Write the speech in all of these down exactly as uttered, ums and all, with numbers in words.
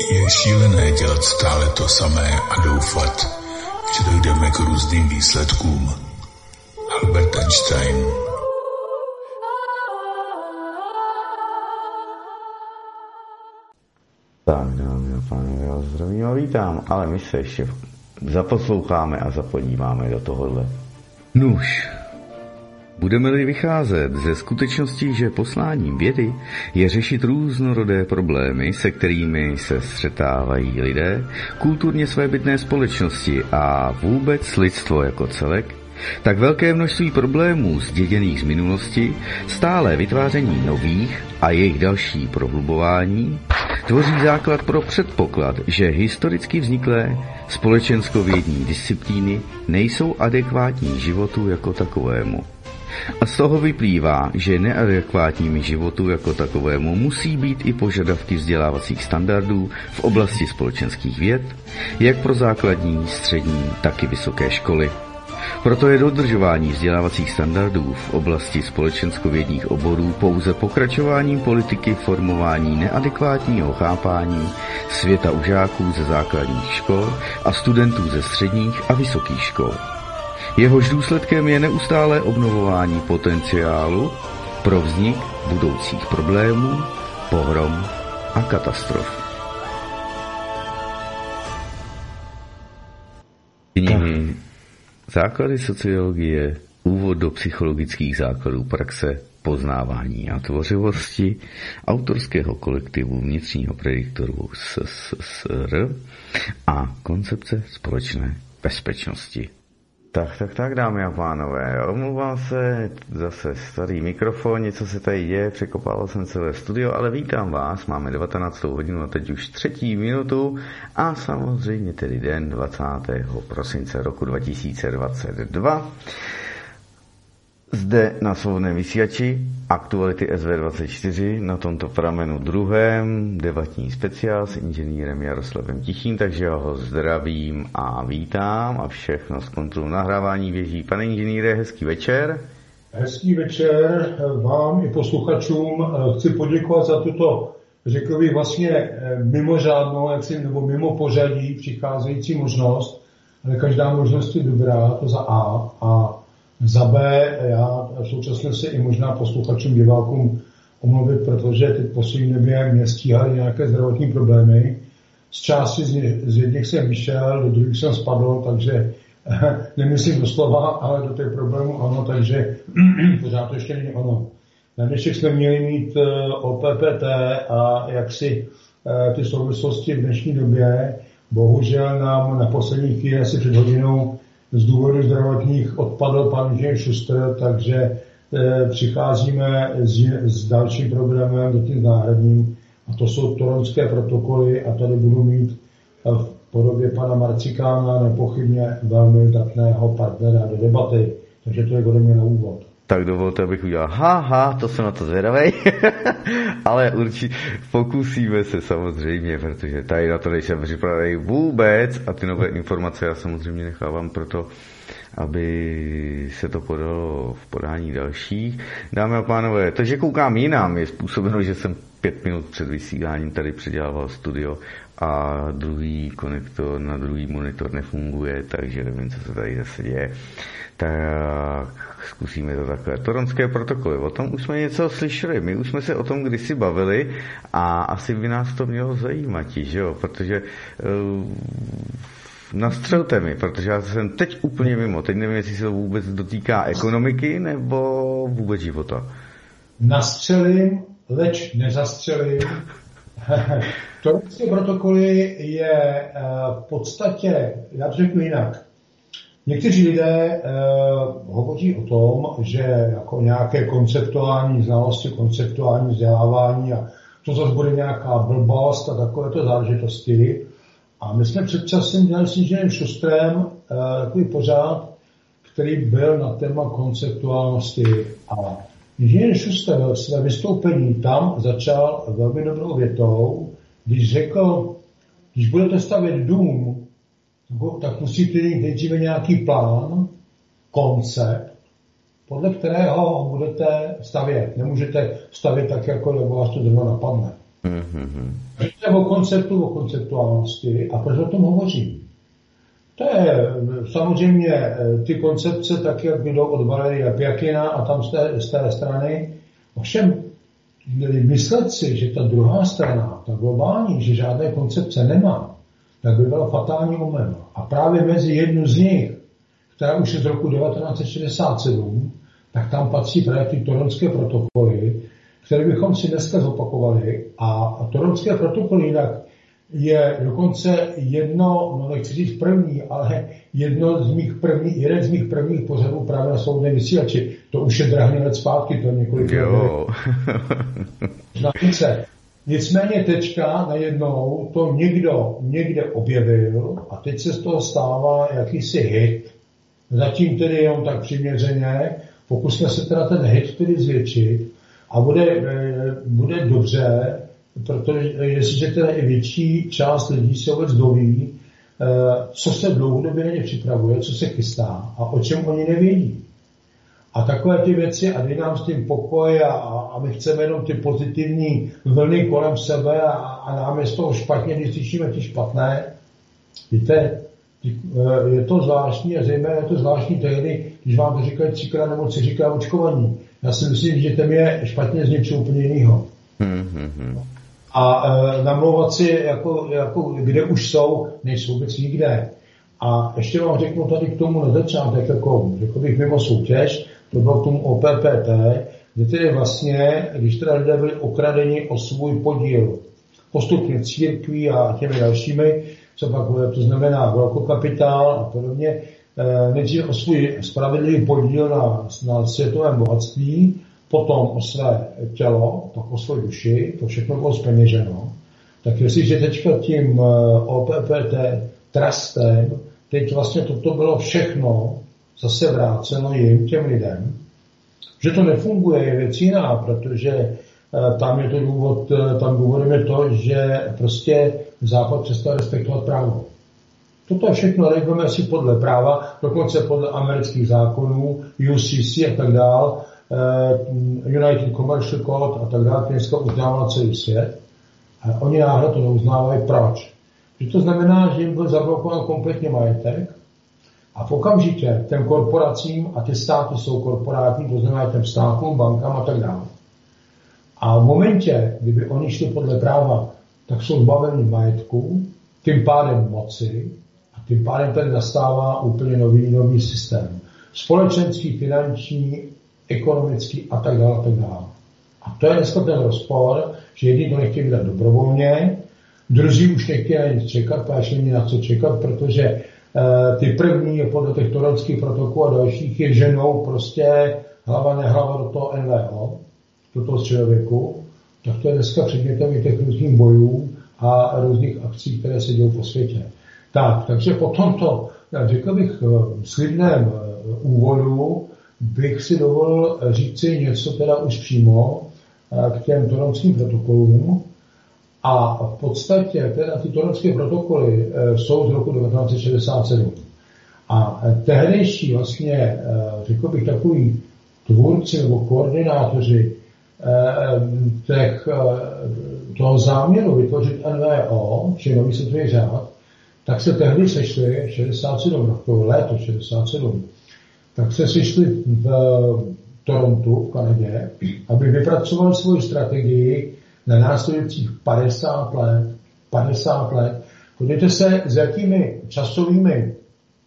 Je šílené dělat stále to samé a doufat, že dojdeme k různým výsledkům. Albert Einstein. Tak, dámy a pánové, já zdravím a vítám, ale my se ještě zaposloucháme a zapodíváme do tohohle. Nuž, budeme-li vycházet ze skutečnosti, že posláním vědy je řešit různorodé problémy, se kterými se střetávají lidé, kulturně svébytné společnosti a vůbec lidstvo jako celek, tak velké množství problémů zděděných z minulosti, stále vytváření nových a jejich další prohlubování, tvoří základ pro předpoklad, že historicky vzniklé společenskovědní disciplíny nejsou adekvátní životu jako takovému. A z toho vyplývá, že neadekvátními životu jako takovému musí být i požadavky vzdělávacích standardů v oblasti společenských věd, jak pro základní, střední, tak i vysoké školy. Proto je dodržování vzdělávacích standardů v oblasti společenskovědních oborů pouze pokračováním politiky formování neadekvátního chápání světa u žáků ze základních škol a studentů ze středních a vysokých škol. Jehož důsledkem je neustálé obnovování potenciálu pro vznik budoucích problémů, pohrom a katastrof. Knihy Základy sociologie, úvod do psychologických základů praxe, poznávání a tvořivosti autorského kolektivu vnitřního prediktoru S S S R a koncepce společné bezpečnosti. Tak, tak, tak, dámy a pánové, omlouvám se, zase starý mikrofon, něco se tady děje, překopával jsem celé studio, ale vítám vás, máme devatenáctou hodinu a teď už třetí minutu a samozřejmě tedy den dvacátého prosince roku dva tisíce dvacet dva. Zde na svobodném vysílači aktuality S V dvacet čtyři na tomto pramenu druhém, debatní speciál s inženýrem Jaroslavem Tichým, takže já ho zdravím a vítám a všechno z kontrolu nahrávání běží. Pane inženýre, hezký večer. Hezký večer vám i posluchačům. Chci poděkovat za tuto, řekl bych vlastně mimořádnou, jaksi, nebo mimo pořadí přicházející možnost, ale každá možnost je dobrá, to za A. A za B, já v současnosti i možná posluchačům, divákům omluvit, protože teď poslední době mě stíhaly nějaké zdravotní problémy. Z části z jedných jsem vyšel, do druhých jsem spadl, takže nemyslím doslova, ale do těch problémů ano, takže pořád to ještě není ono. Na dnešek jsme měli mít o P P T a jaksi ty souvislosti v dnešní době. Bohužel nám na poslední chvíli, asi před hodinou, z důvodu zdravotních odpadl pan inženýr Šuster, takže e, přicházíme s, s dalším programem, do tím náhradním, a to jsou toronské protokoly a tady budu mít v podobě pana Marcikána nepochybně velmi datného partnera do debaty, takže to je ode mě na úvod. Tak dovolte, abych udělal haha, to jsem na to zvědavej, ale určitě pokusíme se samozřejmě, protože tady na to nejsem připravený vůbec a ty nové informace já samozřejmě nechávám proto, aby se to podalo v podání dalších. Dámy a pánové, to, že koukám jinam, je způsobeno, že jsem pět minut před vysíláním tady předělával studio a druhý konektor na druhý monitor nefunguje, takže nevím, co se tady zase děje. Tak zkusíme to takhle. Toronské protokoly, o tom už jsme něco slyšeli, my už jsme se o tom kdysi bavili a asi by nás to mělo zajímat, že jo, protože uh, nastřelte mi, protože já jsem teď úplně mimo, teď nevím, jestli se to vůbec dotýká ekonomiky nebo vůbec života. Nastřelím, leč nezastřelím. Toronské protokoly je uh, v podstatě, já to řeknu jinak, někteří lidé uh, hovoří o tom, že jako nějaké konceptuální znalosti, konceptuální vzdělávání a to zase bude nějaká blbost a takovéto záležitosti. A my jsme před časem dělali s inženýrem Šustrem uh, takový pořád, který byl na téma konceptuálnosti. A inženýr Šuster své vystoupení tam začal velmi dobrou větou, když řekl, když budete stavět dům, tak musíte mít nejdříve nějaký plán, koncept, podle kterého budete stavět. Nemůžete stavět tak, jako vás to zrovna napadne. Mm-hmm. To je o konceptu, o konceptuálnosti a proč o tom hovořím. To je samozřejmě ty koncepce tak, jak jdou od Valeria Pjakina a tam z té, z té strany. Ovšem, myslet si, že ta druhá strana, ta globální, že žádné koncepce nemá, tak by byla fatální omyl. A právě mezi jednu z nich, která už je z roku devatenáct set šedesát sedm, tak tam patří právě ty toronské protokoly, které bychom si dneska zopakovali. A toronské protokoly jinak je dokonce jedno, no nechci říct první, ale jedno z mých první, jeden z mých prvních pořadů právě na svobodné vysílači. To už je drahný let zpátky, to je několik let. Nicméně tečka najednou to někdo někde objevil a teď se z toho stává jakýsi hit. Zatím tedy jenom tak přiměřeně, pokusme se teda ten hit tedy zvětšit a bude, bude dobře, protože jestliže teda i větší část lidí se vůbec doví, co se dlouhodobě na ně připravuje, co se chystá a o čem oni nevědí. A takové ty věci, a dej nám s tím pokoj a, a my chceme jenom ty pozitivní vlny kolem sebe a, a nám je z toho špatně, když slyšíme ty špatné. Víte, je to zvláštní a zejména je to zvláštní tehdy, když vám to říkají třikrát nebo si říká očkovaní. Já si myslím, že tam je špatně z něčeho úplně jiného. Mm-hmm. A e, namlouvat si, jako, jako, kde už jsou, nejsou vůbec nikde. A ještě vám řeknu tady k tomu na začátek, jako, řekl bych mimo soutěž, to bylo k tomu O P P T, kde tedy vlastně, když teda lidé byli okradeni o svůj podíl postupně církví a těmi dalšími, co pak to znamená velkokapitál a podobně, nejdřív o svůj spravedlivý podíl na, na světovém bohatství, potom o své tělo, tak o své duši, to všechno bylo zpeněženo. Tak jestliže teďka tím O P P T trustem, teď vlastně toto bylo všechno zase vráceno jim, těm lidem, že to nefunguje, je věc jiná, protože tam je to důvod, tam důvodem je to, že prostě Západ přestal respektovat právo. Toto všechno reagujeme asi podle práva, dokonce podle amerických zákonů, U C C a tak dál, United Commercial Code a tak dále, dneska uznává celý svět. A oni náhle to neuznávají. Proč? Že to znamená, že jim byl zablokován kompletně majetek a v okamžitě těm korporacím, a ty státy jsou korporátní, to znamená těm státům, bankám a tak dále. A v momentě, kdyby oni šli podle práva, tak jsou zbaveni majetku, tím pádem moci a tím pádem ten nastává úplně nový, nový systém. Společenský, finanční, ekonomický a tak dále, a tak dále. A to je dneska ten rozpor, že jedni to nechtějí vydat dobrovolně, druzí už nechtějí na nic čekat, protože není na co čekat, protože e, ty první je podle těch toronských protokolů a dalších je ženou prostě hlava nehlava do toho N V O, do toho středověku, tak to je dneska předmětem i těch různých bojů a různých akcí, které se dějí po světě. Tak, takže po tomto, řekl bych, slibném úvodu bych si dovolil říci něco teda už přímo k těm toronským protokolům. A v podstatě teda ty toronské protokoly jsou z roku devatenáct set šedesát sedm. A tehdejší vlastně, řekl bych, takový tvůrci nebo koordinátoři těch, toho záměru vytvořit N V O, či nový světový řád, tak se tehdy sešli šedesát sedm, to léto šedesát sedm, tak se sešli v Torontu, v Kanadě, aby vypracovali svoji strategii na následujících padesát let. padesát let. Podívejte se, s jakými časovými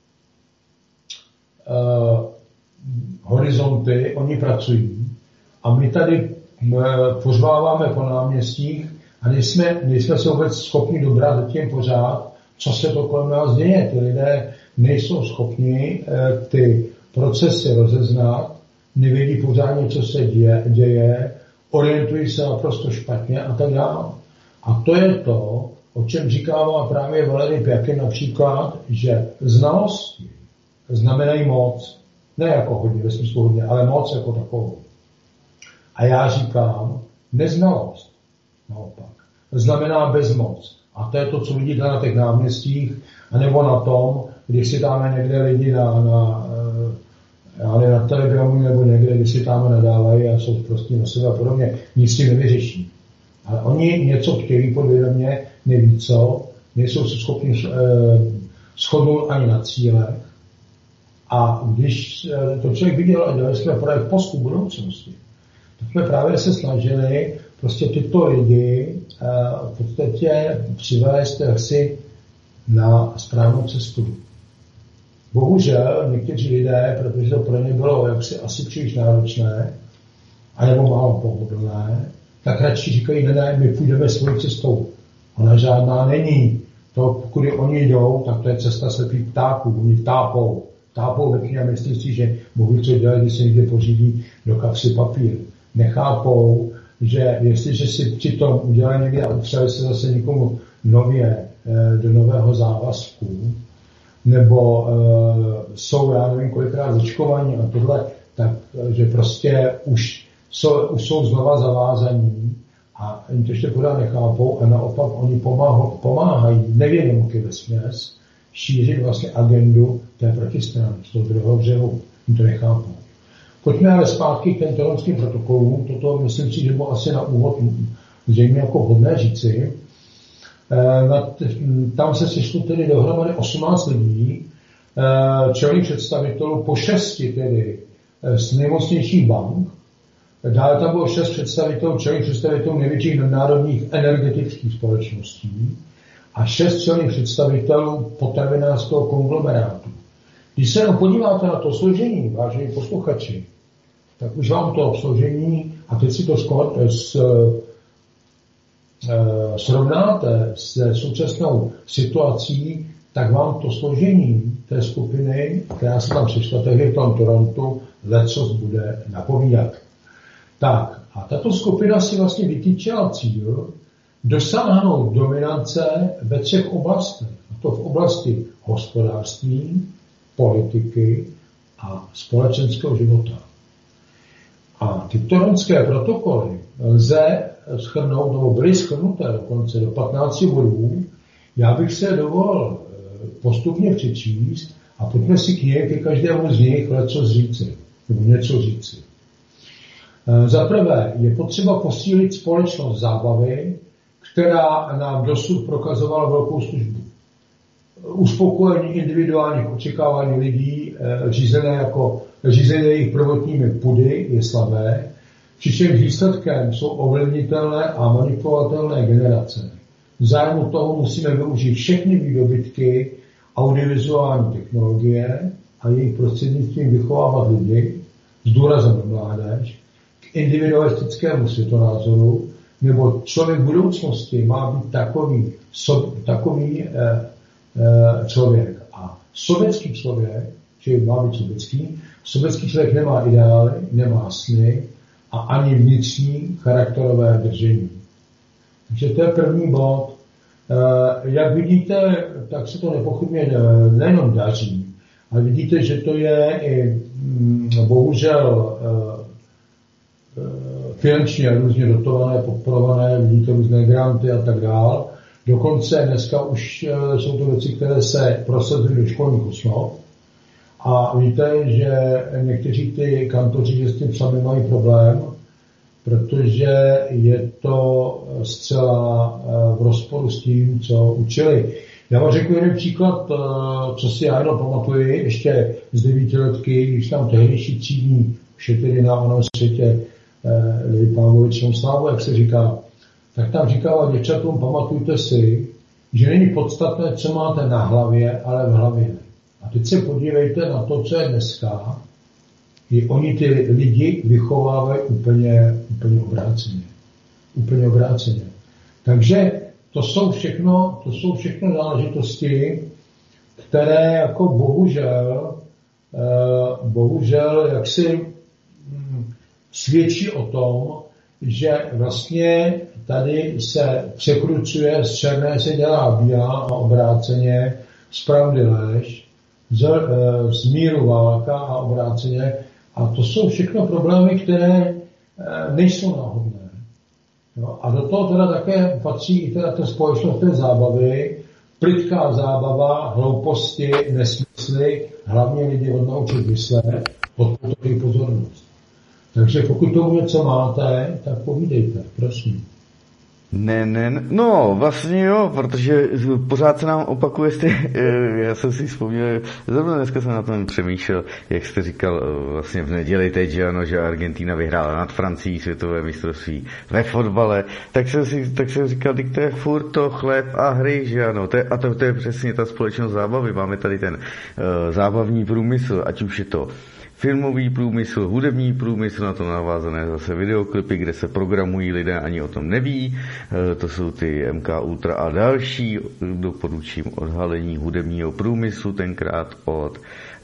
uh, horizonty oni pracují. A my tady uh, pořváváme po náměstích a nejsme, nejsme se vůbec schopni dobrat do tím pořád, co se to kolem nás děje. Ty lidé nejsou schopni uh, ty procesy rozeznat, nevědí pořádně, co se děje, děje, orientují se naprosto špatně a tak dále. A to je to, o čem říkává právě Valery Pjakin například, že znalosti znamenají moc. Ne jako hodně, ve smyslu hodně, ale moc jako takovou. A já říkám, neznalost, naopak, znamená bezmoc. A to je to, co lidi dělají na těch náměstích, anebo na tom, když si dáme někde lidi na, na, ale na Telegramu nebo někde, když si tam nadávají a jsou prostě na sebe a podobně, nic si nevyřeší. Ale oni něco chtějí podvědomě, neví co, nejsou se schopni eh, shodnout ani na cílech. A když eh, to člověk viděl a dělali jsme projekt Posku budoucnosti, tak jsme právě se snažili prostě tyto lidi eh, v podstatě přivést si na správnou cestu. Bohužel někteří lidé, protože to pro ně bylo jaksi asi příliš náročné, anebo málo pohodlné, tak radši říkají, ne, ne, my půjdeme svou cestou. Ona žádná není. To, kudy oni jdou, tak to je cesta slepých ptáků. Oni tápou. Tápou ve a myslí si, že mohou co dělat, když se někde pořídí do kapsy papír. Nechápou, že jestliže si přitom udělají někde a utřeli se zase někomu nově do nového závazku, nebo e, jsou, já nevím, kolikrát očkovaní a tohle, tak, že prostě už jsou, už jsou znova zavázaní a jim to ještě pořád nechápou a naopak oni pomáhají, pomáhají nevědomky vesměs šířit vlastně agendu té protistrany, z toho druhého břehu. Jim to nechápou. Pojďme ale zpátky k těm toronským protokolům. Toto myslím si, že bylo asi na úvod zřejmě jako hodné říci. Tam se sešlo tedy dohromady osmnáct lidí, čelných představitelů, po šesti tedy z nejmocnějších bank. Dále tam bylo šest představitelů, čelných představitelů největších nadnárodních energetických společností a šest čelných představitelů potravinářského konglomerátu. Když se nám podíváte na to složení, vážení posluchači, tak už vám to složení, a teď si to s srovnáte se současnou situací, tak vám to složení té skupiny, která se tam přišla tehdy v tom Torontu, lecos bude napovídat. Tak, a tato skupina si vlastně vytýčila cíl dosáhnout dominance ve třech oblastech. A to v oblasti hospodářství, politiky a společenského života. A ty toronské protokoly lze shrnout, nebo byly shrnuté dokonce do patnácti bodů. Já bych se dovolil postupně přečíst a pojďme si k něj, ke každému z nich něco říci, nebo něco říci. Za prvé je potřeba posílit společnost zábavy, která nám dosud prokazovala velkou službu. Uspokojení individuálních očekávání lidí, řízené, jako, řízené jejich prvotními pudy, je slabé, přičemž výsledkem jsou ovlivnitelné a manipulovatelné generace. V zájmu toho musíme využít všechny výdobytky audiovizuální technologie a jejich prostřednictvím vychovávat lidi, s důrazem na mládež, k individualistickému světonázoru, nebo člověk budoucnosti má být takový, so, takový eh, eh, člověk. A sovětský člověk, čili má být sovětský, sovětský člověk nemá ideály, nemá sny a ani vnitřní charakterové držení. Takže to je první bod. Eh, jak vidíte, tak se to nepochybně nejenom daří, ale vidíte, že to je i hm, bohužel eh, finančně různě dotované, podporované, vidíte různé granty a tak dál. Dokonce dneska už jsou to věci, které se prosazují do školních osnov. A víte, že někteří ty kantoři, že s tím sami mají problém, protože je to zcela v rozporu s tím, co učili. Já vám řeknu jeden příklad, co si já jenom pamatuju, ještě z devítiletky, když tam tehdejší třídní, už je tedy na onom světě, Lidi Pánovu většinou slávu, jak se říká, tak tam říkala děvčatům, pamatujte si, že není podstatné, co máte na hlavě, ale v hlavě. A teď se podívejte na to, co je dneska. I oni ty lidi vychovávají úplně, úplně obráceně. Úplně obráceně. Takže to jsou všechno, to jsou všechno záležitosti, které jako bohužel, bohužel, jak si svědčí o tom, že vlastně tady se překrucuje, z černé se dělá bílá a obráceně, z pravdy lež, z, z míru válka a obráceně. A to jsou všechno problémy, které nejsou náhodné. No, a do toho teda také patří i teda ta společnost té zábavy, plytká zábava, hlouposti, nesmysly, hlavně lidi odnaučit myslet, odpovědět pozornost. Takže pokud tomu něco máte, tak povídejte, prosím. Ne, ne, no vlastně jo, protože pořád se nám opakuje, jste, já jsem si vzpomněl, zrovna dneska jsem na tom přemýšlel, jak jste říkal vlastně v neděli teď, že ano, že Argentina vyhrála nad Francií světové mistrovství ve fotbale, tak jsem si, tak jsem říkal, teď to je furt to chléb a hry, že ano, to je, a to, to je přesně ta společnost zábavy, máme tady ten uh, zábavní průmysl, ať už je to filmový průmysl, hudební průmysl, na to navázané zase videoklipy, kde se programují lidé, ani o tom neví. To jsou ty M K Ultra a další. Doporučím odhalení hudebního průmyslu, tenkrát od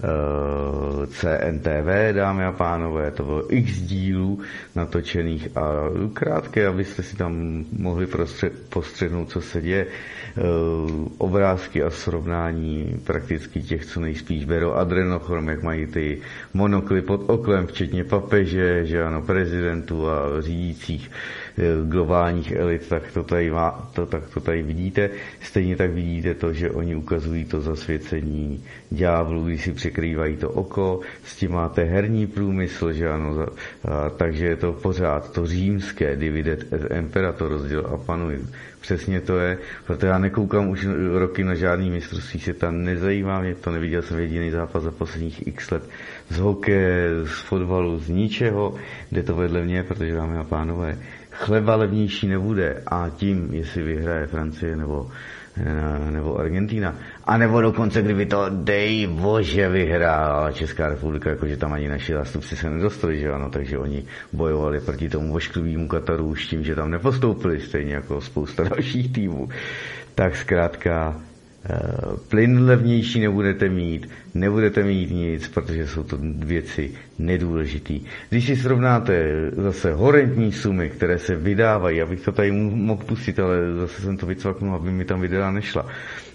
C N T V, dámy a pánové. To bylo x dílů natočených a krátké, abyste si tam mohli postřehnout, co se děje. Obrázky a srovnání prakticky těch, co nejspíš berou adrenochrom, jak mají ty monokly pod oklem, včetně papeže, že ano, prezidentů a řídících globálních elit, tak to tady, má, to, tak to tady vidíte. Stejně tak vidíte to, že oni ukazují to zasvěcení ďáblů, když si překrývají to oko, s tím máte herní průmysl, že ano, a, takže je to pořád to římské dividet et imperator, rozděl a panuj. Přesně to je, protože já nekoukám už roky na žádný mistrovství světa, nezajímá mě to, neviděl jsem jediný zápas za posledních x let z hokeje, z fotbalu, z ničeho, jde to vedle mě, protože dámy a pánové, chleba levnější nebude a tím, jestli vyhraje Francie nebo, nebo Argentina, a nebo dokonce, kdyby to dej bože vyhrála Česká republika, jakože tam ani naši zástupci se nedostali, že ano, takže oni bojovali proti tomu ošklivému Kataru už tím, že tam nepostoupili, stejně jako spousta dalších týmů. Tak zkrátka plyn levnější nebudete mít, nebudete mít nic, protože jsou to věci nedůležitý. Když si srovnáte zase horentní sumy, které se vydávají, abych to tady mohl pustit, ale zase jsem to vycvaknul, aby mi tam videa nešla,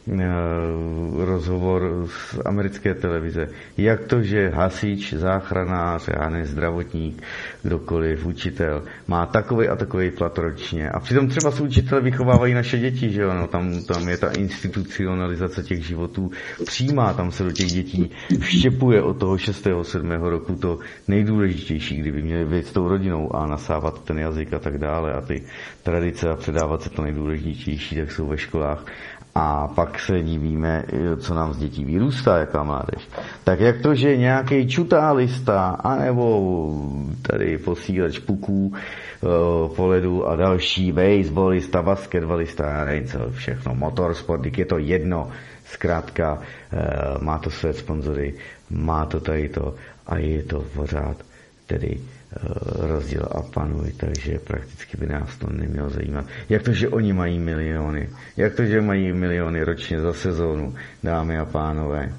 rozhovor z americké televize. Jak to, že hasič, záchranář, já ne, zdravotník, kdokoliv, učitel, má takový a takový plat ročně. A přitom třeba s učiteli vychovávají naše děti, že ano, tam, tam je ta institucionalizace těch životů přímá, tam se do těch dětí vštěpuje od toho šestého sedmého roku to nejdůležitější, kdyby měli být s tou rodinou a nasávat ten jazyk a tak dále a ty tradice a předávat se to nejdůležitější, tak jsou ve školách. A pak se divíme, co nám z dětí vyrůstá, jaká mládež. Tak jak to, že nějaký čutálista, anebo tady posílač puků po ledu a další baseballista, basketbalista, já nevím co, všechno, motorsport, je to jedno, zkrátka má to své sponzory, má to tady to a je to pořád tedy rozdíl a panuj, takže prakticky by nás to nemělo zajímat. Jak to, že oni mají miliony? Jak to, že mají miliony ročně za sezónu, dámy a pánové?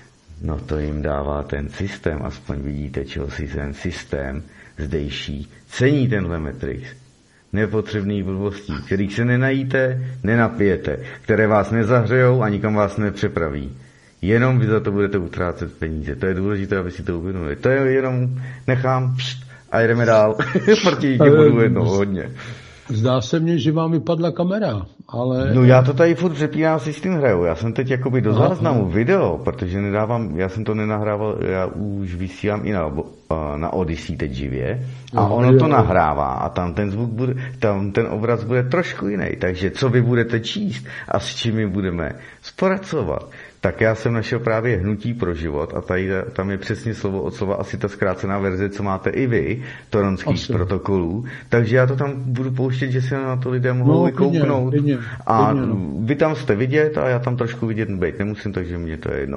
No to jim dává ten systém, aspoň vidíte, čeho si ten systém zdejší cení tenhle Matrix. Nepotřebných blbostí, kterých se nenajíte, nenapijete, které vás nezahřejou a nikam vás nepřepraví. Jenom vy za to budete utrácet peníze. To je důležité, aby si to uvědomili. To je jenom nechám pšt, a jdeme dál. Proti budu jednou hodně. Zdá se mně, že vám vypadla kamera, ale... No já to tady furt přepínám, si s tím hraju. Já jsem teď jakoby do záznamu video, protože nedávám, já jsem to nenahrával, já už vysílám i na, na Odyssey teď živě a no, ono jo. to nahrává a tam ten zvuk bude, tam ten obraz bude trošku jiný. Takže co vy budete číst a s čím my budeme sporacovat, tak já jsem našel právě Hnutí pro život a tady, tam je přesně slovo od slova asi ta zkrácená verze, co máte i vy, toronských protokolů, takže já to tam budu pouštět, že se na to lidé mohou no, vykouknout klidně, klidně, a klidně, no. Vy tam jste vidět a já tam trošku vidět být nemusím, takže mě to je jedno.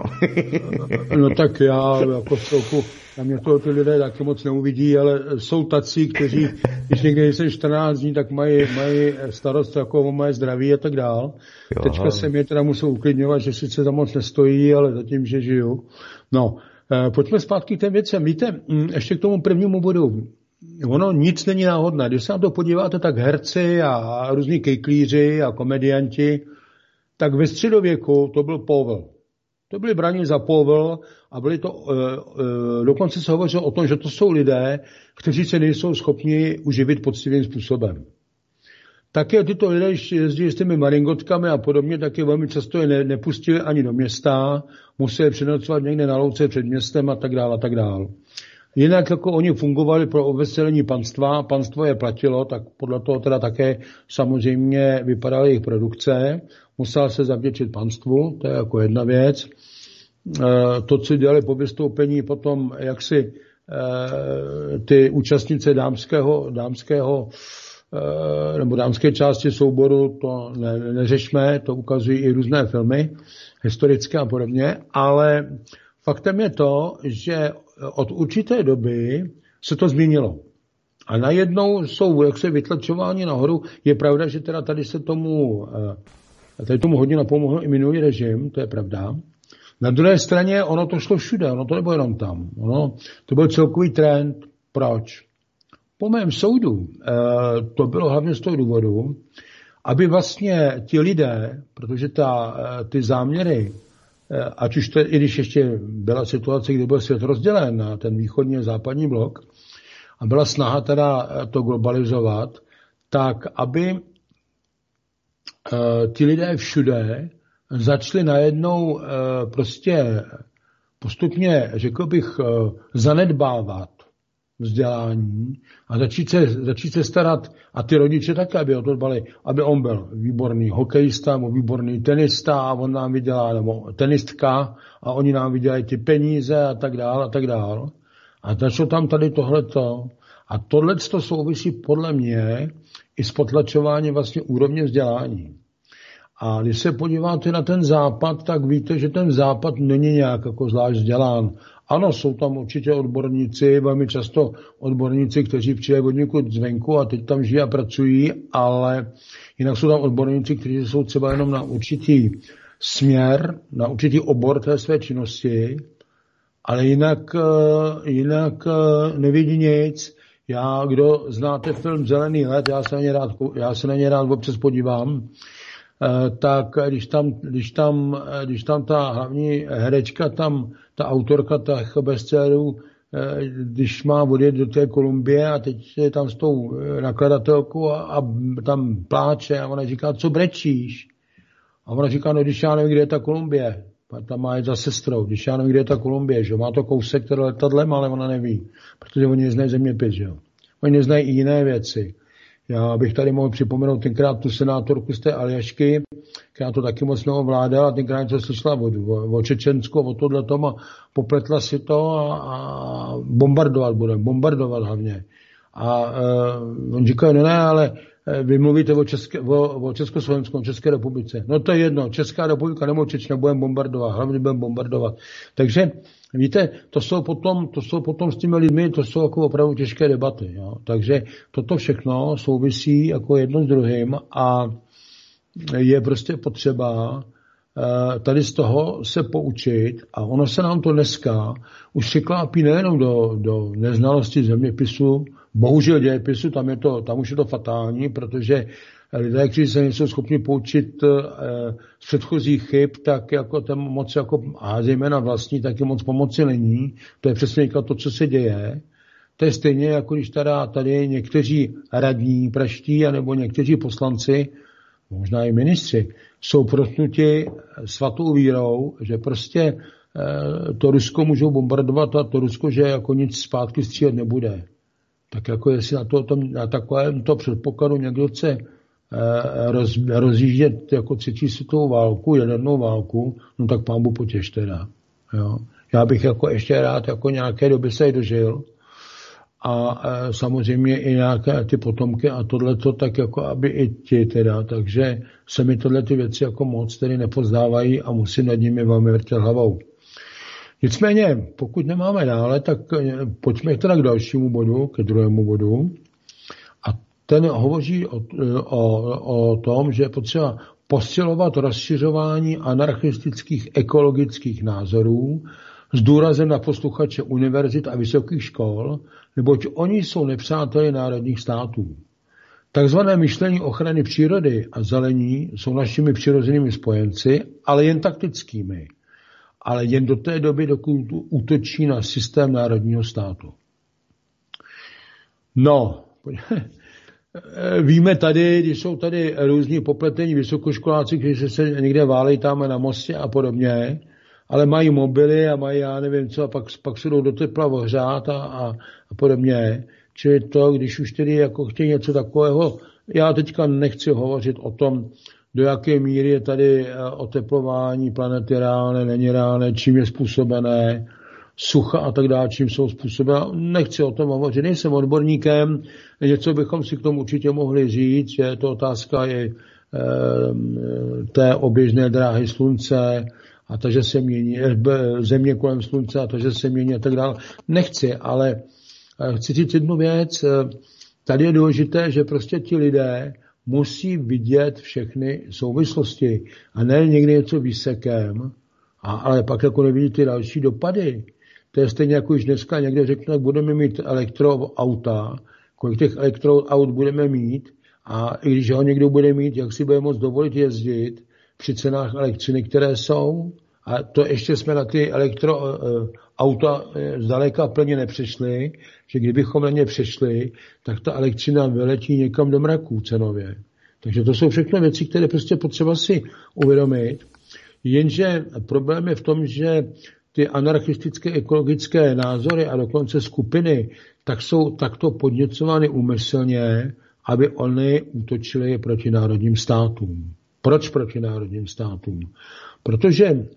No tak já jako trochu, na mě to ty lidé taky moc neuvidí, ale jsou tací, kteří, když někde jsou čtrnáct dní, tak mají, mají starost jako o moje zdraví a tak dál. Jo, Teďka se mě teda musím uklidňovat, že sice tam moc nestojí, ale zatím, že žiju. No, eh, pojďme zpátky k těm věcem. Víte, ještě k tomu prvnímu bodu. Ono nic není náhodné. Když se na to podíváte, tak herci a různí kejklíři a komedianti, tak ve středověku to byl povel. To byli braní za povel a byli to, e, e, dokonce se hovořilo o tom, že to jsou lidé, kteří se nejsou schopni uživit poctivým způsobem. Také tyto lidé jezdí s těmi maringotkami a podobně, taky velmi často je ne, nepustili ani do města, museli přenocovat někde na louce před městem a tak dále a tak dále. Jinak jako oni fungovali pro obveselení panstva, panstvo je platilo, tak podle toho teda také samozřejmě vypadaly jejich produkce, musela se zavděčit panstvu, to je jako jedna věc. To, co dělali po vystoupení, potom jak si ty účastnice dámského, dámského nebo dámské části souboru, to ne, neřešme, to ukazují i různé filmy, historické a podobně, ale faktem je to, že od určité doby se to změnilo. A najednou jsou jak se vytlačování nahoru. Je pravda, že teda tady se tomu, tady tomu hodně napomohl i minulý režim, to je pravda. Na druhé straně ono to šlo všude, ono to nebylo jenom tam. Ono, to byl celkový trend. Proč? Po mém soudu to bylo hlavně z toho důvodu, aby vlastně ti lidé, protože ta, ty záměry, ať už to, i když ještě byla situace, kdy byl svět rozdělen na ten východní a západní blok a byla snaha teda to globalizovat, tak aby uh, ti lidé všude začali najednou uh, prostě postupně, řekl bych, uh, zanedbávat vzdělání a začít se, začít se starat, a ty rodiče také, aby o to dbali, aby on byl výborný hokejista, nebo výborný tenista a on nám vydělá, nebo tenistka a oni nám vydělají ty peníze a tak dál a tak dál. A začalo tam tady tohleto. A tohleto souvisí podle mě i s potlačováním vlastně úrovně vzdělání. A když se podíváte na ten západ, tak víte, že ten západ není nějak jako zvlášť vzdělán. Ano, jsou tam určitě odborníci, velmi často odborníci, kteří přijeli od někud zvenku a teď tam žijí a pracují, ale jinak jsou tam odborníci, kteří jsou třeba jenom na určitý směr, na určitý obor té své činnosti, ale jinak, jinak nevidí nic. Já, kdo znáte film Zelený let, já se na ně rád, já se na ně rád občas podívám, tak když tam, když tam, když tam ta hlavní herečka, tam ta autorka těch bestsellerů, když má odjet do té Kolumbie a teď je tam s tou nakladatelkou a, a tam pláče a ona říká, co brečíš? A ona říká, no když já nevím, kde je ta Kolumbie. Tam má jít za sestrou, když já nevím, kde je ta Kolumbie, že má to kousek, které letadlem, ale ona neví, protože oni neznají zeměpis, že jo. Oni neznají i jiné věci. Já bych tady mohl připomenout tenkrát tu senátorku z té Aljašky, která to taky moc neovládala, tenkrát něco slyšela o, o, o Čečensku, o tohletom a popletla si to a, a bombardovat bude, bombardovat hlavně. A uh, on říká, no ne, ale vy mluvíte o, České, o, o Československu, o České republice. No to je jedno, Česká republika nebo Čečna budeme bombardovat, hlavně budeme bombardovat. Takže víte, to jsou potom, to jsou potom s těmi lidmi, to jsou jako opravdu těžké debaty. Jo? Takže toto všechno souvisí jako jedno s druhým a je prostě potřeba tady z toho se poučit a ono se nám to dneska už překlápí nejenom do, do neznalosti zeměpisu, bohužel dějepisu, tam, je to, tam už je to fatální, protože lidé, kteří se nejsou schopni poučit z předchozích chyb, tak jako tam moc jako, a zejména vlastní, taky moc pomoci není. To je přesně to, co se děje. To je stejně, jako když tady, tady někteří radní praští, anebo někteří poslanci, možná i ministři, jsou protnuti svatou vírou, že prostě to Rusko můžou bombardovat a to Rusko, že jako nic zpátky střílet nebude. Tak jako jestli na, to, na takovém to předpokladu někdo chce roz, rozjíždět jako třetí světovou válku, jadernou válku, no tak pán Bůh potěš teda. Jo. Já bych jako ještě rád jako nějaké doby se dožil a e, samozřejmě i nějaké ty potomky a tohleto, tak jako aby i ti teda, takže se mi tohle ty věci jako moc tedy nepozdávají a musím nad nimi velmi vrtět hlavou. Nicméně, pokud nemáme dále, tak pojďme teda k dalšímu bodu, ke druhému bodu. A ten hovoří o, o, o tom, že je potřeba posilovat rozšiřování anarchistických ekologických názorů s důrazem na posluchače univerzit a vysokých škol, neboť oni jsou nepřáteli národních států. Takzvané myšlení ochrany přírody a zelení jsou našimi přirozenými spojenci, ale jen taktickými. Ale jen do té doby, dokud útočí na systém národního státu. No, víme tady, když jsou tady různí popletení vysokoškoláci, kteří se někde válejí tam na mostě a podobně, ale mají mobily a mají, já nevím co, a pak, pak se jdou do tepla ohřát a, a, a podobně. Čili to, když už tedy jako chtějí něco takového, já teďka nechci hovořit o tom, do jaké míry je tady oteplování planety reálné, není reálné, čím je způsobené, sucha a tak dále, čím jsou způsobené. Nechci o tom hovořit, nejsem odborníkem, něco bychom si k tomu určitě mohli říct, že je to otázka je té oběžné dráhy slunce a takže se mění, země kolem slunce a takže se mění a tak dále. Nechci, ale chci říct jednu věc. Tady je důležité, že prostě ti lidé musí vidět všechny souvislosti a ne někdy něco výsekem, a, ale pak jako nevidí ty další dopady. To je stejně jako už dneska někde řekne, jak budeme mít elektroauta, kolik těch elektroaut budeme mít a i když ho někdo bude mít, jak si bude moct dovolit jezdit při cenách elektřiny, které jsou. A to ještě jsme na ty elektroauta zdaleka plně nepřešli, že kdybychom na ně přešli, tak ta elektřina vyletí někam do mraků cenově. Takže to jsou všechno věci, které prostě potřeba si uvědomit. Jenže problém je v tom, že ty anarchistické ekologické názory a dokonce skupiny tak jsou takto podněcovány úmyslně, aby oni útočili proti národním státům. Proč proti národním státům? Protože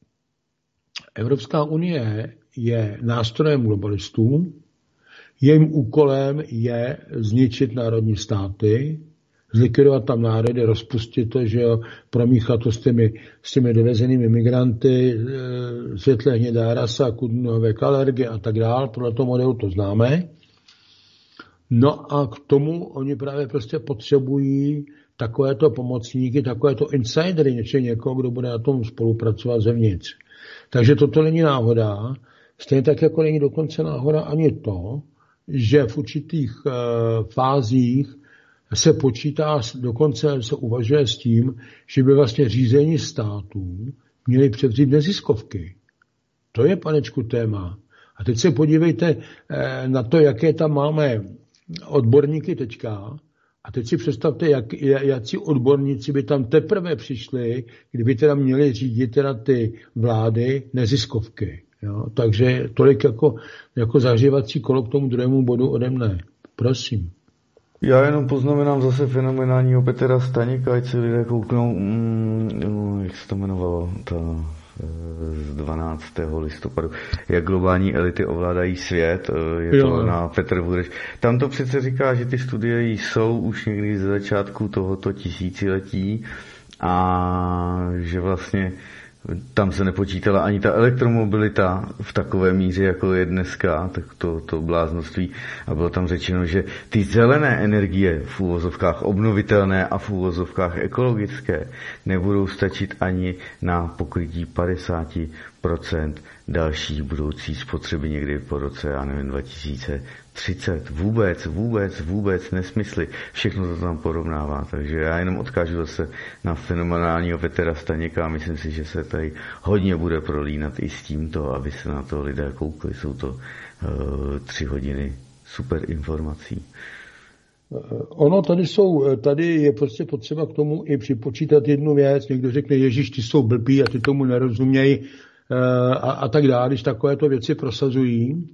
Evropská unie je nástrojem globalistů, jejím úkolem je zničit národní státy, zlikvidovat tam národy, rozpustit to, že jo, promíchat to s těmi, s těmi dovezenými migranty, světle hnědá rasa, kudnové kalergie a tak dál, podle toho modelu to známe. No a k tomu oni právě prostě potřebují takovéto pomocníky, takovéto insidery, něče někoho, kdo bude na tom spolupracovat zevnitř. Takže toto není náhoda, stejně tak jako není dokonce náhoda ani to, že v určitých uh, fázích se počítá, dokonce se uvažuje s tím, že by vlastně řízení států měly převzít neziskovky. To je, panečku, téma. A teď se podívejte eh, na to, jaké tam máme odborníky teďka, a teď si představte, jak, jakí odborníci by tam teprve přišli, kdyby teda měli řídit teda ty vlády neziskovky. Jo? Takže tolik jako, jako zahřívací kolo k tomu druhému bodu ode mne. Prosím. Já jenom poznamenám zase fenomenálního Petra Staňka, ať si lidé kouknou, mm, jak se to jmenovalo, ta z dvanáctého listopadu, jak globální elity ovládají svět, je to jo. Na Petr Hureš. Tam to přece říká, že ty studie jsou už někdy ze začátku tohoto tisíciletí a že vlastně tam se nepočítala ani ta elektromobilita v takové míře, jako je dneska, tak to, to bláznoství. A bylo tam řečeno, že ty zelené energie v úvozovkách obnovitelné a v úvozovkách ekologické nebudou stačit ani na pokrytí padesát procent další budoucí spotřeby někdy po roce, já nevím, dva tisíce třicet. Vůbec, vůbec, vůbec nesmysly. Všechno to tam porovnává. Takže já jenom odkážu zase na fenomenálního Petra Staněka a myslím si, že se tady hodně bude prolínat i s tímto, aby se na to lidé koukli. Jsou to uh, tři hodiny super informací. Ono tady jsou, tady je prostě potřeba k tomu i připočítat jednu věc. Někdo řekne, Ježíš, ty jsou blbí a ty tomu nerozumějí a, a tak dále, když takovéto věci prosazují.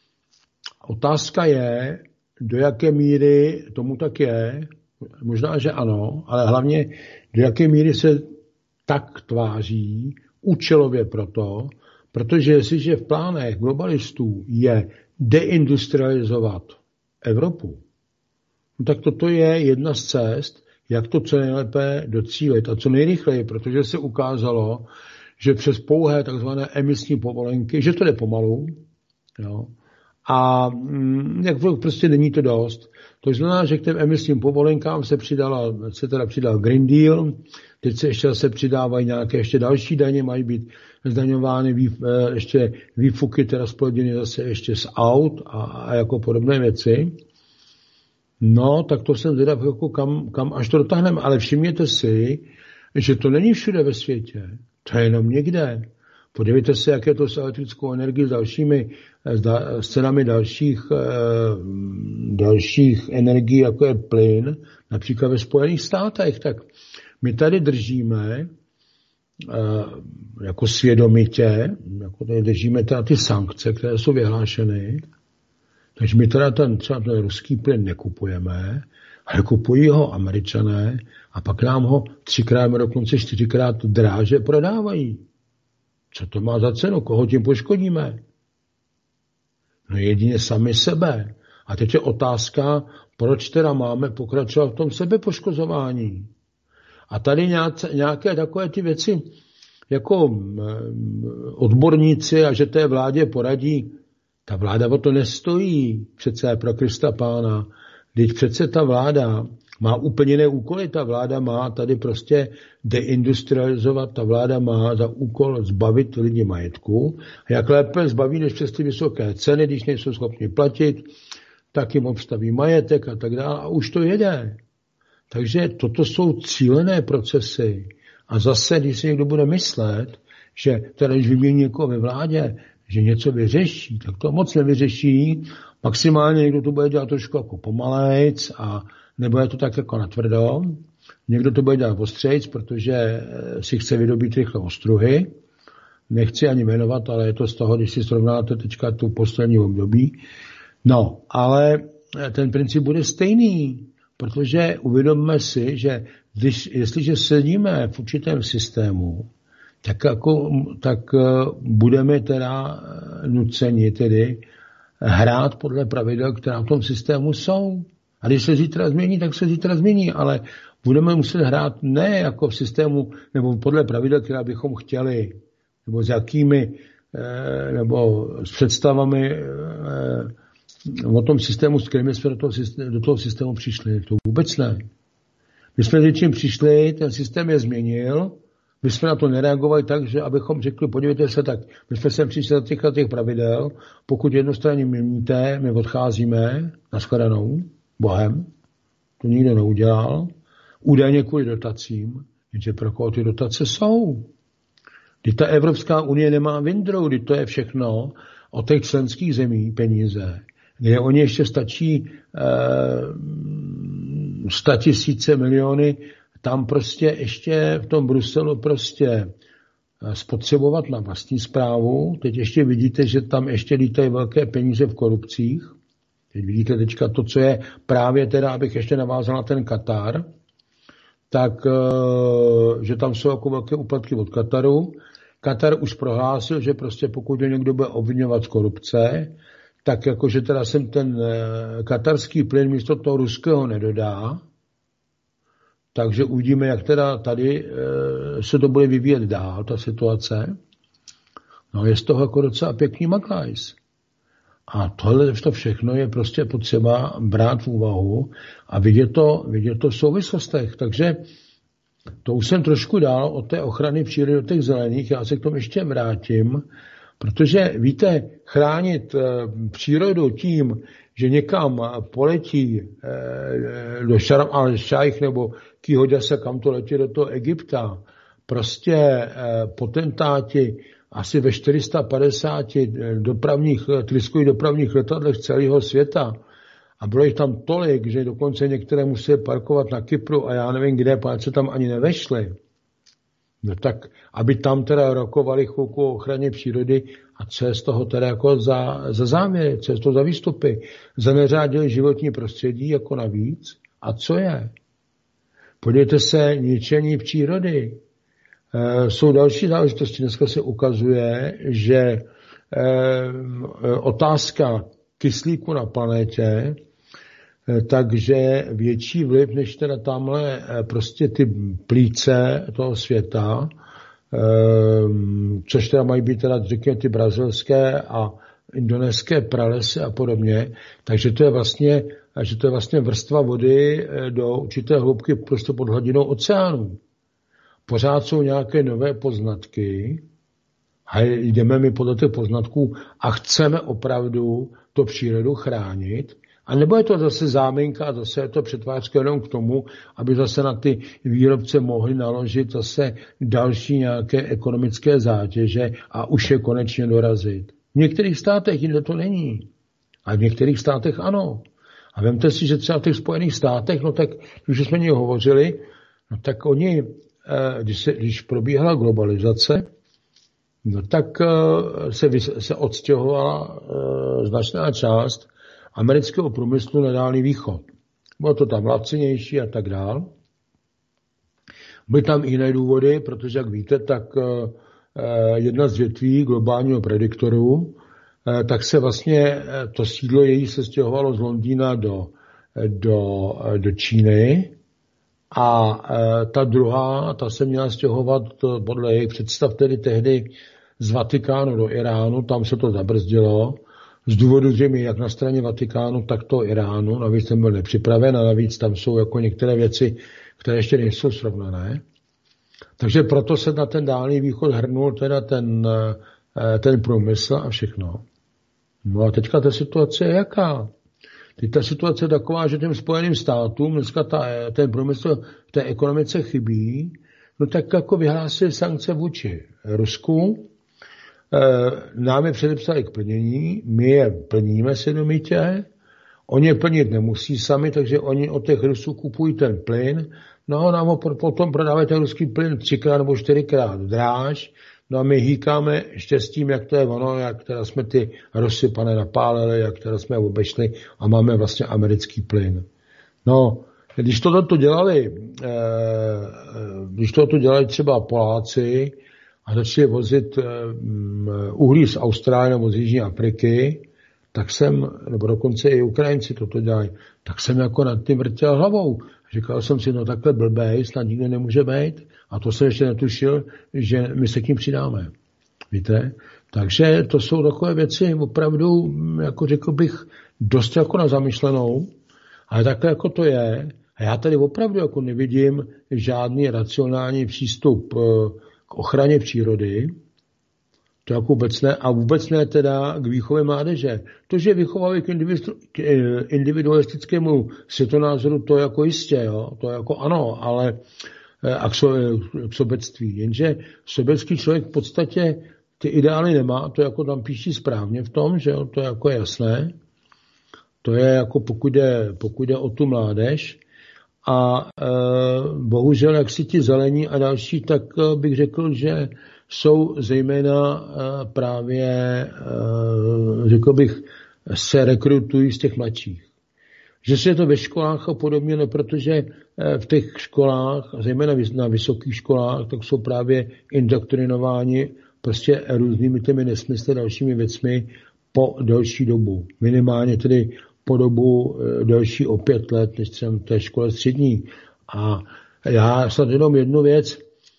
Otázka je, do jaké míry tomu tak je, možná, že ano, ale hlavně do jaké míry se tak tváří účelově proto, protože jestliže v plánech globalistů je deindustrializovat Evropu, no tak toto je jedna z cest, jak to co nejlépe docílit a co nejrychleji, protože se ukázalo, že přes pouhé takzvané emisní povolenky, že to jde pomalu, jo, a jak prostě není to dost. To znamená, že k těm emisním povolenkám se přidala, se teda přidal Green Deal, teď se ještě se přidávají nějaké ještě další daně, mají být zdaňovány vý, ještě výfuky, teda sploděny zase ještě z aut a, a jako podobné věci. No, tak to jsem teda jako kam, kam až to dotáhneme, ale všimněte si, že to není všude ve světě, to je jenom někde. Podívejte se, jak je to s elektrickou energií, s dalšími, s cenami dalších, dalších energií, jako je plyn, například ve Spojených státech. Tak my tady držíme jako svědomitě, jako tady držíme teda ty sankce, které jsou vyhlášeny, takže my teda ten, třeba ten ruský plyn nekupujeme, ale kupují ho Američané a pak nám ho třikrát, dokonce čtyřikrát dráže prodávají. Co to má za cenu? Koho tím poškodíme? No jedině sami sebe. A teď je otázka, proč teda máme pokračovat v tom sebepoškozování. A tady nějaké takové ty věci, jako odborníci a že té vládě poradí, ta vláda o to nestojí přece pro Krista Pána. Teď přece ta vláda má úplně jiné úkoly, ta vláda má tady prostě deindustrializovat, ta vláda má za úkol zbavit lidi majetku. A jak lépe zbaví, než přes ty vysoké ceny, když nejsou schopni platit, tak jim obstaví majetek a tak dále a už to jede. Takže toto jsou cílené procesy. A zase, když si někdo bude myslet, že teda, když vymění někoho ve vládě, že něco vyřeší, tak to moc nevyřeší. Maximálně někdo to bude dělat trošku jako pomalejc a nebude to tak jako natvrdo. Někdo to bude dělat ostřejc, protože si chce vydobít rychle ostruhy. Nechci ani jmenovat, ale je to z toho, když si srovnáte teďka tu poslední období. No, ale ten princip bude stejný, protože uvědomme si, že když, jestliže sedíme v určitém systému, tak, jako, tak budeme teda nuceni tedy hrát podle pravidel, která v tom systému jsou. A když se zítra změní, tak se zítra změní, ale budeme muset hrát ne jako v systému, nebo podle pravidel, která bychom chtěli, nebo s jakými, nebo s představami o tom systému, s kterými jsme do toho systému, do toho systému přišli. To vůbec ne. My jsme s něčím přišli, ten systém je změnil, my jsme na to nereagovali tak, že abychom řekli, podívejte se, tak my jsme sem přišli za těch, těch pravidel, pokud jednostranně měníte, my odcházíme na shledanou, bohem, to nikdo neudělal, údajně kvůli dotacím, jenže pro koho ty dotace jsou. Když ta Evropská unie nemá vindrou, když to je všechno od těch členských zemí peníze, kde oni ještě stačí sta tisíce miliony tam prostě ještě v tom Bruselu prostě spotřebovat na vlastní správu. Teď ještě vidíte, že tam ještě lítají velké peníze v korupcích. Teď vidíte teďka to, co je právě teda, abych ještě navázal na ten Katar, tak, že tam jsou jako velké úplatky od Kataru. Katar už prohlásil, že prostě pokud ho někdo bude obviňovat z korupce, tak jakože teda sem ten katarský plyn místo toho ruského nedodá. Takže uvidíme, jak teda tady se to bude vyvíjet dál, ta situace. No je z toho jako docela pěkný maklajs. A tohle to všechno je prostě potřeba brát v úvahu a vidět to, vidět to v souvislostech. Takže to už jsem trošku dál od té ochrany přírody do těch zelených, já se k tomu ještě vrátím, protože víte, chránit přírodu tím, že někam poletí do Šarm al-Šajch nebo kýhodě se kam to letí do toho Egypta, prostě potentáti asi ve čtyři sta padesáti dopravních, tryskových dopravních letadlech celého světa a bylo jich tam tolik, že dokonce některé museli parkovat na Kypru a já nevím kde, páč se tam ani nevešli. No tak, aby tam teda rokovali chvilku o ochraně přírody a co je z toho teda jako za, za závěry, co je z toho za výstupy. Zaneřádili životní prostředí jako navíc. A co je? Podívejte se, ničení přírody. E, jsou další záležitosti. Dneska se ukazuje, že e, otázka kyslíku na planetě, e, takže větší vliv, než teda tamhle e, prostě ty plíce toho světa, e, což teda mají být teda, řekněme, ty brazilské a indonéské pralesy a podobně. Takže to je vlastně, že to je vlastně vrstva vody do určité hloubky prostě pod hladinou oceánu. Pořád jsou nějaké nové poznatky a jdeme my podle těch poznatků a chceme opravdu to přírodu chránit. A nebo je to zase záminka a zase je to přetvářka jenom k tomu, aby zase na ty výrobce mohli naložit zase další nějaké ekonomické zátěže a už je konečně dorazit. V některých státech jinde to není. A v některých státech ano. A vemte si, že třeba v těch Spojených státech, no tak, když jsme o něj hovořili, no tak oni, když, se, když probíhala globalizace, No tak se, se odstěhovala značná část amerického průmyslu na Dálný východ. Bylo to tam lacinější a tak dál. Byly tam i jiné důvody, protože, jak víte, tak jedna z větví globálního prediktoru, tak se vlastně to sídlo její se stěhovalo z Londýna do, do, do Číny a ta druhá, ta se měla stěhovat podle jejich představ tedy tehdy z Vatikánu do Iránu, tam se to zabrzdilo. Z důvodu, že mi jak na straně Vatikánu, tak to Iránu, navíc jsem byl nepřipraven a navíc tam jsou jako některé věci, které ještě nejsou srovnané. Takže proto se na ten Dálný východ hrnul teda ten, ten průmysl a všechno. No a teďka ta situace je jaká? Teď ta situace je taková, že těm Spojeným státům dneska ta, ten průmysl v té ekonomice chybí, no tak jako vyhlásili sankce vůči Rusku, nám je předepsali k plnění, my je plníme svědomitě, oni je plnit nemusí sami, takže oni od těch Rusů kupují ten plyn, no a nám ho potom prodávají ten ruský plyn třikrát nebo čtyřikrát dráž, no a my hýkáme štěstím, jak to je ono, jak teda jsme ty Rusy pane napálili, jak teda jsme obešli a máme vlastně americký plyn. No, když tohle dělali, když tohle dělali třeba Poláci a začali vozit uhlí z Austrálie nebo z Jižní Afriky, tak jsem, nebo dokonce i Ukrajinci toto dělají, tak jsem jako nad tím vrtěl hlavou. Říkal jsem si, no takhle blbej, snad nikdo nemůže být. A to jsem ještě netušil, že my se k ním přidáme. Víte? Takže to jsou takové věci opravdu, jako řekl bych, dost jako na zamyšlenou. Ale takhle jako to je. A já tady opravdu jako nevidím žádný racionální přístup k ochraně přírody. To jako vůbec ne. A vůbec ne teda k výchově mládeže. To, že vychovají k individualistickému světonázoru, to jako jistě, jo? To jako ano, ale a k, so, k sobectví. Jenže sobecký člověk v podstatě ty ideály nemá, to jako tam píší správně v tom, že jo? To je jako jasné. To je jako pokud jde, pokud jde o tu mládež. A e, bohužel, jak si ti zelení a další, tak e, bych řekl, že jsou zejména e, právě, e, řekl bych, se rekrutují z těch mladších. Že se je to ve školách a podobně, no protože v těch školách, zejména na vysokých školách, tak jsou právě indoktrinováni prostě různými těmi nesmysly dalšími věcmi po delší dobu. Minimálně tedy po dobu delší o pět let, než jsem v té škole střední. A já snad jenom jednu věc,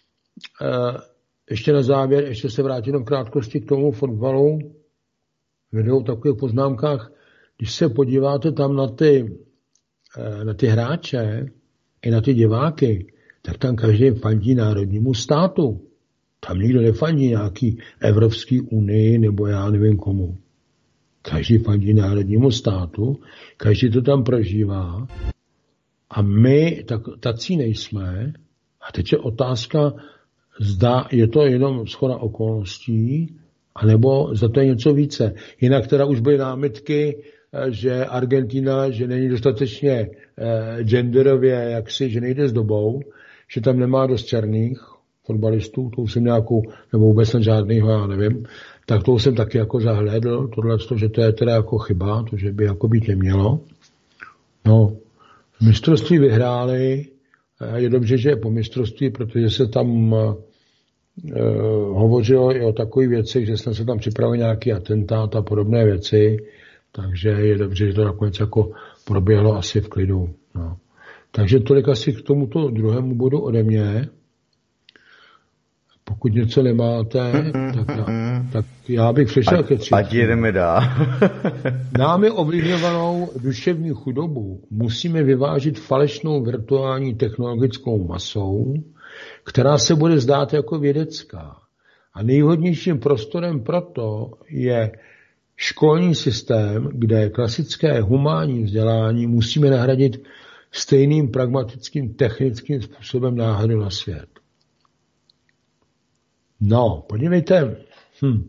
ještě na závěr, ještě se vrátím jenom krátkosti k tomu fotbalu, v dvou takových poznámkách. Když se podíváte tam na ty, na ty hráče i na ty diváky, tak tam každý fandí národnímu státu. Tam nikdo nefandí nějaký Evropský unii nebo já nevím komu. Každý fandí národnímu státu, každý to tam prožívá a my tak, tací nejsme. A teď je otázka, zda je to jenom shoda okolností, anebo za to je něco více. Jinak teda už byly námitky, že Argentina, že není dostatečně eh, genderově, jaksi, že nejde s dobou, že tam nemá dost černých fotbalistů, to už jsem nějakou, nebo vůbec žádnýho, já nevím, tak to jsem taky jako zahlédl, tohle, že to je teda jako chyba, to, že by jako být nemělo. No, mistrovství vyhráli, je dobře, že je po mistrovství, protože se tam eh, hovořilo i o takových věcech, že jsme se tam připravili nějaký atentát a podobné věci, takže je dobře, že to nakonec jako proběhlo asi v klidu. No. Takže tolik asi k tomuto druhému bodu ode mě. Pokud něco nemáte, tak já, tak já bych přešel ke třetí. Ať jedeme dál. Námi ovlivňovanou duševní chudobu musíme vyvážit falešnou virtuální technologickou masou, která se bude zdát jako vědecká. A nejvhodnějším prostorem proto je školní systém, kde klasické humánní vzdělání musíme nahradit stejným pragmatickým technickým způsobem náhledu na svět. No, podívejte. Hm.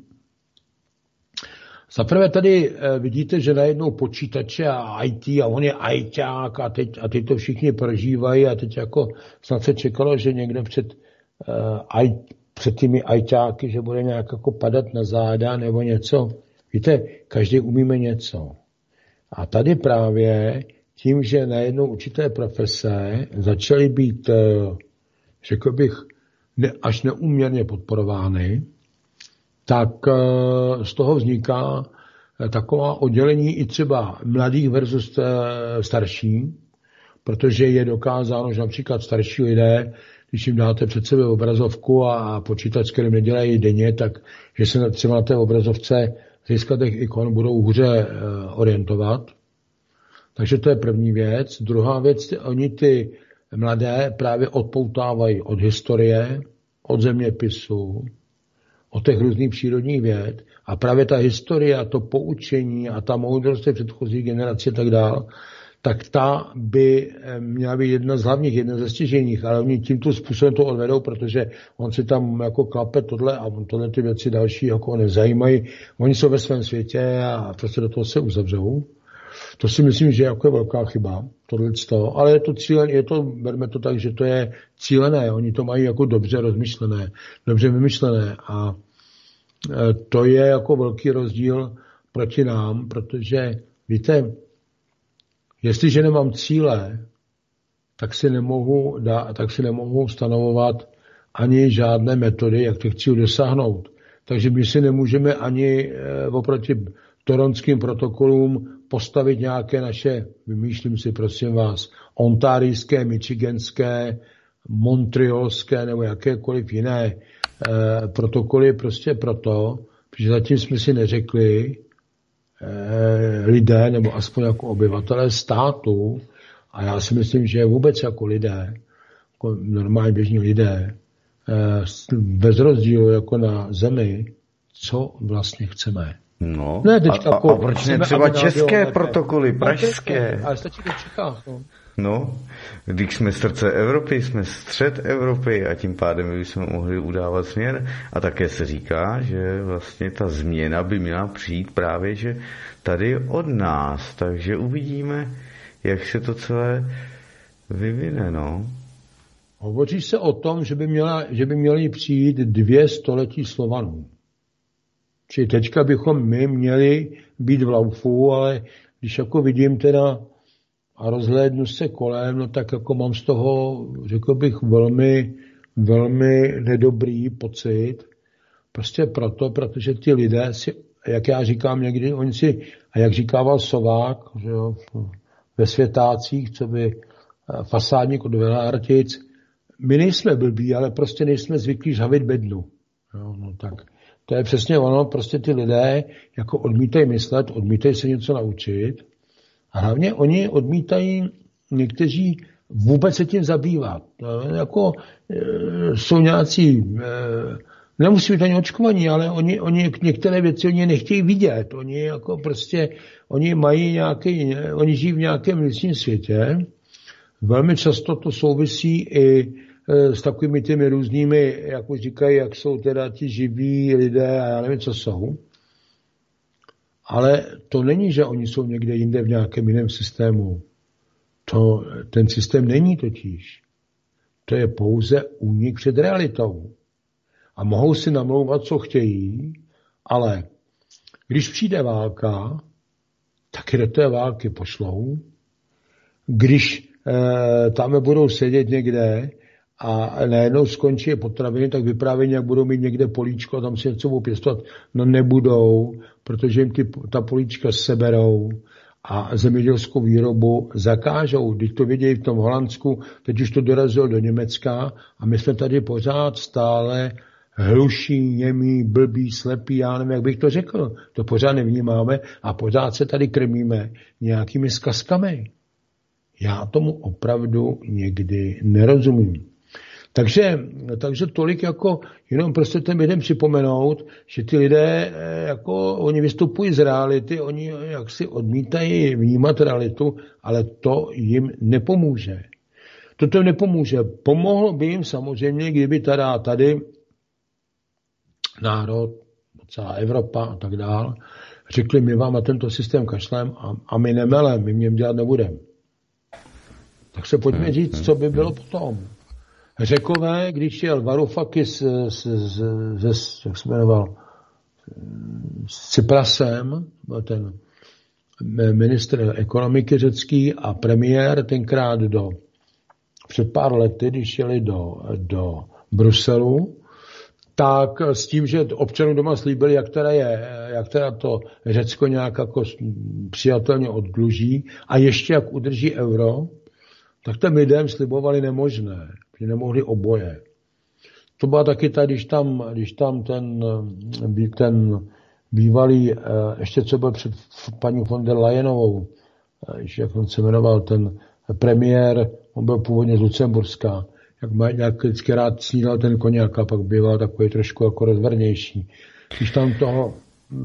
Zaprvé tady eh, vidíte, že najednou počítače a í té a on je ajťák a teď, a teď to všichni prožívají a teď jako snad se čekalo, že někde před, eh, před těmi ajťáky, že bude nějak jako padat na záda nebo něco. Víte, každý umíme něco. A tady právě tím, že najednou určité profese začaly být, řekl bych, ne, až neúměrně podporovány, tak z toho vzniká taková oddělení i třeba mladých versus starší, protože je dokázáno, že například starší lidé, když jim dáte před sebe obrazovku a počítač, kterým nedělají denně, tak že se třeba na té obrazovce z hlediska těch ikon budou hůře orientovat. Takže to je první věc. Druhá věc, oni ty mladé právě odpoutávají od historie, od zeměpisu, od těch různých přírodních věd. A právě ta historie a to poučení a ta moudrost předchozí generace a tak dále, tak ta by měla být jedna z hlavních, jedna ze stěžejních, ale oni tímto způsobem to odvedou, protože on si tam jako klape tohle a tohle ty věci další jako nezajímají. Oni jsou ve svém světě a prostě do toho se uzavřou. To si myslím, že jako je velká chyba, tohleto, ale je to cílené, je to, berme to tak, že to je cílené, oni to mají jako dobře rozmyšlené, dobře vymyšlené a to je jako velký rozdíl proti nám, protože víte, jestliže nemám cíle, tak si nemohu, tak si nemohu stanovovat ani žádné metody, jak těch cílů dosáhnout. Takže my si nemůžeme ani oproti toronským protokolům postavit nějaké naše, vymýšlím si prosím vás, ontárijské, michiganské, montrealské nebo jakékoliv jiné eh, protokoly prostě proto, protože zatím jsme si neřekli eh, lidé nebo aspoň jako obyvatelé státu a já si myslím, že vůbec jako lidé, jako normální běžní lidé, eh, bez rozdílu jako na zemi, co vlastně chceme. No, ne, a, a, a proč ne třeba české protokoly, pražské? Ale stačí to v Čechách, no. No, když jsme srdce Evropy, jsme střed Evropy a tím pádem bychom mohli udávat směr. A také se říká, že vlastně ta změna by měla přijít právě, že tady od nás. Takže uvidíme, jak se to celé vyvine, no. Hovoří se o tom, že by, měla, že by měly přijít dvě století Slovanů. Čili teďka bychom my měli být v laufu, ale když jako vidím teda a rozhlédnu se kolem, no tak jako mám z toho, řekl bych, velmi, velmi nedobrý pocit. Prostě proto, protože ty lidé si, jak já říkám někdy, oni si, a jak říkával Sovák, že jo, ve Světácích, co by fasádník od Velartic, my nejsme blbí, ale prostě nejsme zvyklí žhavit bednu. Jo, no tak. To je přesně ono, prostě ty lidé jako odmítají myslet, odmítají se něco naučit a hlavně oni odmítají někteří vůbec se tím zabývat. No, jako e, jsou nějací, e, nemusí být ani očkovaní, ale oni, oni některé věci oni nechtějí vidět. Oni jako prostě, oni mají nějaký, oni žijí v nějakém vnitřním světě. Velmi často to souvisí i s takovými těmi různými, jak už říkají, jak jsou teda ti živí lidé a já nevím, co jsou. Ale to není, že oni jsou někde jinde v nějakém jiném systému. To, ten systém není totiž. To je pouze únik před realitou. A mohou si namlouvat, co chtějí, ale když přijde válka, tak je do té války pošlou. Když e, tam budou sedět někde a najednou skončí potraviny, tak vyprávění, jak budou mít někde políčko a tam si něco budou pěstovat. No nebudou, protože jim ty, ta políčka seberou a zemědělskou výrobu zakážou. Když to vidějí v tom Holandsku, teď už to dorazilo do Německa a my jsme tady pořád stále hluší, němí, blbí, slepí, já nevím, jak bych to řekl. To pořád nevnímáme a pořád se tady krmíme nějakými zkazkami. Já tomu opravdu někdy nerozumím. Takže, takže tolik jako jenom prostě těm lidem připomenout, že ty lidé, jako oni vystupují z reality, oni jaksi odmítají vnímat realitu, ale to jim nepomůže. Toto jim nepomůže. Pomohlo by jim samozřejmě, kdyby teda tady národ, celá Evropa a tak dál, řekli, my vám na tento systém kašlem a, a my nemelem, my mě dělat nebudeme. Tak se pojďme říct, co by bylo potom. Řekové, když jel Varoufakis s, s, s, jak se jmenoval, s Cyprasem, ten ministr ekonomiky řecký a premiér tenkrát do, před pár lety, když jeli do, do Bruselu, tak s tím, že občanům doma slíbili, jak teda, je, jak teda to Řecko nějak jako přijatelně oddluží a ještě jak udrží euro, tak těm lidem slibovali nemožné, že nemohli oboje. To byla taky ta, když tam, když tam ten, ten bývalý, ještě co byl před paní von der Leyenovou, jak on se jmenoval, ten premiér, on byl původně z Lucemburska, jak, má, jak vždycky rád snídal ten koněk a pak býval takový trošku jako rozvrnější. Když tam toho,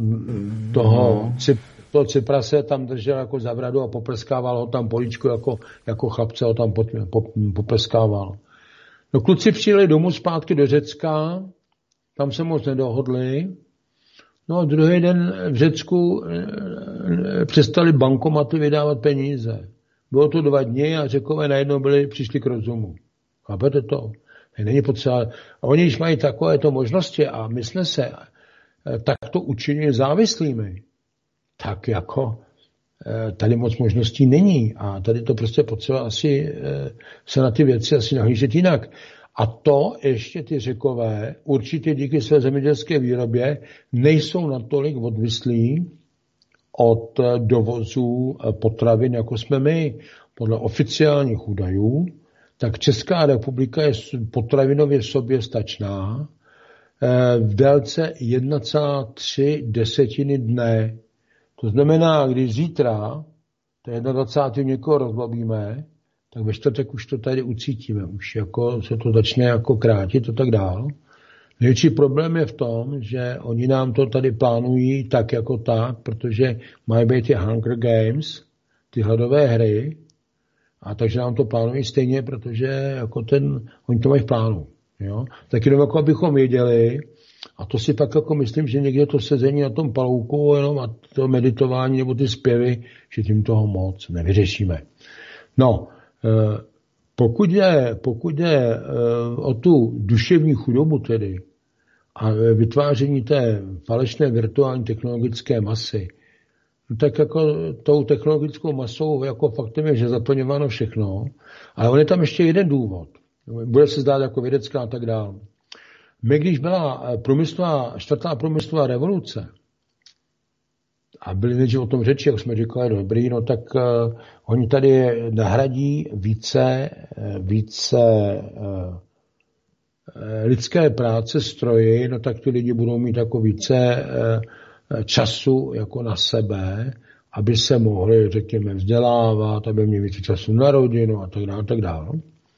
toho, toho Cyprase tam držel jako za bradu a poprskával ho tam políčku, jako, jako chlapce ho tam poprskával. No kluci přijeli domů zpátky do Řecka, tam se moc nedohodli. No a druhý den v Řecku přestali bankomaty vydávat peníze. Bylo to dva dny a Řekové najednou byli, přišli k rozumu. Chápete to? Není potřeba. A oni, když mají takovéto možnosti a mysle se, tak to učinili závislými. Tak jako tady moc možností není. A tady to prostě potřeba asi se na ty věci asi nahlížet jinak. A to ještě ty Řekové určitě díky své zemědělské výrobě nejsou natolik odvislí od dovozu potravin, jako jsme my. Podle oficiálních údajů, tak Česká republika je potravinově soběstačná v délce jedna celá tři desetiny dne. To znamená, když zítra, to dvacátého prvního někoho rozlobíme, tak ve čtvrtek už to tady ucítíme. Už jako se to začne jako krátit a tak dál. Největší problém je v tom, že oni nám to tady plánují tak jako tak, protože mají být ty Hunger Games, ty hladové hry, a takže nám to plánují stejně, protože jako ten, oni to mají v plánu. Jo? Tak jenom jako abychom věděli, a to si pak jako myslím, že někde to sezení na tom palouku jenom a to meditování nebo ty zpěvy, že tím toho moc nevyřešíme. No, pokud jde, pokud jde o tu duševní chudobu tedy a vytváření té falešné virtuální technologické masy, no tak jako tou technologickou masou jako faktem je, že zaplňováno všechno, ale on je tam ještě jeden důvod. Bude se zdát jako vědecká a tak dále. My, když byla průmyslová, čtvrtá průmyslová revoluce, a byli nejdřív o tom řeči, jak jsme říkali, dobrý, no tak uh, oni tady nahradí více, více uh, lidské práce stroji, no tak ty lidi budou mít jako více uh, času jako na sebe, aby se mohli, řekněme, vzdělávat, aby měli více času na rodinu a tak dále, a tak dále.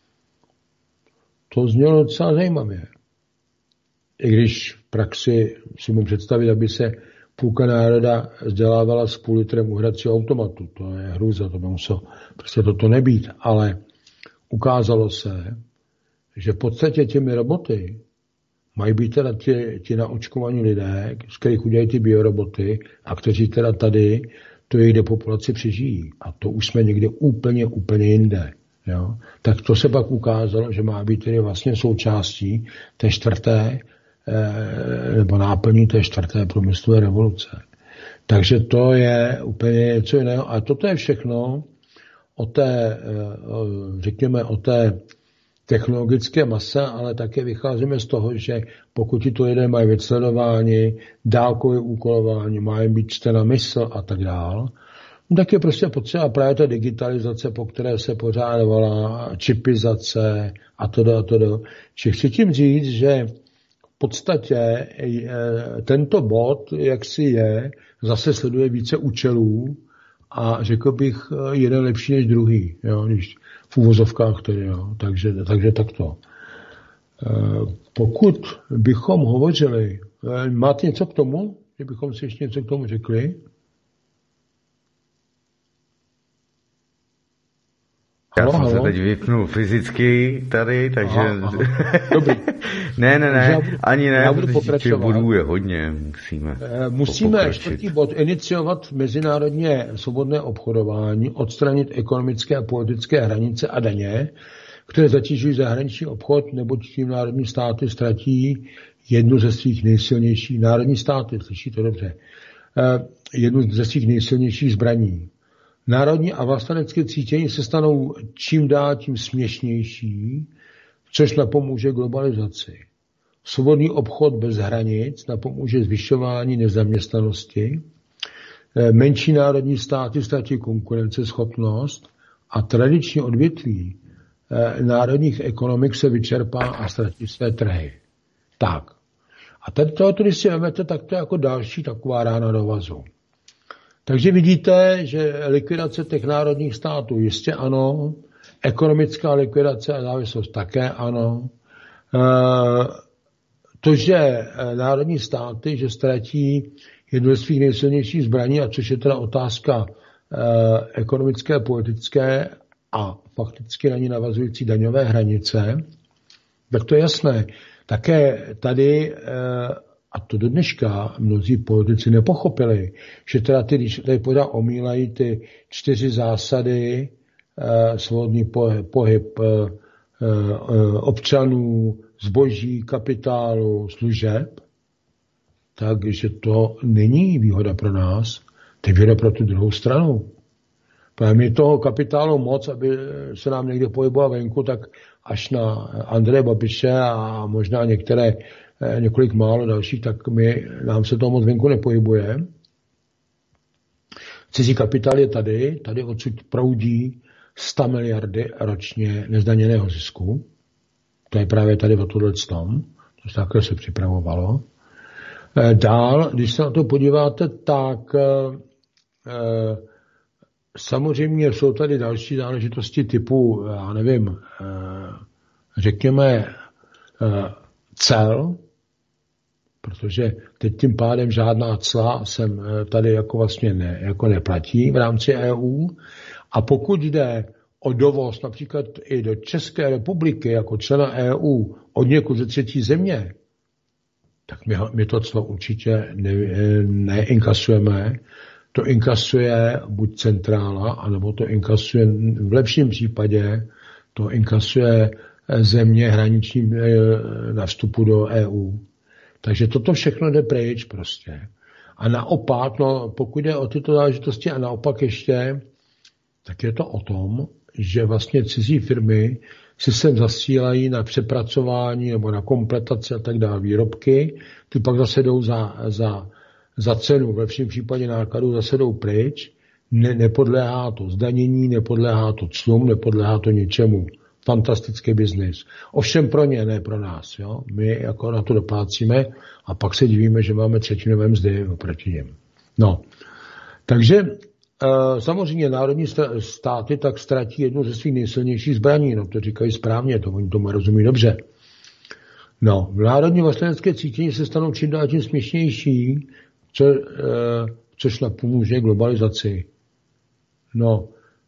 To znělo docela zajímavě. I když v praxi si můžu představit, aby se půlka národa vzdělávala s půl litrem u hracího automatu. To je hrůza, to by muselo prostě toto nebýt. Ale ukázalo se, že v podstatě těmi roboty mají být teda ti, ti naočkovaní lidé, z kterých udělají ty bioroboty a kteří teda tady tu jejich depopulaci přežijí. A to už jsme někde úplně, úplně jinde. Jo? Tak to se pak ukázalo, že má být tedy vlastně součástí té čtvrté nebo náplní té čtvrté průmyslové revoluce. Takže to je úplně něco jiného. A toto je všechno o té, řekněme, o té technologické mase, ale také vycházíme z toho, že pokud ti to lidé mají vysledování, dálkové úkolování, mají být čtena mysl a tak dál, tak je prostě potřeba právě ta digitalizace, po které se pořádovala čipizace a to a to. Či chci tím říct, že v podstatě tento bod, jak si je, zase sleduje více účelů a řekl bych, jeden lepší než druhý, jo, když v uvozovkách tedy, jo, takže, takže takto. Pokud bychom hovořili, máte něco k tomu, že bychom si ještě něco k tomu řekli? Já jsem se teď vypnul fyzicky tady, takže... Aha, aha. Dobrý. ne, ne, ne, budu, ani ne, já budu protože bodů je hodně, musíme Musíme čtvrtý bod iniciovat mezinárodně svobodné obchodování, odstranit ekonomické a politické hranice a daně, které zatěžují zahraniční obchod, neboť tím národní státy ztratí jednu ze svých nejsilnějších, národní státy, slyšíte dobře, jednu ze svých nejsilnějších zbraní. Národní a vlastenecké cítění se stanou čím dál tím směšnější, což napomůže globalizaci. Svobodný obchod bez hranic napomůže zvyšování nezaměstnanosti, menší národní státy ztratí konkurenceschopnost a tradiční odvětví národních ekonomik se vyčerpá a ztratí své trhy. Tak. A tady tohoto, když si vezmete, tak to je jako další taková rána do vazu. Takže vidíte, že likvidace těch národních států jistě ano, ekonomická likvidace a závislost také ano. To, že národní státy, že ztratí jednu ze svých nejsilnějších zbraní, a což je teda otázka ekonomické, politické a fakticky na ní navazující daňové hranice, tak to je jasné. Také tady, a to do dneška, mnozí politici nepochopili, že teda ty, když tady pořád omílají ty čtyři zásady, svobodný pohyb občanů, zboží, kapitálu, služeb, takže to není výhoda pro nás, to je výhoda pro tu druhou stranu. Protože my toho kapitálu moc, aby se nám někde pohyboval venku, tak až na Andreje Babiše a možná některé, několik málo dalších, tak my, nám se toho moc venku nepohybuje. Cizí kapitál je tady, tady odsud proudí sto miliardy ročně nezdaněného zisku. To je právě tady o tohle tom, to se takhle se připravovalo. Dál, když se na to podíváte, tak samozřejmě jsou tady další záležitosti typu, já nevím, řekněme cel, protože teď tím pádem žádná cla sem tady jako vlastně ne, jako neplatí v rámci E U. A pokud jde o dovoz například i do České republiky jako člena E U od někud ze třetí země, tak my, my to clo určitě ne, neinkasujeme. To inkasuje buď centrála, anebo to inkasuje v lepším případě, to inkasuje země hraniční na vstupu do E U. Takže toto všechno jde pryč prostě. A naopak, no, pokud jde o tyto záležitosti a naopak ještě, tak je to o tom, že vlastně cizí firmy si sem zasílají na přepracování nebo na kompletaci a tak dále výrobky, ty pak zase jdou za, za, za cenu, v lepším případě nákladů zase jdou pryč, ne, nepodléhá to zdanění, nepodléhá to clům, nepodléhá to ničemu. Fantastický biznis. Ovšem pro ně, ne pro nás. Jo? My jako na to doplácíme a pak se divíme, že máme třetinové mzdy oproti něm. No, takže samozřejmě národní státy tak ztratí jednu ze svých nejsilnějších zbraní. No to říkají správně, to oni tomu rozumí dobře. No, v národní vlastenecké cítění se stanou čím dál tím směšnější, co, což napomůže globalizaci. No,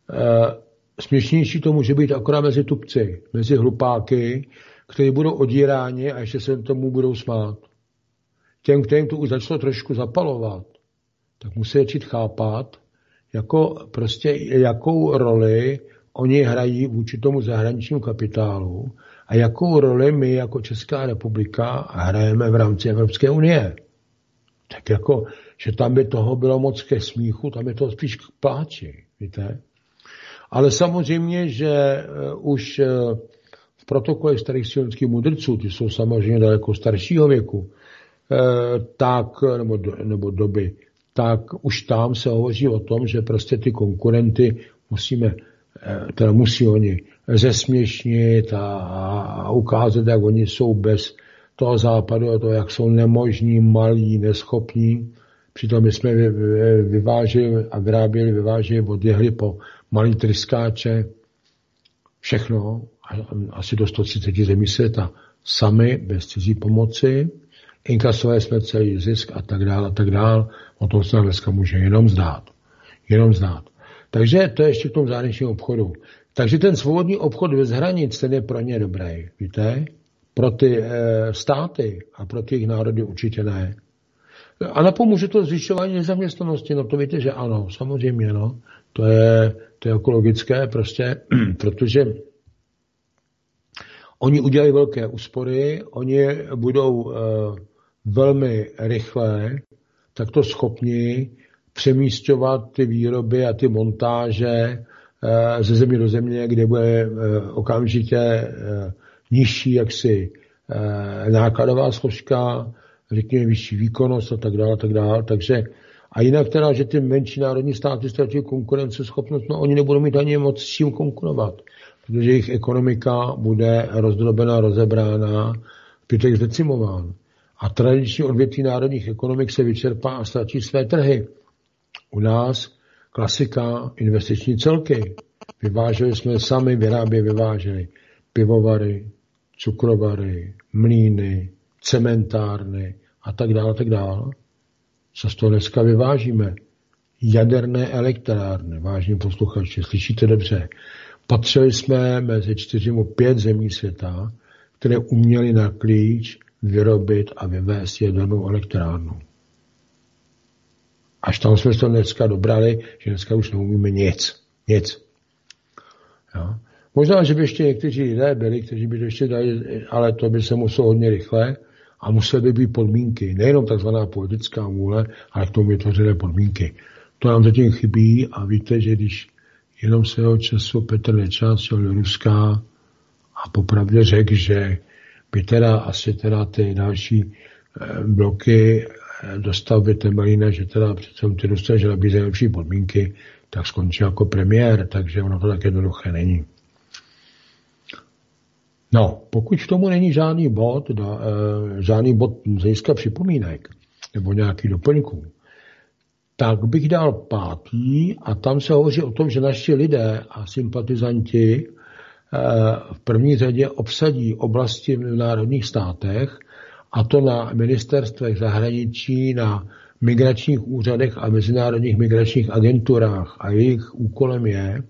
směšnější to může být akorát mezi tupci, mezi hlupáky, kteří budou odíráni a ještě se tomu budou smát. Těm, kterým to už začalo trošku zapalovat, tak musí začít chápat, jako prostě jakou roli oni hrají vůči tomu zahraničnímu kapitálu a jakou roli my jako Česká republika hrajeme v rámci Evropské unie. Tak jako, že tam by toho bylo moc ke smíchu, tam je to spíš k pláči, víte. Ale samozřejmě, že už v protokole starých sionských mudrců, ty jsou samozřejmě daleko staršího věku, tak, nebo, nebo doby, tak už tam se hovoří o tom, že prostě ty konkurenty musíme, teda musí oni zesměšnit a, a ukázat, jak oni jsou bez toho západu a toho, jak jsou nemožní, malí, neschopní. Přitom my jsme vyváželi a vyráběli, vyváželi od jehly po malý tryskáče, všechno, asi do sto třicet zemí světa, sami, bez cizí pomoci, inkasovali jsme celý zisk a tak dále, a tak dále. O tom se nám dneska může jenom zdát. Jenom zdát. Takže to je ještě k tomu zahraničnímu obchodu. Takže ten svobodný obchod bez hranic, ten je pro ně dobrý, víte? Pro ty e, státy a pro ty jejich národy určitě ne. A napomůže to zvyšování nezaměstnanosti, no to víte, že ano, samozřejmě, no. To je, to je jako logické, prostě, protože oni udělají velké úspory, oni budou uh, velmi rychle takto schopni přemísťovat ty výroby a ty montáže uh, ze země do země, kde bude uh, okamžitě uh, nižší jaksi uh, nákladová složka, řekněme vyšší výkonnost a tak dále, tak dále. Takže a jinak teda, že ty menší národní státy ztratí konkurenceschopnost, no oni nebudou mít ani moc s čím konkurovat, protože jejich ekonomika bude rozdrobená, rozebrána, zbytek zdecimován. A tradiční odvětví národních ekonomik se vyčerpá a ztratí své trhy. U nás klasika investiční celky. Vyváželi jsme sami, vyrábě vyváželi pivovary, cukrovary, mlýny, cementárny a tak dále, tak dále. Co z toho dneska vyvážíme? Jaderné elektrárny, vážní posluchači, slyšíte dobře. Patřili jsme mezi čtyři pět zemí světa, které uměly na klíč vyrobit a vyvést jadernou elektrárnu. Až tam jsme to dneska dobrali, že dneska už neumíme nic. Nic. Jo. Možná, že by ještě někteří lidé byli, kteří by to ještě dali, ale to by se muselo hodně rychle a musely by být podmínky. Nejenom takzvaná politická vůle, ale k tomu vytvořené podmínky. To nám zatím chybí a víte, že když jenom svého času Petr Nečas šel do Ruska a popravdě řekl, že by teda asi teda ty další bloky dostavby Temelína, že teda přece ty Rusové, že nabízejí lepší podmínky, tak skončil jako premiér, takže ono to tak jednoduché není. No, pokud k tomu není žádný bod, da, žádný bod z hlediska připomínek nebo nějaký doplňků, tak bych dal pátý a tam se hovoří o tom, že naši lidé a sympatizanti v první řadě obsadí oblasti v národních státech, a to na ministerstvech zahraničí, na migračních úřadech a mezinárodních migračních agenturách. A jejich úkolem je,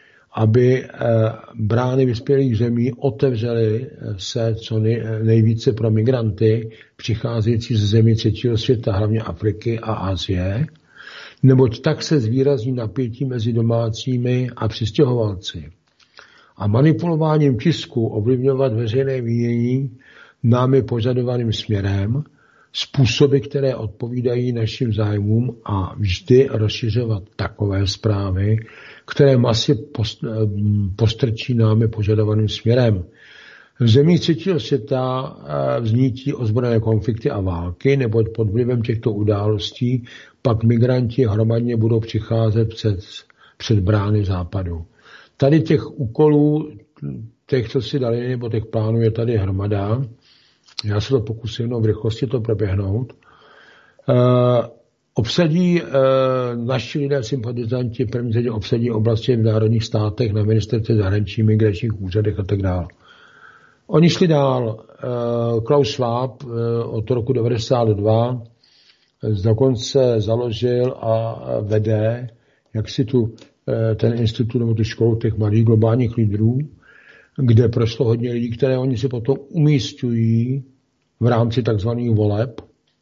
aby brány vyspělých zemí otevřely se co nejvíce pro migranty přicházející ze zemí třetího světa, hlavně Afriky a Asie, neboť tak se zvýrazní napětí mezi domácími a přistěhovalci. A manipulováním tisku ovlivňovat veřejné mínění námi požadovaným směrem, způsoby, které odpovídají našim zájmům a vždy rozšiřovat takové zprávy, které masy postrčí námi požadovaným směrem. V zemích třetího světa vznítí ozbrojené konflikty a války, neboť pod vlivem těchto událostí pak migranti hromadně budou přicházet před, před brány západu. Tady těch úkolů, těch, co si dali, nebo těch plánů je tady hromada. Já se to pokusím jenom v rychlosti to proběhnout. Uh, obsadí uh, naši lidé sympatizanti, první řadě obsadí oblasti v národních státech, na ministerstve zahraničí, migračních úřadech a tak dále. Oni šli dál. Uh, Klaus Schwab uh, od roku devadesát dva dokonce založil a vede, jak si tu uh, ten institut nebo tu školu těch mladých globálních lídrů, kde prošlo hodně lidí, které oni si potom umístují v rámci takzvaných voleb,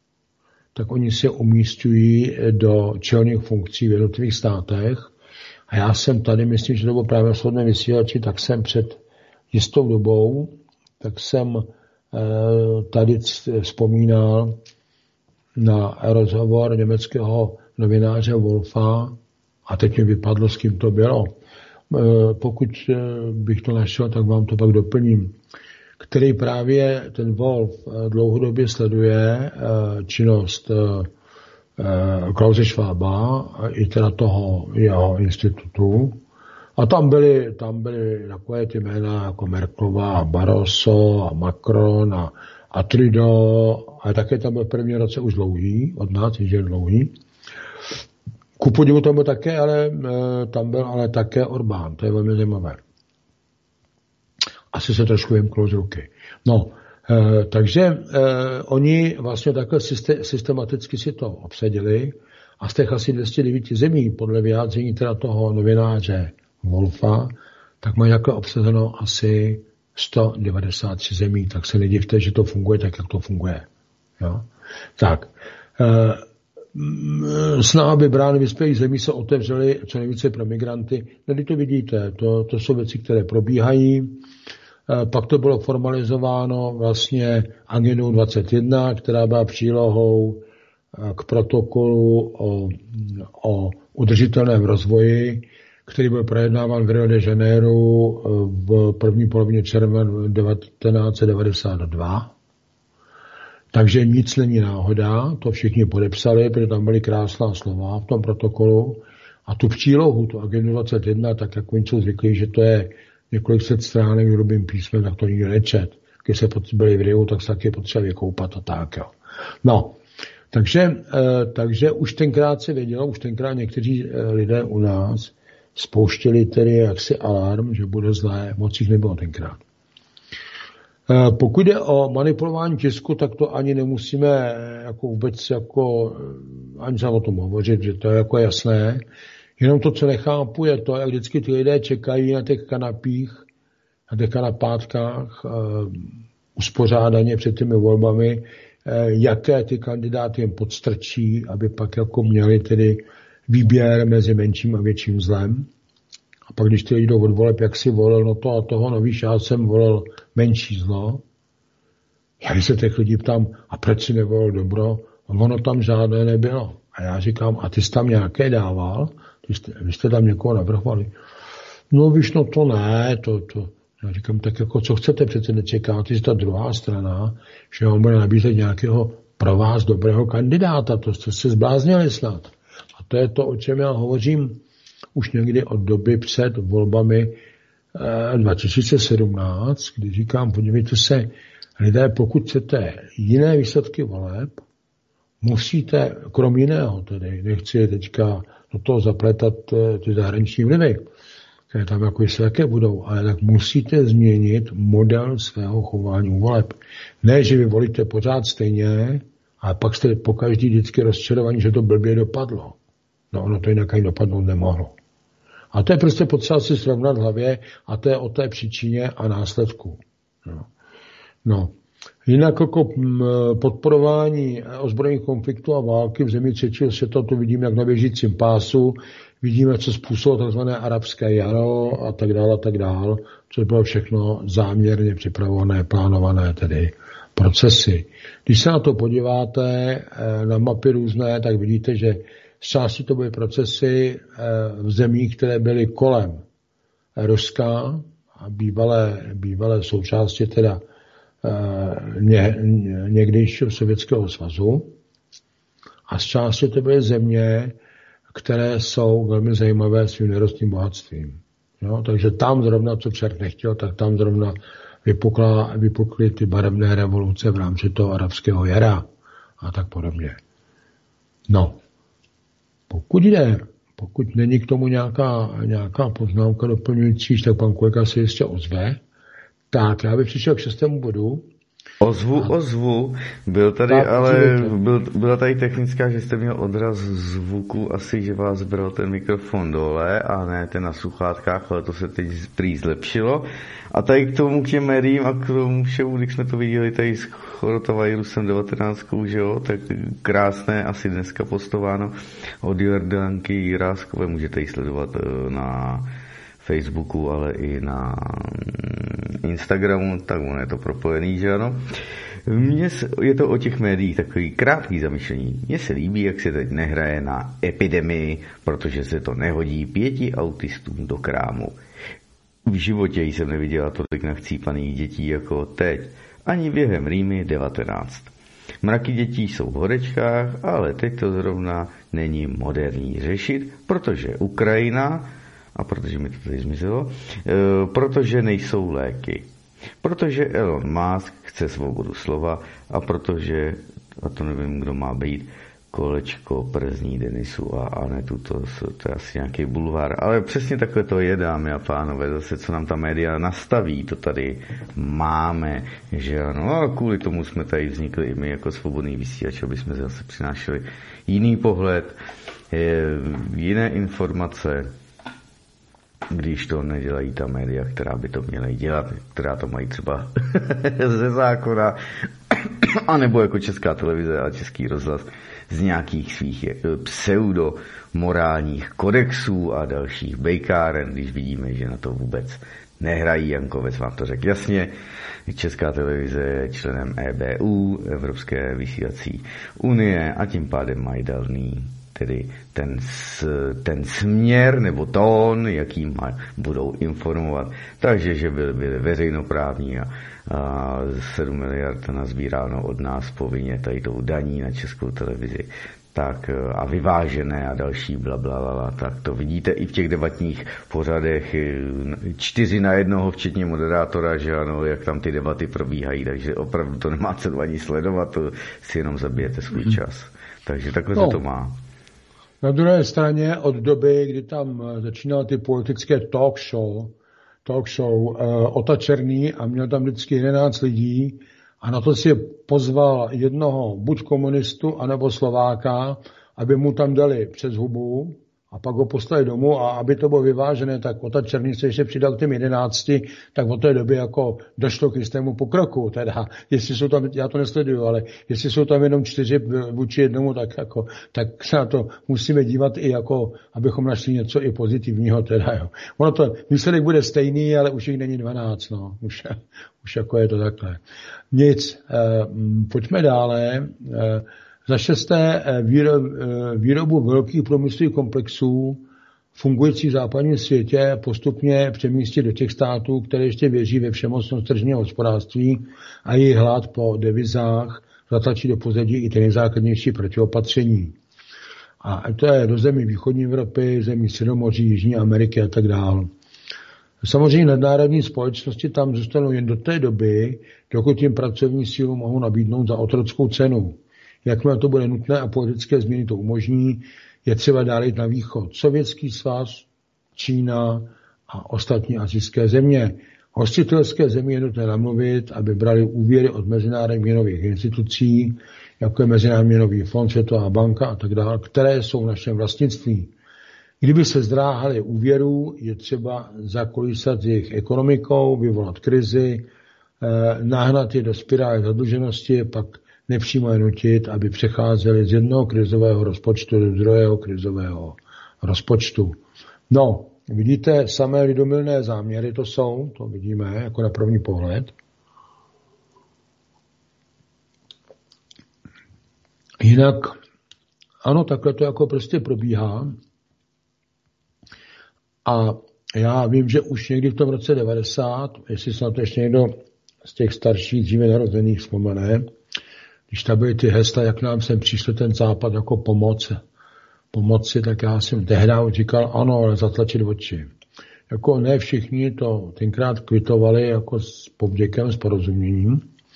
tak oni se umístují do čelných funkcí v jednotlivých státech. A já jsem tady, myslím, že to bylo právě shodné vysílači, tak jsem před jistou dobou, tak jsem tady vzpomínal na rozhovor německého novináře Wolfa a teď mi vypadlo, s kým to bylo. Pokud bych to našel, tak vám to pak doplním. Který právě ten Wolf dlouhodobě sleduje činnost Klause Schwaba i teda toho jeho institutu. A tam byly, tam byly takové ty jména jako Merkelová a Barroso a Macron a, a Trudeau. A také tam byl v první roce už dlouhý, od nás je dlouhý. Ku podivu tam byl také, ale tam byl ale také Orbán, to je velmi zajímavé. Asi se trošku vymklo z ruky. No, e, takže e, oni vlastně takhle systematicky si to obsadili a z těch asi dvě stě devět zemí, podle vyjádření teda toho novináře Wolfa, tak mají takhle obsazeno asi sto devadesát tři zemí, tak se nedivte, že to funguje tak, jak to funguje. Jo? Tak, e, snaha, aby brány vyspělých zemí se otevřely co nejvíce pro migranty. Tady to vidíte, to, to jsou věci, které probíhají. Pak to bylo formalizováno vlastně agendou dvacet jedna, která byla přílohou k protokolu o, o udržitelném rozvoji, který byl projednáván v Rio de Janeiro v první polovině června devatenáct set devadesát dva. Takže nic není náhoda, to všichni podepsali, protože tam byly krásná slova v tom protokolu. A tu přílohu, tu agendu dvacet jedna, tak jak oni jsou zvyklí, že to je několik set stránek hrubým písmem, tak to nikdo nečet. Když se byli v Riu, tak se taky potřeba vykoupat a tak. Jo. No, takže, takže už tenkrát se vědělo, už tenkrát někteří lidé u nás spouštěli tedy jaksi alarm, že bude zlé, moc jich nebylo tenkrát. Pokud jde o manipulování tisku, tak to ani nemusíme jako vůbec jako, ani se o tom hovořit, že to je jako jasné. Jenom to, co nechápu, je to, jak vždycky ty lidé čekají na těch kanapích, na těch kanapátkách, uh, uspořádaně před těmi volbami, uh, jaké ty kandidáty jim podstrčí, aby pak jako měli tedy výběr mezi menším a větším zlem. A pak, když ty lidi jdou od voleb, jak si volil, no to a toho, no víš, já jsem volil menší zlo. Já když se těch lidí ptám, a proč si nevolil dobro? Ono tam žádné nebylo. A já říkám, a ty jsi tam nějaké dával? Vy jste, vy jste tam někoho navrhovali? No víš, no to ne, to, to. Já říkám, tak jako co chcete, přece nečekáte, že ta druhá strana, že on bude nabízet nějakého pro vás dobrého kandidáta, to jste se zbláznili snad. A to je to, o čem já hovořím už někdy od doby před volbami eh, dva tisíce sedmnáct, kdy říkám, podívejte se, lidé, pokud chcete jiné výsledky voleb, musíte, krom jiného tedy, nechci teďka do toho zapletat ty zahraniční vlivy, které tam jako jestli jaké budou, ale tak musíte změnit model svého chování u voleb. Ne, že vy volíte pořád stejně, ale pak jste pokaždý vždycky rozčarovaní, že to blbě dopadlo. No ono to jinak ani dopadnout nemohlo. A to je prostě potřeba si srovnat v hlavě a to je o té příčině a následku. No. no. Jinak jako podporování ozbrojených konfliktů a války v zemi třetího světa, to vidíme jak na běžícím pásu, vidíme, co způsobilo tzv. Arabské jaro a tak dále, a tak dále, což bylo všechno záměrně připravované, plánované tedy procesy. Když se na to podíváte na mapy různé, tak vidíte, že z části to byly procesy v zemích, které byly kolem Ruska a bývalé, bývalé součásti teda ně, někdejšího Sovětského svazu. A z části to byly země, které jsou velmi zajímavé svým nerostným bohatstvím. Jo? Takže tam zrovna, co čert nechtěl, tak tam zrovna vypukla, vypukly ty barevné revoluce v rámci toho arabského jara a tak podobně. No, pokud jde, pokud není k tomu nějaká, nějaká poznámka doplňující, tak pan kolega se jistě ozve. Tak, já bych přišel k šestému bodu. Ozvu, a... ozvu. Byl tady, tak, ale byl, byla tady technická, že jste měl odraz zvuku, asi, že vás bral ten mikrofon dole a ne ten na sluchátkách, ale to se teď prý zlepšilo. A tady k tomu, k těm médiím a k tomu všemu, když jsme to viděli tady s koronavirusem devatenáct, že jo, tak krásné, asi dneska postováno od Jordanky Jiráskové, můžete ji sledovat na Facebooku, ale i na Instagramu, tak on je to propojený, že ano. Mně je to o těch médiích takový krátký zamyšlení. Mně se líbí, jak se teď nehraje na epidemii, protože se to nehodí pěti autistům do krámu. V životě jsem neviděla tolik nachcípaných dětí jako teď, ani během Římy devatenáct. Mraky dětí jsou v horečkách, ale teď to zrovna není moderní řešit, protože Ukrajina, a protože mi to tady zmizelo, e, protože nejsou léky. Protože Elon Musk chce svobodu slova a protože, a to nevím, kdo má být, kolečko przní Denisu a Anetu, to, to je asi nějaký bulvár. Ale přesně takhle to je, dámy a pánové, zase co nám ta média nastaví, to tady máme, že ano. A kvůli tomu jsme tady vznikli i my jako svobodný vysílač, aby jsme zase přinášeli jiný pohled, jiné informace, když to nedělají ta média, která by to měla dělat, která to mají třeba ze zákona, anebo jako Česká televize a Český rozhlas z nějakých svých pseudo morálních kodexů a dalších bejkáren, když vidíme, že na to vůbec nehrají. Jankovec vám to řekl jasně. Česká televize je členem E B U, Evropské vysílací unie, a tím pádem mají daný tedy ten, ten směr nebo tón, jakým budou informovat. Takže, že byly, byly veřejnoprávní a, a sedm miliard nazbíráno od nás povinně tady tou daní na Českou televizi, tak a vyvážené a další blablabla, tak to vidíte i v těch debatních pořadech, čtyři na jednoho, včetně moderátora, že ano, jak tam ty debaty probíhají, takže opravdu to nemá cenu ani sledovat, to si jenom zabijete svůj čas. Takže takhle no. se to má. Na druhé straně od doby, kdy tam začínaly ty politické talk show, talk show uh, Ota Černý a měl tam vždycky jedenáct lidí a na to si pozval jednoho buď komunistu, anebo Slováka, aby mu tam dali přes hubu a pak ho poslali domů, a aby to bylo vyvážené, tak Ota Černý se ještě přidal k těm jedenácti, tak od té doby jako došlo k jistému pokroku. Teda, jestli jsou tam, já to nesleduju, ale jestli jsou tam jenom čtyři vůči jednomu, tak, jako, tak se na to musíme dívat i jako, abychom našli něco i pozitivního. Teda, jo. Ono to, výsledek bude stejný, ale už jich není dvanáct, no. Už, už jako je to takhle. Nic, eh, pojďme dále. Eh, Za šesté výrob, výrobu velkých průmyslových komplexů fungující v západním světě postupně přemístit do těch států, které ještě věří ve všemocnost tržního hospodářství a jejich hlad po devizách zatlačí do pozadí i ty nejzákladnější protiopatření. A to je do zemí východní Evropy, zemí Středomoří, Jižní Ameriky a tak dále. Samozřejmě nadnárodní společnosti tam zůstanou jen do té doby, dokud jim pracovní sílu mohou nabídnout za otrockou cenu. Jakmile to bude nutné a politické změny to umožní, je třeba dál jít na východ. Sovětský svaz, Čína a ostatní asijské země. Hostitelské země je nutné namluvit, aby brali úvěry od mezinárodních měnových institucí, jako je Mezinárodní měnový fond, Světová banka a tak dále, které jsou v našem vlastnictví. Kdyby se zdráhali úvěrů, je třeba zakolísat jejich ekonomikou, vyvolat krizi, nahnat je do spirály zadluženosti, pak nepřímo je nutit, aby přecházeli z jednoho krizového rozpočtu do druhého krizového rozpočtu. No, vidíte, samé lidomilné záměry to jsou, to vidíme jako na první pohled. Jinak, ano, takhle to jako prostě probíhá. A já vím, že už někdy v tom roce devadesát, jestli se na to ještě někdo z těch starších dříve narozených vzpomene, když tam byly ty hesla, jak nám sem přišel ten západ jako pomoc, pomoci, tak já jsem tehdy říkal, ano, ale zatlačit oči. Jako ne všichni to tenkrát kvitovali jako s povděkem, s porozuměním.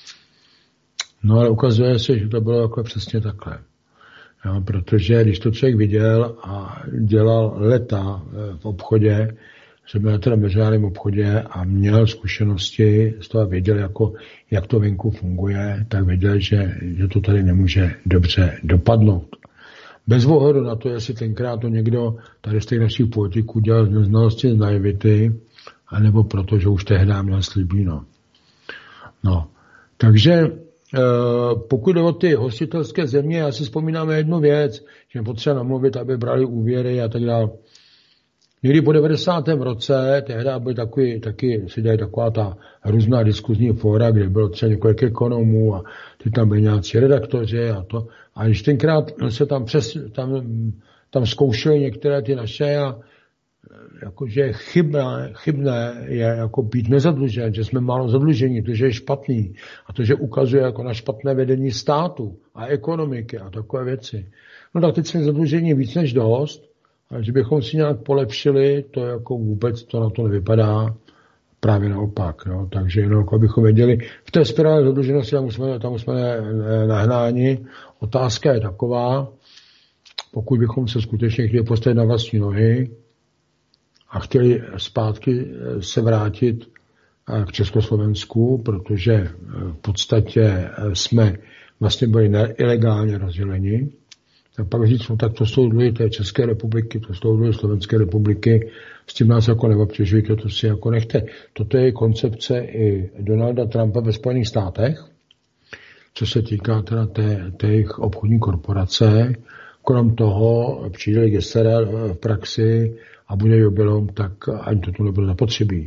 No ale ukazuje se, že to bylo jako přesně takhle. Jo, protože když to člověk viděl a dělal leta v obchodě, že byl teda v mezinárodním obchodě a měl zkušenosti z toho, věděl, jako, jak to venku funguje, tak věděl, že, že to tady nemůže dobře dopadnout. Bez ohledu na to, jestli tenkrát to někdo tady z těch našich politiků dělal z neznalosti, z naivity, anebo proto, že už tehdy měl slibíno. No, takže pokud jde o ty hostitelské země, já si vzpomínám jednu věc, že potřeba namluvit, aby brali úvěry a tak dále. Někdy po devadesátém roce, tehdy byly takový, taky si dají taková ta různá diskuzní fóra, kde bylo třeba několik ekonomů a ty tam byli nějací redaktoři a to. A když tenkrát se tam, přes, tam, tam zkoušeli některé ty naše a jakože chybné, chybné je jako být nezadlužen, že jsme málo zadlužení, to, že je špatný a to, že ukazuje jako na špatné vedení státu a ekonomiky a takové věci. No tak teď jsme zadlužení víc než dost, a že bychom si nějak polepšili, to jako vůbec to na to nevypadá, právě naopak. No. Takže jenom jako abychom věděli, v té spirále zadluženosti tam jsme, tam jsme nahnáni. Otázka je taková, pokud bychom se skutečně chtěli postavit na vlastní nohy a chtěli zpátky se vrátit k Československu, protože v podstatě jsme vlastně byli ilegálně rozděleni, tak pak říct, no tak to jsou dluhy té České republiky, to jsou dluhy Slovenské republiky, s tím nás jako neobtěžujte, to si jako nechte. Toto je koncepce i Donalda Trumpa ve Spojených státech, co se týká teda té, té jejich obchodní korporace. Krom toho přijde Gessler v praxi a bude jubilom, tak ani to tu nebude zapotřebí.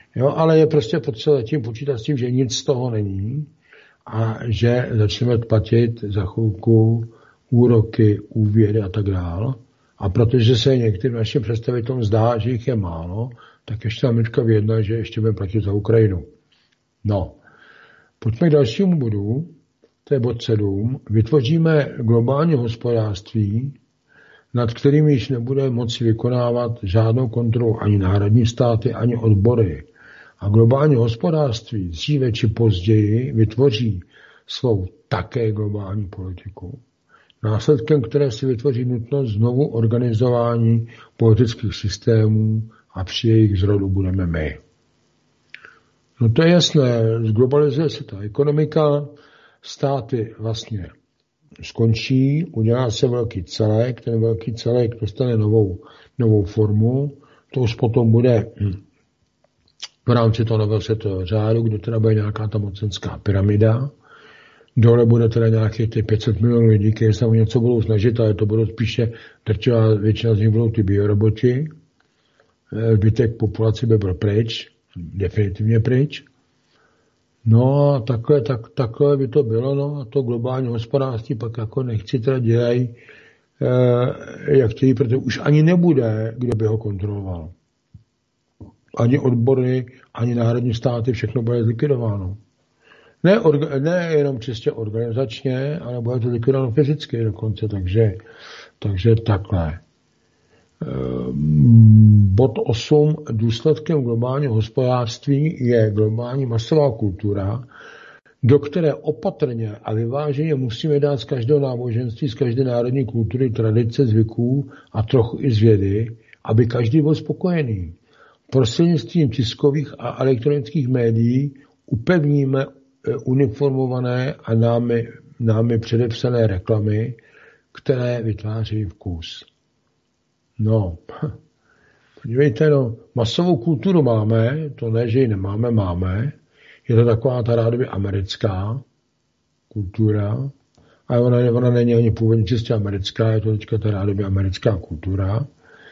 Jo, ale je prostě potřeba tím počítat s tím, že nic z toho není a že začneme platit za chvilku úroky, úvěry a tak dál. A protože se některým našim představitelům zdá, že jich je málo, tak ještě Amerika vyjedná, že ještě bude platit za Ukrajinu. No, pojďme k dalšímu bodu, to je bod sedm. Vytvoříme globální hospodářství, nad kterým již nebude moci vykonávat žádnou kontrolu ani národní státy, ani odbory. A globální hospodářství dříve či později vytvoří svou také globální politiku, následkem které se vytvoří nutnost znovu organizování politických systémů a při jejich zrodu budeme my. No to je jasné, zglobalizuje se ta ekonomika, státy vlastně skončí, udělá se velký celek, ten velký celek dostane novou, novou formu, to už potom bude v rámci toho nového světového řádu, kde teda bude nějaká ta mocenská pyramida, dole bude teda nějakých těch pět set milionů lidí, kteří se o něco budou snažit, ale to budou spíše, drtivá většina z nich budou ty bioroboti, zbytek populace by byl pryč, definitivně pryč. No a takhle, tak, takhle by to bylo, no a to globální hospodářství pak jako nechci teda dělají, eh, jak chtějí, protože už ani nebude, kdo by ho kontroloval. Ani odbory, ani národní státy, všechno bude zlikvidováno. Ne, orga, ne jenom čistě organizačně, ale bude to likvidováno fyzicky dokonce, takže, takže takhle. Bod osm. Důsledkem globálního hospodářství je globální masová kultura, do které opatrně a vyváženě musíme dát z každého náboženství, z každé národní kultury, tradice, zvyků a trochu i z vědy, aby každý byl spokojený. Prostřednictvím tiskových a elektronických médií upevníme uniformované a námi, námi předepsané reklamy, které vytváří vkus. No, podívejte, no, masovou kulturu máme, to ne, že ji nemáme, máme. Je to taková ta rádoby americká kultura, ale ona, ona není ani původně čistě americká, je to teďka ta rádoby americká kultura.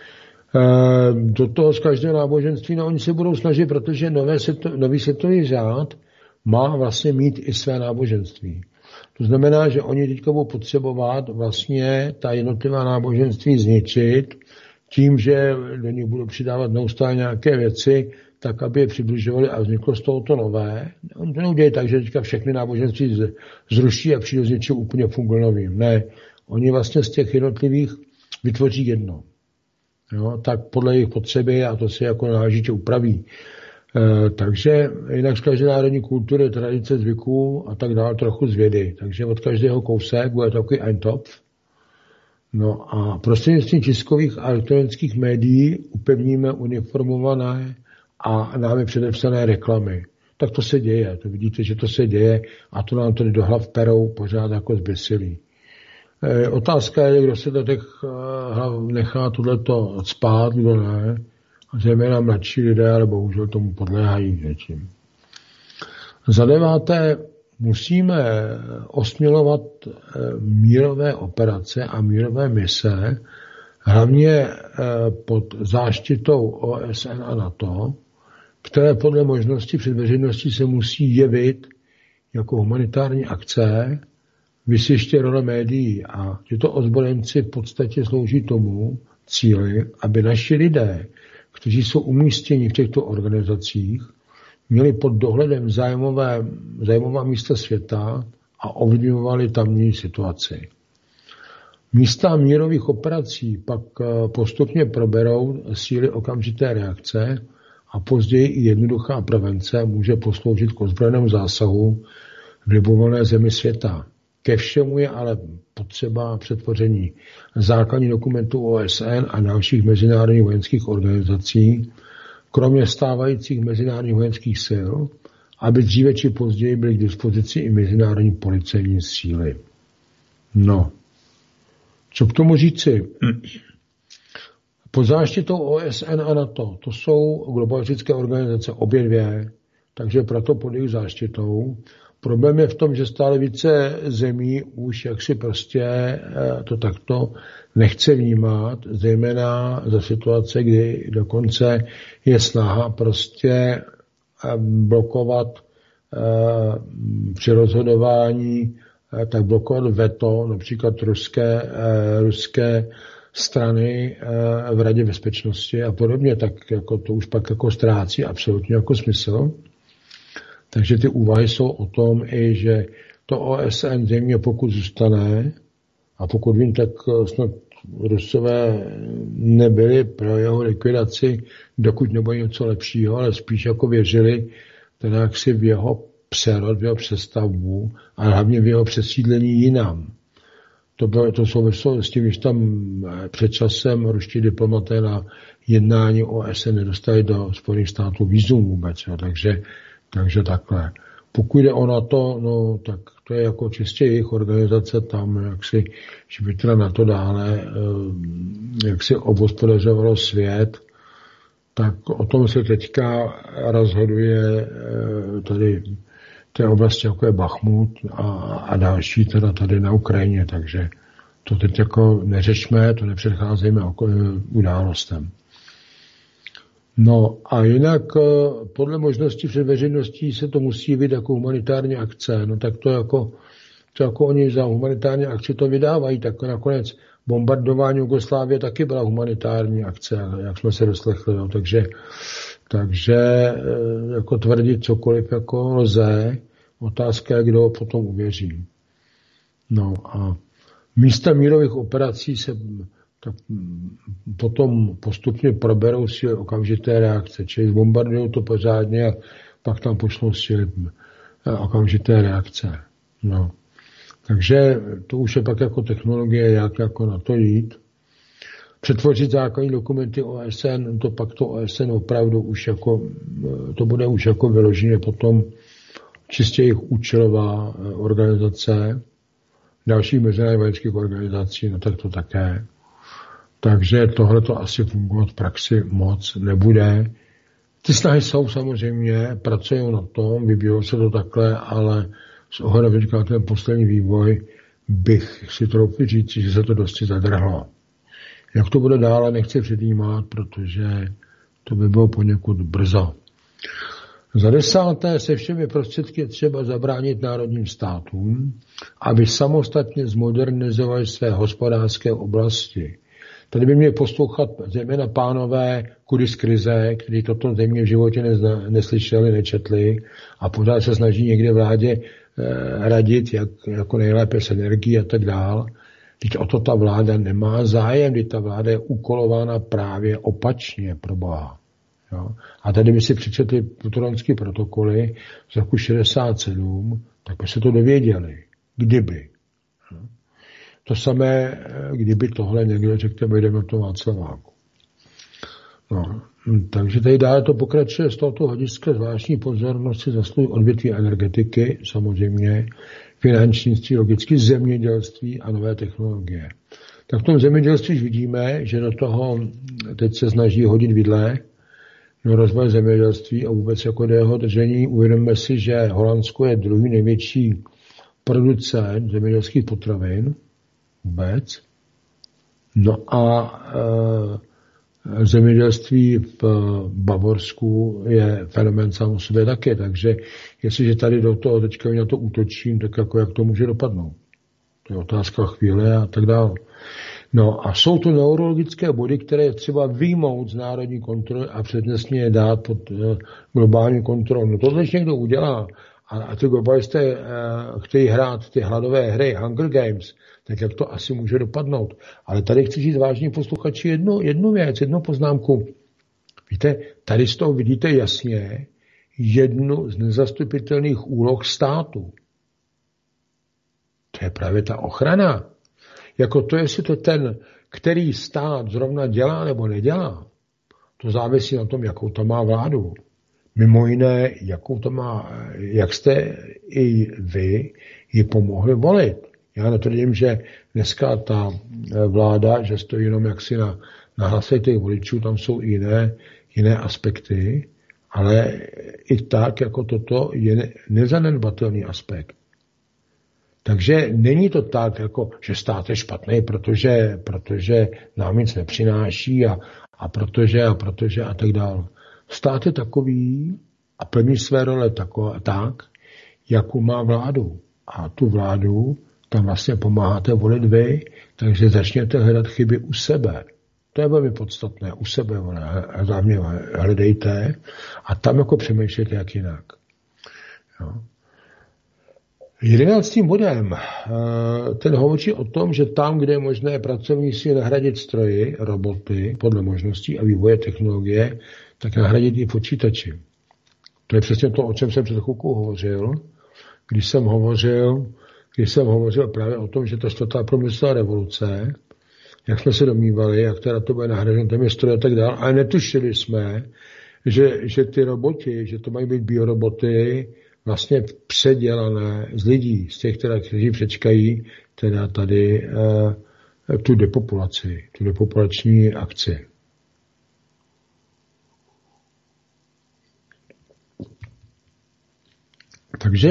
E, do toho z každého náboženství, no oni se budou snažit, protože nové světo, nový světový řád má vlastně mít i své náboženství. To znamená, že oni teďka budou potřebovat vlastně ta jednotlivá náboženství zničit tím, že do nich budou přidávat neustále nějaké věci, tak aby je přibližovali a vzniklo z tohoto nové. Oni to neudějí tak, že teďka všechny náboženství zruší a přijdou z něčeho úplně funguje novým. Ne, oni vlastně z těch jednotlivých vytvoří jedno. Jo, tak podle jejich potřeby a to si jako náležitě upraví. E, takže jinak z každé národní kultury, tradice, zvyků a tak dále trochu z vědy. Takže od každého kousek bude takový Eintopf. No a prostřednictvím tiskových a elektronických médií upevníme uniformované a námi předepsané reklamy. Tak to se děje, to vidíte, že to se děje a to nám tady do hlav perou pořád jako zběsilí. E, otázka je, kdo se do těch hlav nechá tohleto spát, kdo ne. A zejména mladší lidé, ale bohužel tomu podléhají něčím. Za deváté, musíme osmělovat mírové operace a mírové mise, hlavně pod záštitou O S N a NATO, které podle možnosti před veřejností se musí jevit jako humanitární akce, vysvěště role médií. A tyto ozbrojenci v podstatě slouží tomu cíli, aby naši lidé, kteří jsou umístěni v těchto organizacích, měli pod dohledem zájmové, zájmová místa světa a ovlivňovali tamní situaci. Místa mírových operací pak postupně proberou síly okamžité reakce a později i jednoduchá prevence může posloužit k ozbrojenému zásahu v libovolné zemi světa. Ke všemu je ale potřeba přetvoření základních dokumentů O S N a dalších mezinárodních vojenských organizací, kromě stávajících mezinárodních vojenských sil, aby dříve či později byly k dispozici i mezinárodní policejní síly. No, co k tomu říci? Pod záštitou O S N a NATO, to jsou globalistické organizace, obě dvě, takže proto pod jejich záštitou. Problém je v tom, že stále více zemí už jaksi prostě to takto nechce vnímat, zejména za situace, kdy dokonce je snaha prostě blokovat při rozhodování, tak blokovat veto například ruské, ruské strany v Radě bezpečnosti a podobně, tak jako to už pak jako ztrácí absolutně jako smysl. Takže ty úvahy jsou o tom i, že to O S N země pokud zůstane, a pokud vím, tak snad Rusové nebyli pro jeho likvidaci, dokud nebo něco lepšího, ale spíš jako věřili teda jaksi v jeho přerod, v jeho přestavbu a hlavně v jeho přesídlení jinam. To, bylo, to souvislo s tím, když tam před časem ruští diplomaté na jednání O S N nedostali do Spojených států vízum vůbec. Jo. Takže, takže takhle. Pokud jde o NATO, no, tak to je jako čistě jejich organizace tam, jak si, že by teda na to dále, jak si obhospodařovalo svět, tak o tom se teďka rozhoduje tady té oblasti, jako je Bachmut a, a další teda tady na Ukrajině, takže to teď jako neřešme, to nepředcházejme událostem. No a jinak podle možností před veřejností se to musí vidět jako humanitární akce, no tak to jako, to jako oni za humanitární akci to vydávají, tak nakonec bombardování Jugoslávie taky byla humanitární akce, jak jsme se doslechli, no, takže, takže jako tvrdit cokoliv jako lze, otázka je, kdo potom uvěří. No a místa mírových operací se tak potom postupně proberou si okamžité reakce, čili zbombardují to pořádně a pak tam pošlou si okamžité reakce. No. Takže to už je pak jako technologie, jak jako na to jít. Přetvořit základní dokumenty O S N, to pak to O S N opravdu už jako, to bude už jako vyloženě potom čistě jejich účelová organizace, dalších mezinárodních vojenských organizací, no tak to také. Takže tohle to asi fungovat v praxi moc nebude. Ty snahy jsou samozřejmě, pracují na tom, vybíjou se to takhle, ale s ohledem na ten poslední vývoj bych si troufl říct, že se to dosti zadrhlo. Jak to bude dále, nechci předjímat, protože to by bylo poněkud brzo. Za desáté se všemi prostředky je třeba zabránit národním státům, aby samostatně zmodernizovali své hospodářské oblasti. Tady by měli poslouchat zejména pánové kudy z krize, kteří toto země v životě nezna, neslyšeli, nečetli a pořád se snaží někde vládě eh, radit, jak, jako nejlépe s energií a tak dál. Teď o to ta vláda nemá zájem, když ta vláda je úkolována právě opačně pro Boha. Jo? A tady by si přečetli plutonské protokoly z roku šedesát sedm, tak by se to dověděli. Kdyby. Jo? To samé, kdyby tohle někdo řekl, jdeme to Václaváku. No, takže tady dále to pokračuje z tohoto hlediska zvláštní pozornost si zasluhují odvětví energetiky, samozřejmě, finančnictví, logicky zemědělství a nové technologie. Tak v tom zemědělství vidíme, že do toho teď se snaží hodit vidle, no rozvoj zemědělství a vůbec jako do jeho držení. Uvědomme si, že Holandsko je druhý největší producent zemědělských potravin vůbec. No a e, zemědělství v Bavorsku je fenomén sám o sobě také, takže jestliže tady do toho teďka na to útočím, tak jako jak to může dopadnout. To je otázka chvíle a tak dále. No a jsou to neurologické body, které je třeba vyjmout z národní kontroly a přednostně je dát pod uh, globální kontrolu. No tohle někdo udělá a, a ty globalisté uh, chtějí hrát ty hladové hry, Hunger Games, tak jak to asi může dopadnout. Ale tady chci říct vážní posluchači jednu, jednu věc, jednu poznámku. Víte, tady z toho vidíte jasně jednu z nezastupitelných úloh státu. To je právě ta ochrana. Jako to, jestli to ten, který stát zrovna dělá nebo nedělá, to závisí na tom, jakou to má vládu. Mimo jiné, jakou to má, jak jste i vy ji pomohli volit. Já netvrdím, že dneska ta vláda, že stojí jenom jaksi na, na hlasech těch voličů, tam jsou i jiné, jiné aspekty, ale i tak, jako toto je nezanedbatelný aspekt. Takže není to tak, jako, že stát je špatný, protože, protože nám nic nepřináší a, a protože a protože a tak dále. Stát je takový, a plní své role tako, tak, jakou má vládu. A tu vládu tam vlastně pomáháte volit vy, takže začněte hledat chyby u sebe. To je velmi podstatné. U sebe hlavně hledejte a tam jako přemýšlejte jak jinak. Jo. Jedenáctým bodem, ten hovoří o tom, že tam, kde je možné pracovní síly nahradit stroji, roboty, podle možností a vývoje technologie, tak nahradit i počítači. To je přesně to, o čem jsem před chvilkou hovořil, když jsem hovořil, když jsem hovořil právě o tom, že ta čtvrtá průmyslová revoluce, jak jsme se domnívali, jak teda to bude nahraženo těmi stroji a tak dále, ale netušili jsme, že, že ty roboti, že to mají být bioroboty, vlastně předělané z lidí, z těch, které, kteří přečkají teda tady eh, tu depopulaci, tu depopulační akci. Takže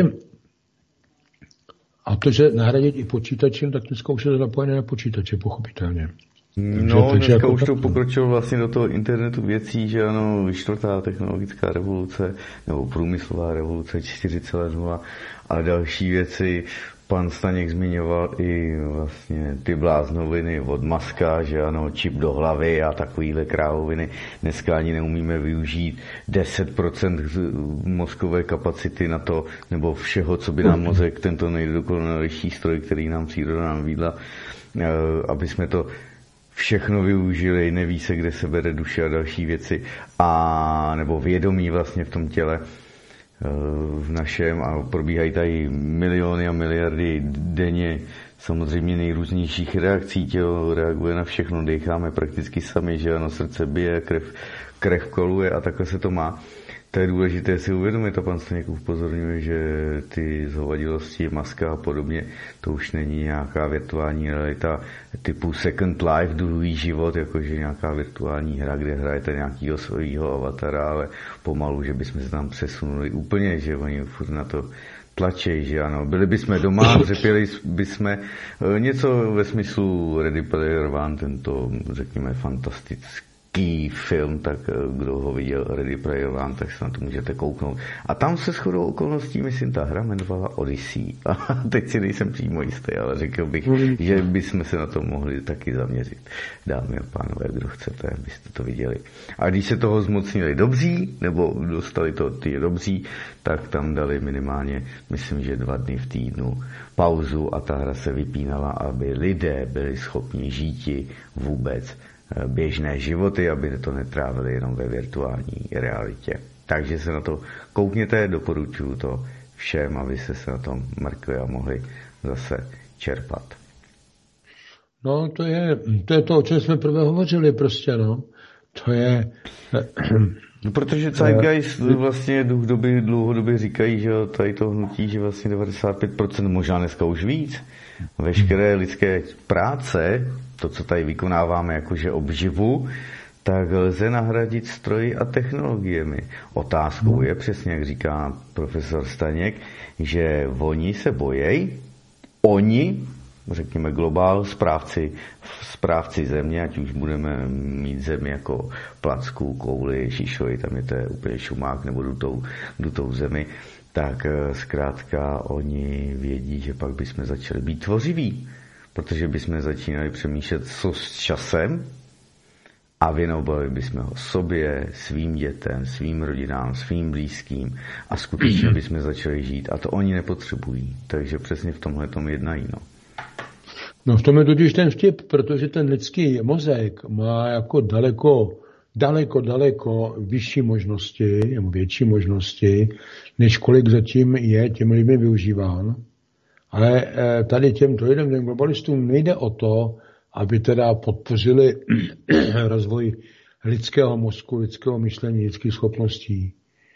a to, že nahradit i počítačem, tak dneska už je napojené na počítače, pochopitelně. No, takže dneska jako už to pokročilo vlastně do toho internetu věcí, že ano, čtvrtá technologická revoluce, nebo průmyslová revoluce čtyři tečka nula a další věci. Pan Staněk zmiňoval i vlastně ty bláznoviny od Muska, že ano, čip do hlavy a takovýhle krávoviny. Dneska ani neumíme využít deset procent mozkové kapacity na to, nebo všeho, co by nám mozek, tento nejdokonalejší stroj, který nám příroda nabídla, aby jsme to všechno využili, neví se, kde se bere duše a další věci, a nebo vědomí vlastně v tom těle v našem, a probíhají tady miliony a miliardy denně samozřejmě nejrůznějších reakcí, tělo reaguje na všechno, decháme prakticky sami, že ano, srdce bije, krev, krev koluje a takhle se to má. To je důležité si uvědomit, a pan Staněk upozorňuje, že ty zhovadilosti, Muska a podobně, to už není nějaká virtuální realita typu Second Life, druhý život, jakože nějaká virtuální hra, kde hrajete nějakého svého avatara, ale pomalu, že bychom se tam přesunuli úplně, že oni furt na to tlačej, že ano. Byli bychom doma, řepěli bychom něco ve smyslu Ready Player One, tento, řekněme, fantastický film, tak kdo ho viděl Ready Player One, tak se na to můžete kouknout. A tam se shodou okolností, myslím, ta hra jmenovala Odyssey. A teď si nejsem přímo jistý, ale řekl bych, že bychom se na to mohli taky zaměřit. Dámy a pánové, kdo chcete, abyste to viděli. A když se toho zmocnili dobří, nebo dostali to ty dobří, tak tam dali minimálně, myslím, že dva dny v týdnu pauzu a ta hra se vypínala, aby lidé byli schopni žíti vůbec běžné životy, aby to netrávili jenom ve virtuální realitě. Takže se na to koukněte, doporučuji to všem, aby se se na tom mrkli a mohli zase čerpat. No, to je, to je to, o čem jsme prvé hovořili prostě, no. To je... No, protože Zeitgeist vlastně doby, dlouhodobě říkají, že tady to hnutí, že vlastně devadesát pět procent, možná dneska už víc, veškeré lidské práce, to, co tady vykonáváme jakože obživu, tak lze nahradit stroji a technologiemi. Otázkou je, přesně jak říká profesor Staněk, že oni se bojejí, oni, řekněme globál, správci, správci země, ať už budeme mít zemi jako Placku, Kouli, Šišovi, tam je to úplně šumák, nebo dutou, dutou zemi, tak zkrátka oni vědí, že pak bychom začali být tvořiví, protože bychom začínali přemýšlet co s časem a věnovali bychom ho sobě, svým dětem, svým rodinám, svým blízkým a skutečně bychom začali žít. A to oni nepotřebují. Takže přesně v tomhle tom jednají. No. No v tom je totiž ten vtip, protože ten lidský mozek má jako daleko, daleko, daleko vyšší možnosti, nebo větší možnosti, než kolik zatím je těmi lidmi využíván. Ale tady těmto lidem, těm globalistům nejde o to, aby teda podpořili rozvoj lidského mozku, lidského myšlení, lidských schopností.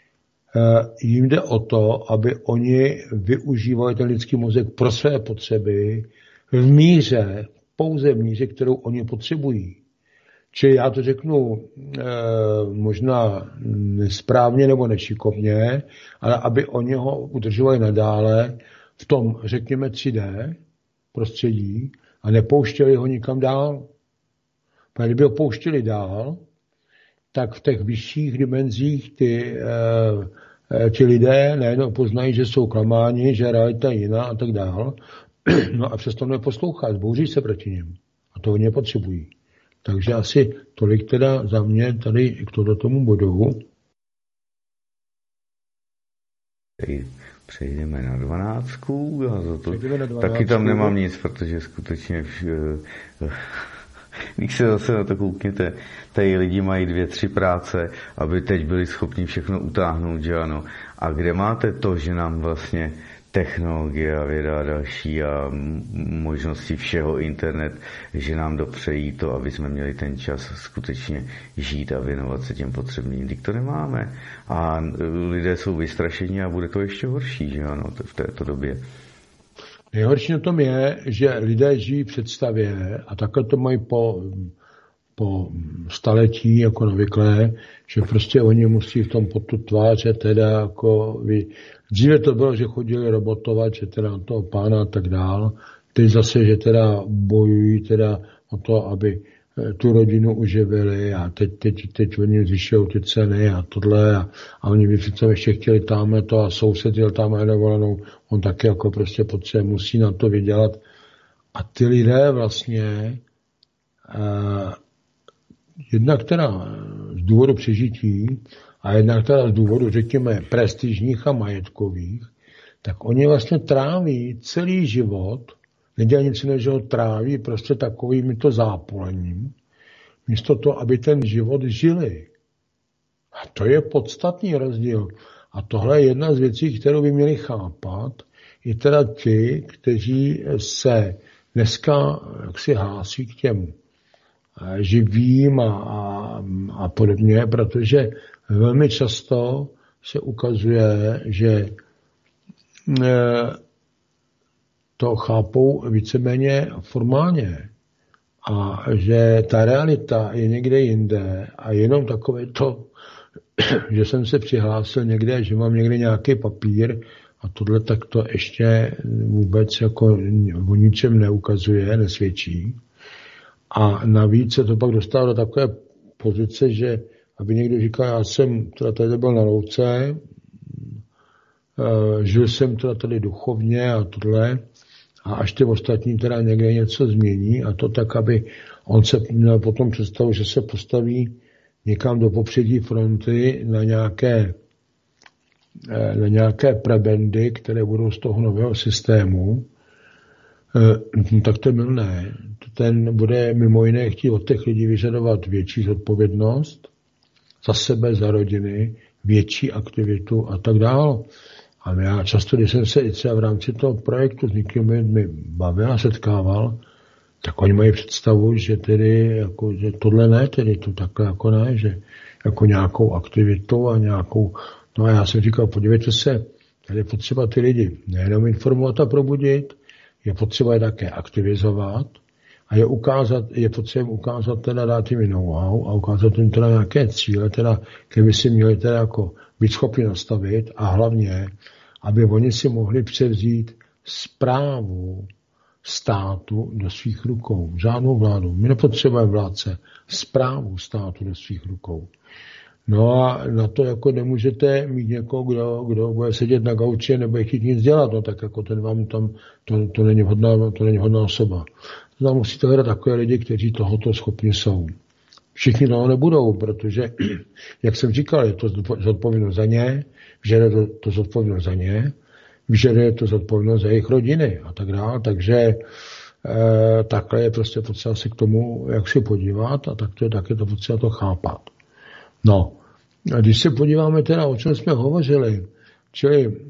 Jim jde o to, aby oni využívali ten lidský mozek pro své potřeby v míře, pouze v míře, kterou oni potřebují. Čili já to řeknu eh, možná nesprávně nebo nešikovně, ale aby oni ho udržovali nadále v tom, řekněme, tři dé prostředí a nepouštěli ho nikam dál. Protože kdyby ho pouštěli dál, tak v těch vyšších dimenzích ty, ti lidé najednou poznají, že jsou klamáni, že realita je jiná a tak dál. No a přesto neposlouchají, zbouří se proti něm. A to oni potřebují. Takže asi tolik teda za mě tady k to do tomu bodu. Přejdeme na dvanáctku. A za to na dvanáctku. Taky tam nemám nic, protože skutečně vš... když se zase na to koukněte, tady lidi mají dvě, tři práce, aby teď byli schopni všechno utáhnout, že ano. A kde máte to, že nám vlastně technologie a věda a další a možnosti všeho internet, že nám dopřejí to, aby jsme měli ten čas skutečně žít a věnovat se těm potřebným. Teď to nemáme. A lidé jsou vystrašení a bude to ještě horší, že ano, v této době. Nejhorší na tom je, že lidé žijí v představě a takhle to mají po, po staletí jako navyklé, že prostě oni musí v tom potu tváře teda jako vy. Dříve to bylo, že chodili robotovat, že teda toho pána a tak dál. Teď zase, že teda bojují teda o to, aby tu rodinu uživili a teď, teď, teď oni zvyšují ty ceny a tohle a, a oni by přece ještě chtěli tamhle to a soused jel tamhle nevolenou, on taky jako prostě potřebuje, musí na to vydělat. A ty lidé vlastně eh, jednak teda z důvodu přežití a jednak teda z důvodu, řekněme, prestižních a majetkových, tak oni vlastně tráví celý život, nedělají nic jiného, že ho tráví prostě takovým to zápolením, místo toho, aby ten život žili. A to je podstatný rozdíl. A tohle je jedna z věcí, kterou by měli chápat i teda ti, kteří se dneska jaksi hlásí k těm živým a, a, a podobně, protože velmi často se ukazuje, že to chápou víceméně formálně a že ta realita je někde jinde a jenom takové to, že jsem se přihlásil někde, že mám někde nějaký papír a tohle tak to ještě vůbec jako o ničem neukazuje, nesvědčí. A navíc se to pak dostává do takové pozice, že aby někdo říkal, já jsem teda tady byl na louce, žil jsem teda tady duchovně a tohle, a až ty ostatní teda někde něco změní a to tak, aby on se měl potom představu, že se postaví někam do popředí fronty na nějaké, na nějaké prebendy, které budou z toho nového systému, tak to je milné. Ten bude mimo jiné chtít od těch lidí vyžadovat větší zodpovědnost za sebe, za rodiny, větší aktivitu a tak dále. A já často, když jsem se i třeba v rámci toho projektu s někým lidmi bavil a setkával, tak oni mají představu, že tedy, jako, že tohle ne, tedy to takhle jako ne, že jako nějakou aktivitu a nějakou, no a já jsem říkal, podívejte se, tady je potřeba ty lidi nejenom informovat a probudit, je potřeba je také aktivizovat a je ukázat, je potřeba ukázat teda dát jim know-how a ukázat jim teda nějaké cíle, teda, kdyby si měli teda jako být schopni nastavit a hlavně, aby oni si mohli převzít správu státu do svých rukou. Žádnou vládu. My nepotřebujeme vládce. Správu státu do svých rukou. No a na to jako nemůžete mít někoho, kdo, kdo bude sedět na gauči nebo chtít nic dělat. No tak jako ten vám tam, to, to, není, vhodná, to není vhodná osoba. Tam musíte hledat takové lidi, kteří tohoto schopni jsou. Všichni toho nebudou, protože, jak jsem říkal, je to zodpovědnost za ně, vyžaduje to, to zodpovědnost za ně, vyžaduje to zodpovědnost za jejich rodiny a tak dále, takže e, takhle je prostě potřeba se k tomu, jak si podívat a tak to je také to potřeba to chápat. No, a když se podíváme teda, o čem jsme hovořili, čili e,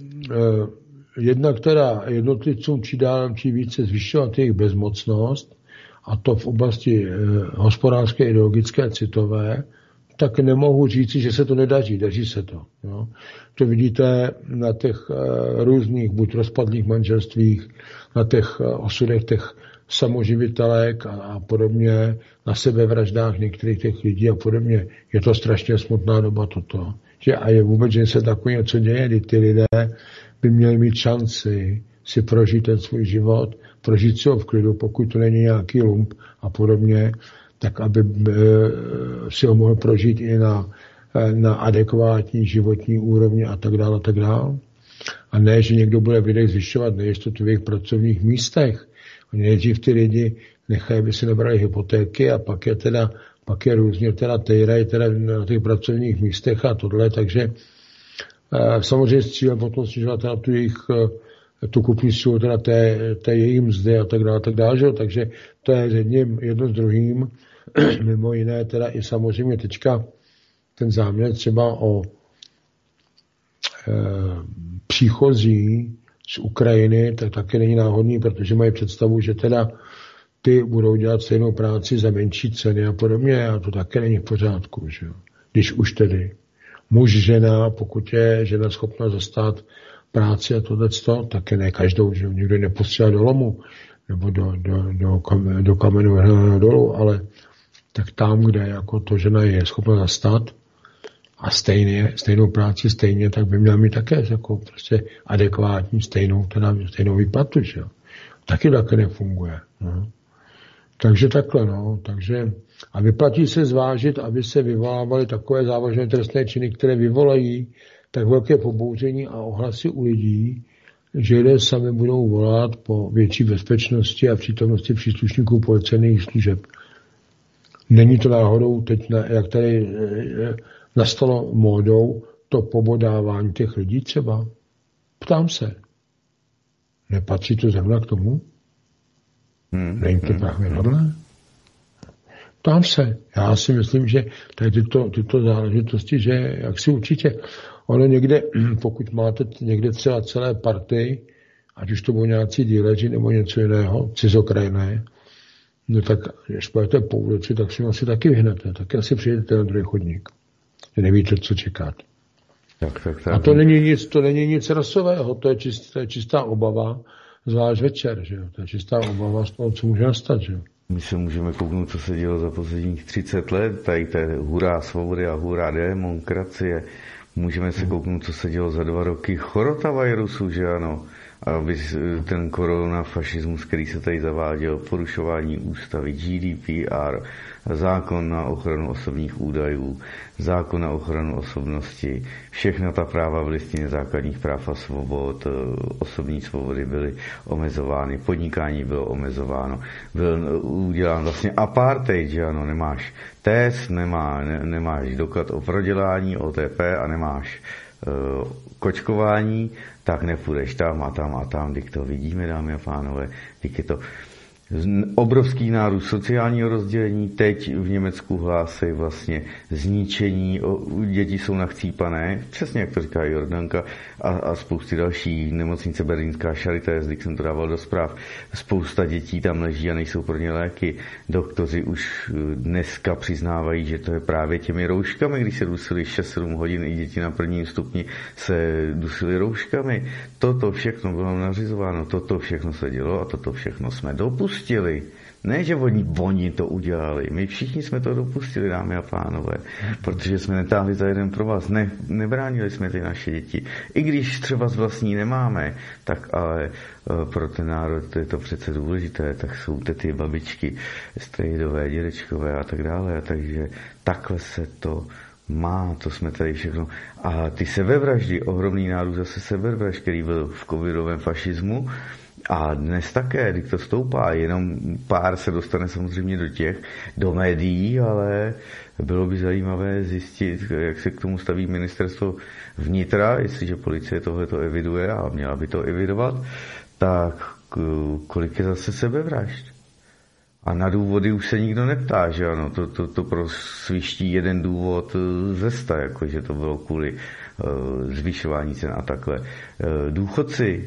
jednak teda jednotlivcům či dál, či více zvyšovat jejich bezmocnost, a to v oblasti e, hospodářské, ideologické, citové, tak nemohu říci, že se to nedaří. Daří se to. Jo. To vidíte na těch e, různých, buď rozpadlých manželstvích, na těch e, osudech těch samoživitelek a, a podobně, na sebevraždách některých těch lidí a podobně. Je to strašně smutná doba toto. Že, a je vůbec, že se takové něco děje, kdy ty lidé by měli mít šanci si prožít ten svůj život, prožít si ho v klidu, pokud to není nějaký lump a podobně, tak aby si ho mohl prožít i na na adekvátní životní úrovni a tak dále a tak dále. A ne, že někdo bude v lidech zvyšovat nejistotu v jejich pracovních místech. Oni nejdřív ty lidi nechají, aby si nebrali hypotéky a pak je teda, pak je různě teda tejrají teda na těch pracovních místech a tohle, takže samozřejmě s cílem potom snižovat na tu jejich tu kupní sílu teda té, té její mzdy a tak dále, tak dále, že? Takže to je jedním, jedno s druhým. Mimo jiné teda i samozřejmě teďka ten záměr třeba o e, příchozí z Ukrajiny, tak taky není náhodný, protože mají představu, že teda ty budou dělat stejnou práci za menší ceny a podobně a to taky není v pořádku, že? Když už tedy muž, žena, pokud je žena schopna zastát práci a tohleto, taky ne každou, že nikdo neposílá do lomu nebo do, do, do, kam, do kamenu dolů, ale tak tam, kde jako to žena je schopna zastat a stejně, stejnou práci stejně, tak by měla mít také jako prostě adekvátní stejnou, teda stejnou výplatu, že jo. Taky taky nefunguje. No. Takže takhle, no. Takže a vyplatí se zvážit, aby se vyvolávaly takové závažné trestné činy, které vyvolají tak velké pobouření a ohlasy u lidí, že lidé sami budou volat po větší bezpečnosti a přítomnosti příslušníků policejních služeb. Není to náhodou teď, jak tady nastalo módou, to pobodávání těch lidí třeba? Ptám se. Nepatří to zrovna k tomu? Hmm, Není to právě hmm, tohle? Ptám se. Já si myslím, že tady tyto, tyto záležitosti, že jak si určitě ono někde, pokud máte někde třeba celé party, ať už to budou nějací díleři nebo něco jiného, cizokrajné, no tak, když budete po ulici, tak si asi taky vyhnete. Taky asi přijdete na druhý chodník. Nevíte, co čekat. Tak, tak, tak. A to není nic, to není nic rasového, to je, čist, to je čistá obava, zvlášť večer, že jo? To je čistá obava z toho, co může nastat, že jo? My se můžeme kouknout, co se dělo za posledních třicet let, tady té hurá svobody a hurá demokracie. Můžeme se kouknout, co se dělo za dva roky chorotavirusu, že ano? Aby ten koronafašismus, který se tady zaváděl, porušování ústavy, G D P R, zákon na ochranu osobních údajů, zákon na ochranu osobnosti, všechna ta práva v listině základních práv a svobod, osobní svobody byly omezovány, podnikání bylo omezováno, byl udělán vlastně apartheid, že ano, nemáš test, nemá, ne, nemáš doklad o prodělání, O T P a nemáš uh, kočkování, tak nepůjdeš tam a tam a tam, když to vidíme, dámy a pánové, když je to obrovský nárůst sociálního rozdělení, teď v Německu hlásí vlastně zničení, děti jsou nachcípané, přesně jak to říká Jordanka a, a spousty další, nemocnice berlínská Charité, když jsem to dával do zpráv, spousta dětí tam leží a nejsou pro ně léky, doktoři už dneska přiznávají, že to je právě těmi rouškami, když se dusili šest sedm hodin, i děti na prvním stupni se dusili rouškami, toto všechno bylo nařizováno, toto všechno se dělo a toto všechno jsme dopustili. Ne, že oni, oni to udělali. My všichni jsme to dopustili, dámy a pánové, protože jsme netáhli za jeden pro vás. Ne, nebránili jsme ty naše děti. I když třeba z vlastní nemáme, tak ale pro ten národ je to přece důležité, tak jsou tety, babičky, strejdové, dědečkové a tak dále. A takže takhle se to má, to jsme tady všechno. A ty sebevraždy, ohromný nárůst zase sebevražd, který byl v covidovém fašismu, a dnes také, když to stoupá, jenom pár se dostane samozřejmě do těch, do médií, ale bylo by zajímavé zjistit, jak se k tomu staví ministerstvo vnitra, jestliže policie tohleto eviduje a měla by to evidovat, tak kolik je zase sebevražd. A na důvody už se nikdo neptá, že ano, to, to, to prosviští jeden důvod ze sta, jakože to bylo kvůli uh, zvyšování cen a takhle. Uh, důchodci,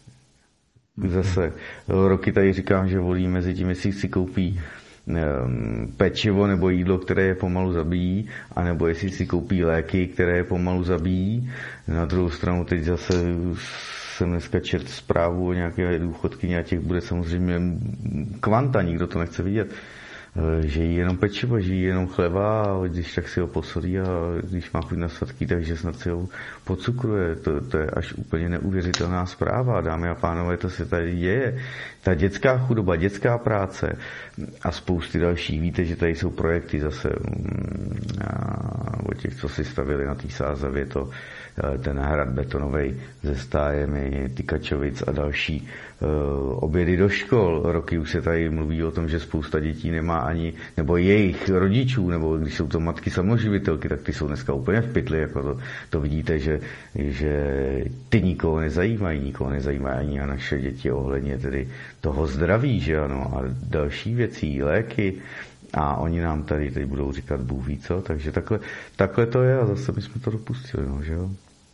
zase roky tady říkám, že volí mezi tím, jestli si koupí um, pečivo nebo jídlo, které je pomalu zabíjí, anebo jestli si koupí léky, které je pomalu zabíjí. Na druhou stranu teď zase jsem dneska čert zprávu o nějaké důchodkyni a těch bude samozřejmě kvanta, nikdo to nechce vidět. Že jí jenom pečivo, že jí jenom chleba a když tak si ho posolí a když má chuť na sladký, takže snad si ho podcukruje. To, to je až úplně neuvěřitelná zpráva. Dámy a pánové, to se tady děje. Ta dětská chudoba, dětská práce a spousty dalších. Víte, že tady jsou projekty zase nebo těch, co si stavili na té Sázavě, to, ten hrad betonovej se stájemi Tykačovic a další obědy do škol. Roky už se tady mluví o tom, že spousta dětí nemá ani, nebo jejich rodičů, nebo když jsou to matky samoživitelky, tak ty jsou dneska úplně v pytli, jako to, to vidíte, že, že ty nikoho nezajímají, nikoho nezajímají ani a naše děti ohledně tedy toho zdraví, že ano, a další věcí, léky. A oni nám tady teď budou říkat Bůh ví co, takže takhle, takhle to je a zase my jsme to dopustili, no, že jo?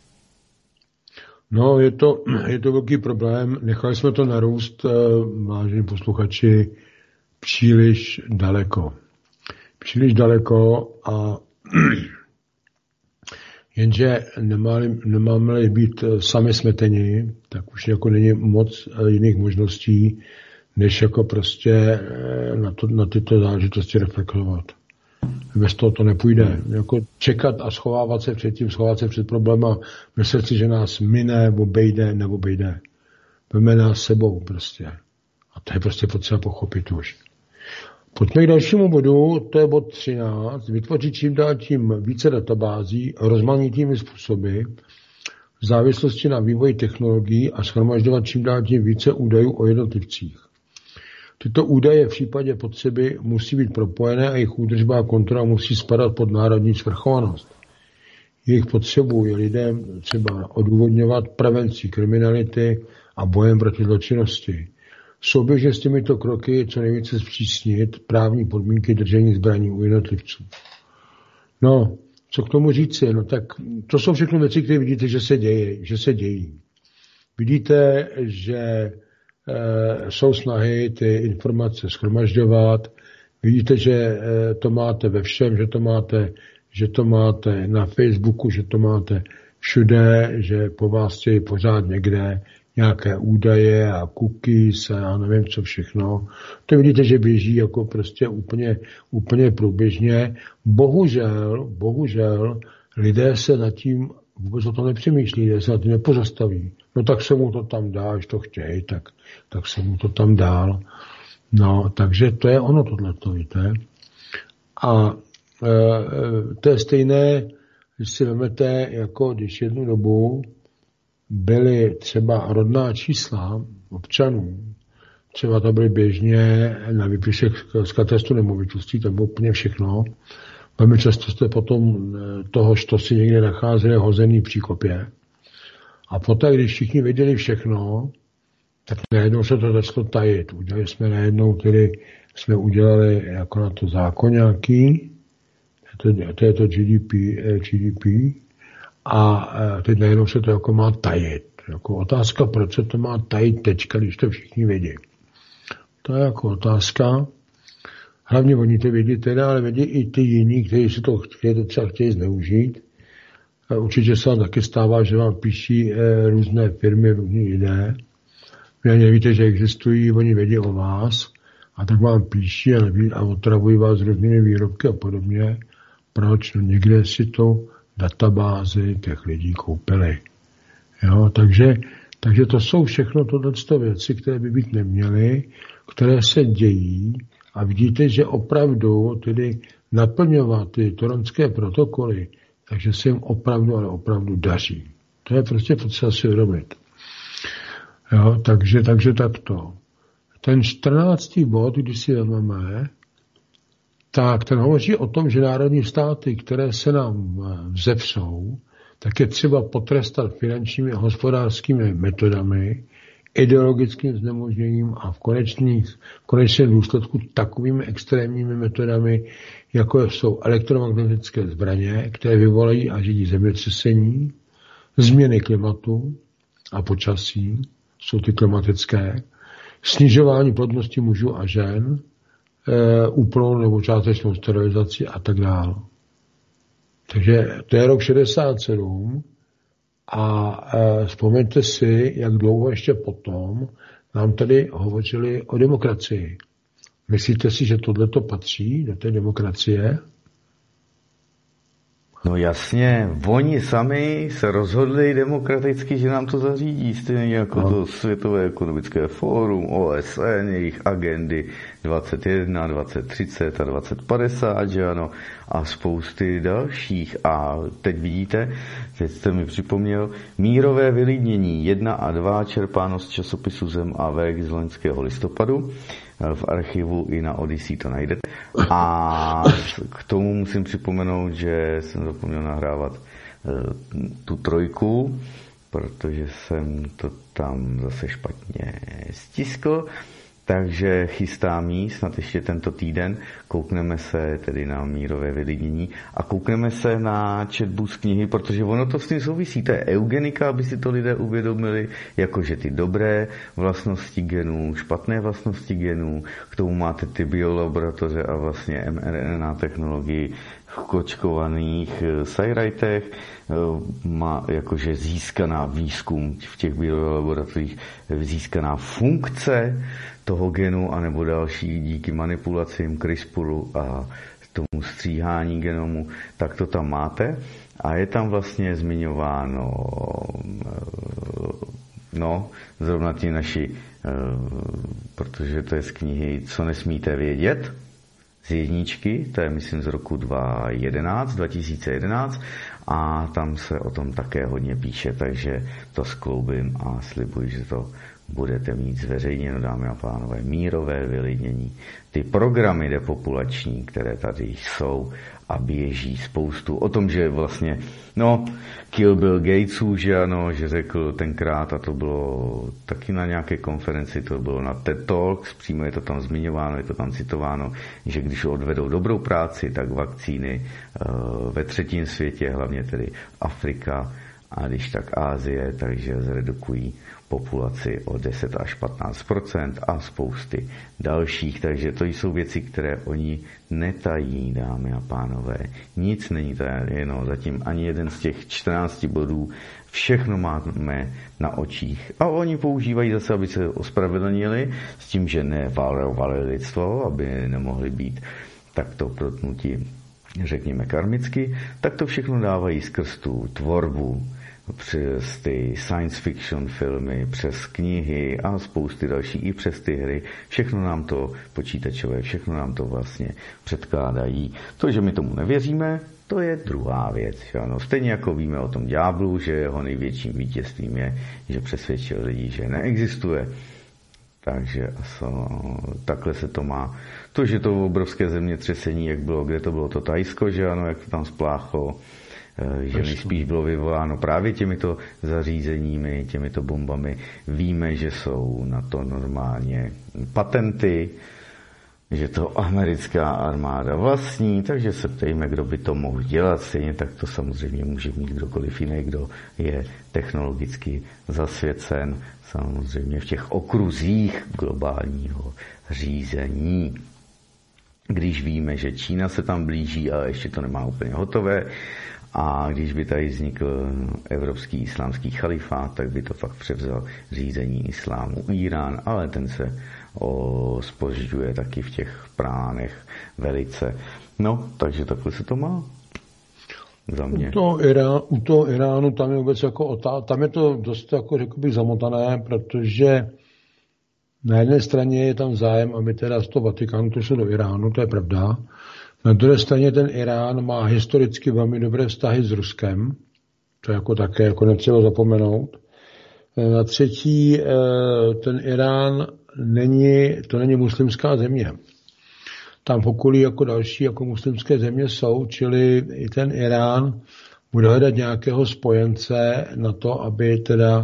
No, je to, je to velký problém. Nechali jsme to narůst, vážení posluchači, příliš daleko. Příliš daleko a jenže nemáme, nemáme být sami smeteni, tak už jako není moc jiných možností, než jako prostě na, to, na tyto záležitosti reflektovat. Bez toho to nepůjde. Jako čekat a schovávat se před tím, schovat se před problémem, myslet si, že nás mine, obejde, nebo obejde. Veme nás sebou prostě. A to je prostě potřeba pochopit už. Pojďme k dalšímu bodu, to je bod třináct. Vytvořit čím dál tím více databází rozmanitými způsoby v závislosti na vývoji technologií a shromažďovat čím dál tím více údajů o jednotlivcích. Tyto údaje v případě potřeby musí být propojené a jejich údržba a kontrola musí spadat pod národní svrchovanost. Jejich potřebu je lidem třeba odůvodňovat prevencí kriminality a bojem proti zločinnosti. Souběžně s těmito kroky co nejvíce zpřísnit právní podmínky držení zbraní u jednotlivců. No, co k tomu říci? No tak to jsou všechno věci, které vidíte, že se dějí, že se dějí. Vidíte, že jsou snahy ty informace shromažďovat. Vidíte, že to máte ve všem, že to máte, že to máte na Facebooku, že to máte všude, že po vás chtějí pořád někde nějaké údaje a cookies a já nevím co všechno. To vidíte, že běží jako prostě úplně, úplně průběžně. Bohužel, bohužel lidé se nad tím vůbec o to nepřemýšlí, lidé se nad tím nepozastaví. No tak se mu to tam dá, až to chtějí, tak, tak se mu to tam dál. No, takže to je ono tohleto, víte. A e, to je stejné, když si vezmete, jako když jednu dobu byly třeba rodná čísla občanů, třeba to byly běžně na výpisech z katastru nemovitostí, to bylo úplně všechno. Velmi často jste potom toho, što si někde nacházeli hozený v příkopě. A poté, když všichni věděli všechno, tak najednou se to začalo tajit. Udělali jsme najednou, tedy jsme udělali jako na to zákon nějaký, to, to je to G D P, G D P, a teď najednou se to jako má tajit. Jako otázka, proč se to má tajit teďka, když to všichni vědí. To je jako otázka. Hlavně oni to vědí teda, ale vědí i ty jiní, kteří si to, kteří to třeba chtějí zneužít. Určitě se vám taky stává, že vám píší eh, různé firmy, různí lidé. Vy ani nevíte, že existují, oni vědí o vás a tak vám píší a, neví, a otravují vás s různými výrobky a podobně. Proč? No někde si to databázy těch lidí koupili. Jo, takže, takže to jsou všechno tohleto věci, které by být neměly, které se dějí a vidíte, že opravdu tedy naplňovat ty toronské protokoly, takže se jim opravdu, ale opravdu daří. To je prostě potřeba si uvědomit. Jo, takže, takže takto. Ten čtrnáctý bod, když si vezmeme, tak ten hovoří o tom, že národní státy, které se nám vzepřou, tak je třeba potrestat finančními a hospodářskými metodami, ideologickým znemožněním a v, konečných, v konečném důsledku takovými extrémními metodami, jako jsou elektromagnetické zbraně, které vyvolají a řídí zemětřesení, změny klimatu a počasí, jsou ty klimatické, snižování plodnosti mužů a žen, e, úplnou nebo částečnou sterilizaci a tak dále. Takže to je rok šedesát sedm a e, vzpomeňte si, jak dlouho ještě potom nám tady hovořili o demokracii. Myslíte si, že tohleto patří do té demokracie? No jasně, oni sami se rozhodli demokraticky, že nám to zařídí, stejně jako no. to Světové ekonomické fórum, O S N, jejich agendy dvacet jedna, dvacet třicet a dvacet padesát, že ano, a spousty dalších. A teď vidíte, teď jste mi připomněl, mírové vylidnění jedna a dva čerpáno z časopisu Zem a Vek z loňského listopadu. V archivu i na Odyssey to najdete. A k tomu musím připomenout, že jsem zapomněl nahrávat tu trojku, protože jsem to tam zase špatně stiskl. Takže chystám jí snad ještě tento týden. Koukneme se tedy na mírové vylidnění a koukneme se na četbu z knihy, protože ono to s tím souvisí. To je eugenika, aby si to lidé uvědomili, jakože ty dobré vlastnosti genů, špatné vlastnosti genů, k tomu máte ty biolaboratoře a vlastně em er en á technologii v kočkovaných sajrajtech, má jakože získaná výzkum v těch biolaboratořích, získaná funkce toho genu, anebo další díky manipulacím CRISPRu a tomu stříhání genomu, tak to tam máte. A je tam vlastně zmiňováno, no, zrovna ti naši, protože to je z knihy Co nesmíte vědět, z jedničky, to je myslím z roku dva tisíce jedenáct a tam se o tom také hodně píše, takže to skloubím a slibuji, že to budete mít zveřejněno, dámy a pánové, mírové vylidnění. Ty programy depopulační, které tady jsou a běží spoustu. O tom, že vlastně, no, Kill Bill Gatesů, že ano, že řekl tenkrát, a to bylo taky na nějaké konferenci, to bylo na TED Talks, přímo je to tam zmiňováno, je to tam citováno, že když odvedou dobrou práci, tak vakcíny uh, ve třetím světě, hlavně tedy Afrika a když tak Asie, takže zredukují populaci o deset až patnáct procent a spousty dalších. Takže to jsou věci, které oni netají, dámy a pánové. Nic není tajeno, zatím ani jeden z těch čtrnácti bodů. Všechno máme na očích. A oni používají zase, aby se ospravedlnili s tím, že nevarovali lidstvo, aby nemohli být takto protnuti, řekněme karmicky, tak to všechno dávají skrz tu tvorbu, přes ty science fiction filmy, přes knihy a spousty dalších, i přes ty hry. Všechno nám to počítačové, všechno nám to vlastně předkládají. To, že my tomu nevěříme, to je druhá věc. Ano. Stejně jako víme o tom ďáblu, že jeho největším vítězstvím je, že přesvědčil lidi, že neexistuje. Takže aso, takhle se to má. To, že to obrovské zemětřesení, jak bylo, kde to bylo to Thajsko, že ano, jak to tam spláchlo, že nejspíš bylo vyvoláno právě těmito zařízeními, těmito bombami. Víme, že jsou na to normálně patenty, že to americká armáda vlastní, takže se ptejme, kdo by to mohl dělat. Stejně tak to samozřejmě může mít kdokoliv jiný, kdo je technologicky zasvěcen, samozřejmě v těch okruzích globálního řízení. Když víme, že Čína se tam blíží, ale ještě to nemá úplně hotové, a když by tady vznikl evropský islámský chalifát, tak by to fakt převzal řízení islámu Irán, ale ten se zpožďuje taky v těch plánech velice. No, takže takhle se to má. Za mě. U toho, Irá, u toho Iránu tam je vůbec jako otá, tam je to dost jako řekl bych zamotané, protože na jedné straně je tam zájem, aby teda z toho Vatikánu to šlo do Iránu, to je pravda. Na druhé straně ten Irán má historicky velmi dobré vztahy s Ruskem, to je jako také jako netřeba zapomenout. Na třetí, ten Irán není, to není muslimská země. Tam v okolí jako další jako muslimské země jsou, čili i ten Irán bude hledat nějakého spojence na to, aby teda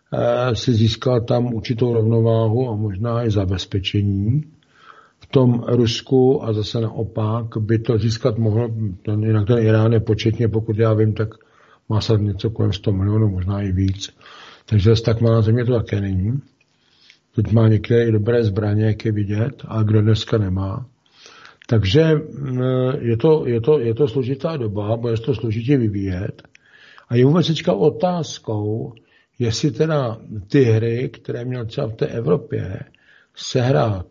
si získal tam určitou rovnováhu a možná i zabezpečení. V tom Rusku a zase naopak by to získat mohlo, ten, jinak ten Irán je početně, pokud já vím, tak má snad něco kolem sto milionů, možná i víc. Takže zase tak malá země to také není. Teď má některé i dobré zbraně, jak je vidět, a kdo dneska nemá. Takže je to, je to, je to složitá doba, bude se to složitě vyvíjet. A je vůbec teďka otázkou, jestli teda ty hry, které měl třeba v té Evropě, sehrát,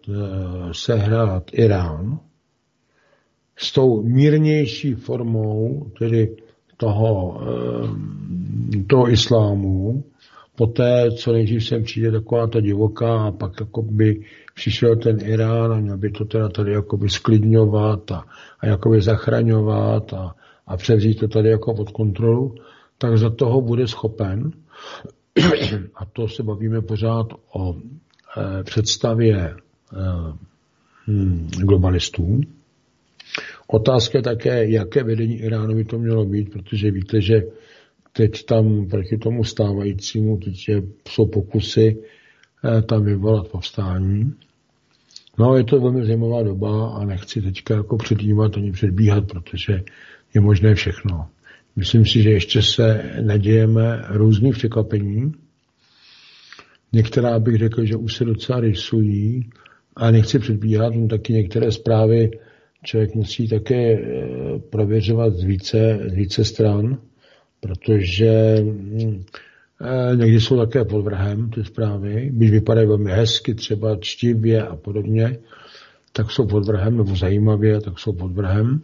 sehrát Irán s tou mírnější formou, tedy toho, toho islámu, poté, co nejdřív sem přijde taková ta divoká a pak jakoby přišel ten Irán a měl by to teda tady jakoby sklidňovat a, a jakoby zachraňovat a, a převzít to tady jako pod kontrolu, tak za toho bude schopen, a to se bavíme pořád o e, představě e, hm, globalistů. Otázka je také, jaké vedení Iránu by to mělo být, protože víte, že teď tam proti tomu stávajícímu, teď je, jsou pokusy e, tam vyvolat povstání. No, je to velmi zajímavá doba a nechci teďka jako předjímat ani předbíhat, protože je možné všechno. Myslím si, že ještě se nadějeme různých překvapení. Některá bych řekl, že už se docela rysují a nechci předbíhat, no taky některé zprávy člověk musí také prověřovat z více, z více stran, protože někdy jsou také pod vrhem ty zprávy, když vypadají velmi hezky, třeba čtivě a podobně, tak jsou pod vrhem, nebo zajímavě, tak jsou pod vrhem.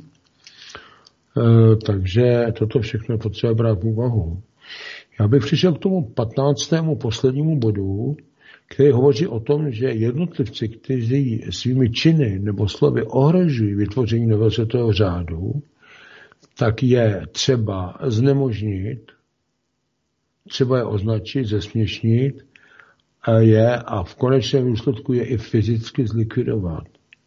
Takže toto všechno je potřeba brát v úvahu. Já bych přišel k tomu patnáctému poslednímu bodu, který hovoří o tom, že jednotlivci, kteří svými činy nebo slovy ohrožují vytvoření nového světového řádu, tak je třeba znemožnit, třeba je označit, zesměšnit je a v konečném důsledku je i fyzicky zlikvidovat.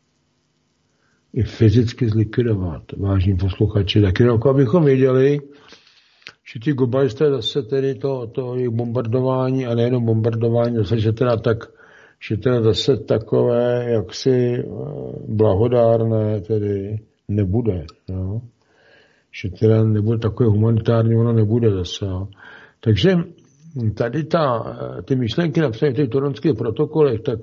I fyzicky zlikvidovat, vážní posluchači. Tak jenom abychom věděli, že ti globalisté zase tedy to, to jejich bombardování a nejenom bombardování, zase, že teda tak, že teda zase takové jaksi blahodárné tedy nebude. Jo? Že teda nebude takové humanitární, ono nebude zase. Jo? Takže tady ta, ty myšlenky napsané v těch toronských protokolech, tak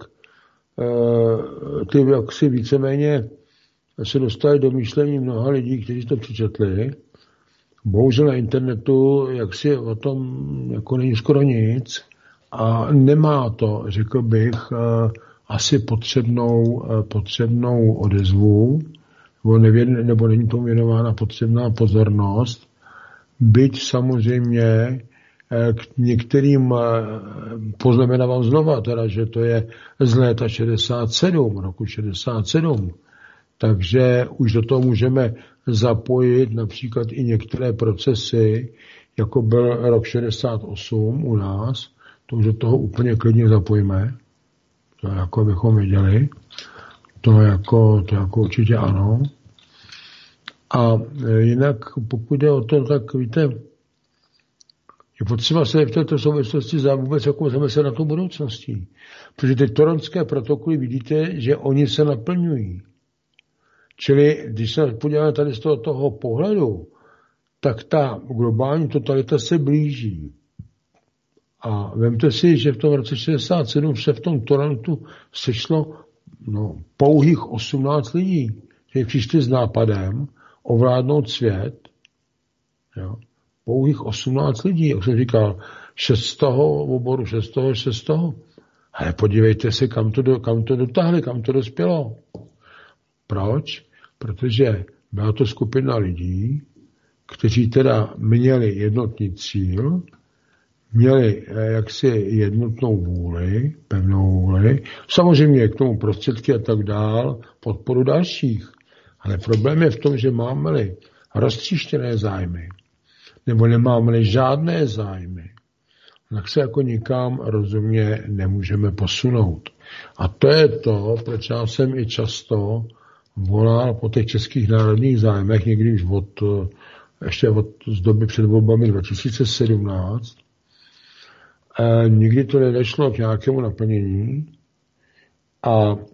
ty jaksi víceméně se dostali do myšlení mnoha lidí, kteří to přečetli. Bohužel na internetu jaksi o tom jako není skoro nic a nemá to, řekl bych, asi potřebnou, potřebnou odezvu, nebo, nevěd, nebo není tomu věnována potřebná pozornost, byť samozřejmě k některým poznamenávám znova, teda, že to je z léta šedesát sedm, roku šedesát sedm, takže už do toho můžeme zapojit například i některé procesy, jako byl rok šedesát osm u nás, to už do toho úplně klidně zapojíme, to jako bychom věděli, to jako, to jako určitě ano. A jinak pokud jde o to, tak víte, je potřeba se v této souvislosti za vůbec jako zamyslet na tu budoucností. Protože ty toronské protokoly vidíte, že oni se naplňují. Čili když se podíváme tady z toho, toho pohledu, tak ta globální totalita se blíží. A vemte si, že v tom roce šedesát sedm se v tom Torontu sešlo no, pouhých osmnáct lidí, kteří přišli s nápadem ovládnout svět. Jo. Pouhých osmnáct lidí, jak jsem říkal, šest z toho v oboru, šest z toho, šest z toho. Ale podívejte se, kam to, do, kam to dotáhli, kam to dospělo. Proč? Protože byla to skupina lidí, kteří teda měli jednotný cíl, měli jaksi jednotnou vůli, pevnou vůli, samozřejmě k tomu prostředky a tak dál, podporu dalších. Ale problém je v tom, že máme-li roztříštěné zájmy, nebo nemáme-li žádné zájmy, tak se jako nikam rozumně nemůžeme posunout. A to je to, proč já jsem i často volal po těch českých národních zájmech, někdy už od, ještě od z doby před volbami dva tisíce sedmnáct. E, nikdy to nedošlo k nějakému naplnění a e,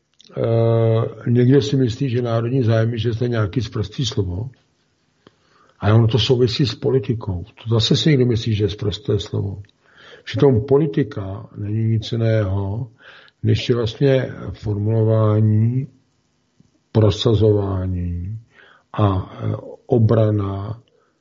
někdo si myslí, že národní zájmy, že to je nějaký sprostý slovo, ale ono to souvisí s politikou. To zase si někdo myslí, že je sprosté slovo. Přitom politika není nic jiného, než je vlastně formulování, prosazování a obrana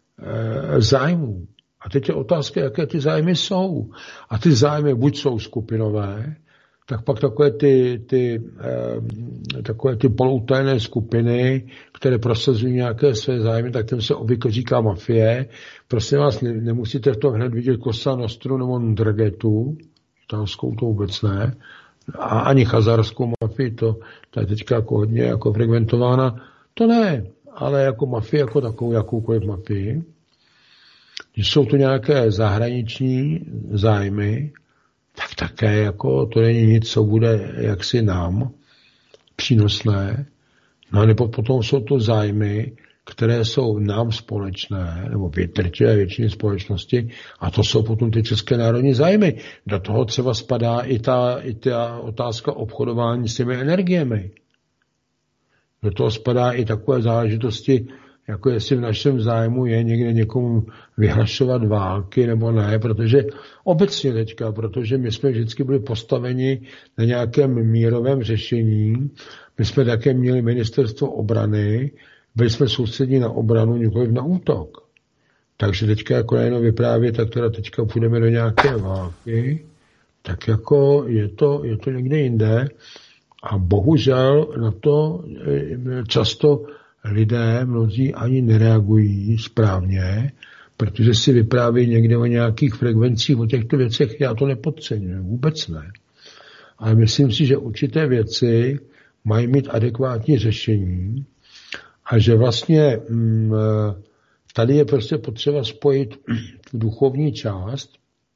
zájmů. A teď je otázka, jaké ty zájmy jsou. A ty zájmy buď jsou skupinové, tak pak takové ty, ty, eh, takové ty poloutajené skupiny, které prosazují nějaké své zájmy, tak těm se obvykle říká mafie. Prosím vás, ne, nemusíte v tom hned vidět Cosa Nostru nebo Ndrgetu, italskou to vůbec ne, a ani chazarskou mafii, to, to je teďka jako hodně jako frekventována, to ne, ale jako mafii, jako takovou jakoukoliv mafii. Když jsou to nějaké zahraniční zájmy, tak také jako to není nic, co bude jaksi nám přínosné. No a nebo potom jsou to zájmy, které jsou nám společné, nebo větrčivé většině společnosti, a to jsou potom ty české národní zájmy. Do toho třeba spadá i ta, i ta otázka obchodování s těmi energiemi. Do toho spadá i takové záležitosti, jako jestli v našem zájmu je někde někomu vyhlašovat války nebo ne, protože obecně teďka, protože my jsme vždycky byli postaveni na nějakém mírovém řešení, my jsme také měli ministerstvo obrany, byli jsme soustřední na obranu, nikoliv na útok. Takže teďka jako jenom vyprávět, tak teda teďka půjdeme do nějaké války, tak jako je to, je to někde jinde a bohužel na to často lidé, mnozí ani nereagují správně, protože si vyprávějí někde o nějakých frekvencích, o těchto věcech, já to nepodceňuji, vůbec ne. Ale myslím si, že určité věci mají mít adekvátní řešení a že vlastně tady je prostě potřeba spojit tu duchovní část,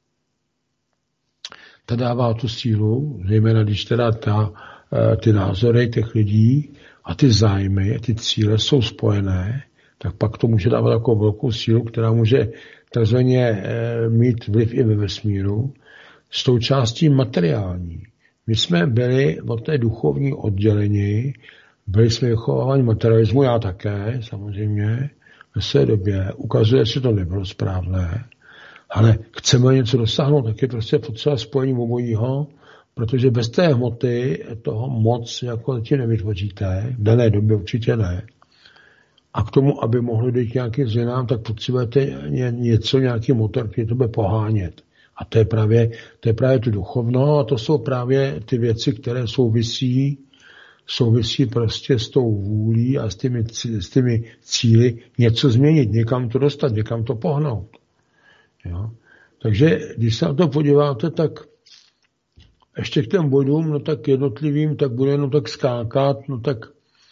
ta dává tu sílu, zejména když teda ta, ty názory těch lidí a ty zájmy, ty cíle jsou spojené, tak pak to může dávat takovou velkou sílu, která může takzvaně mít vliv i ve vesmíru, s tou částí materiální. My jsme byli od té duchovní oddělení, byli jsme vychováváni materialismu, já také, samozřejmě, ve své době. Ukazuje se, že to nebylo správné, ale chceme něco dosáhnout, tak je prostě potřeba spojení obojího, protože bez té hmoty toho moc jako ti nevytvoříte, v dané době určitě ne. A k tomu, aby mohlo dojít k nějakým změnám, tak potřebujete něco, nějaký motor, který to bude pohánět. A to je právě, to je právě to duchovno a to jsou právě ty věci, které souvisí, souvisí prostě s tou vůlí a s těmi, s těmi cíli něco změnit, někam to dostat, někam to pohnout. Jo? Takže když se na to podíváte, tak ještě k těm bodům, no tak jednotlivým, tak bude jenom tak skákat, no tak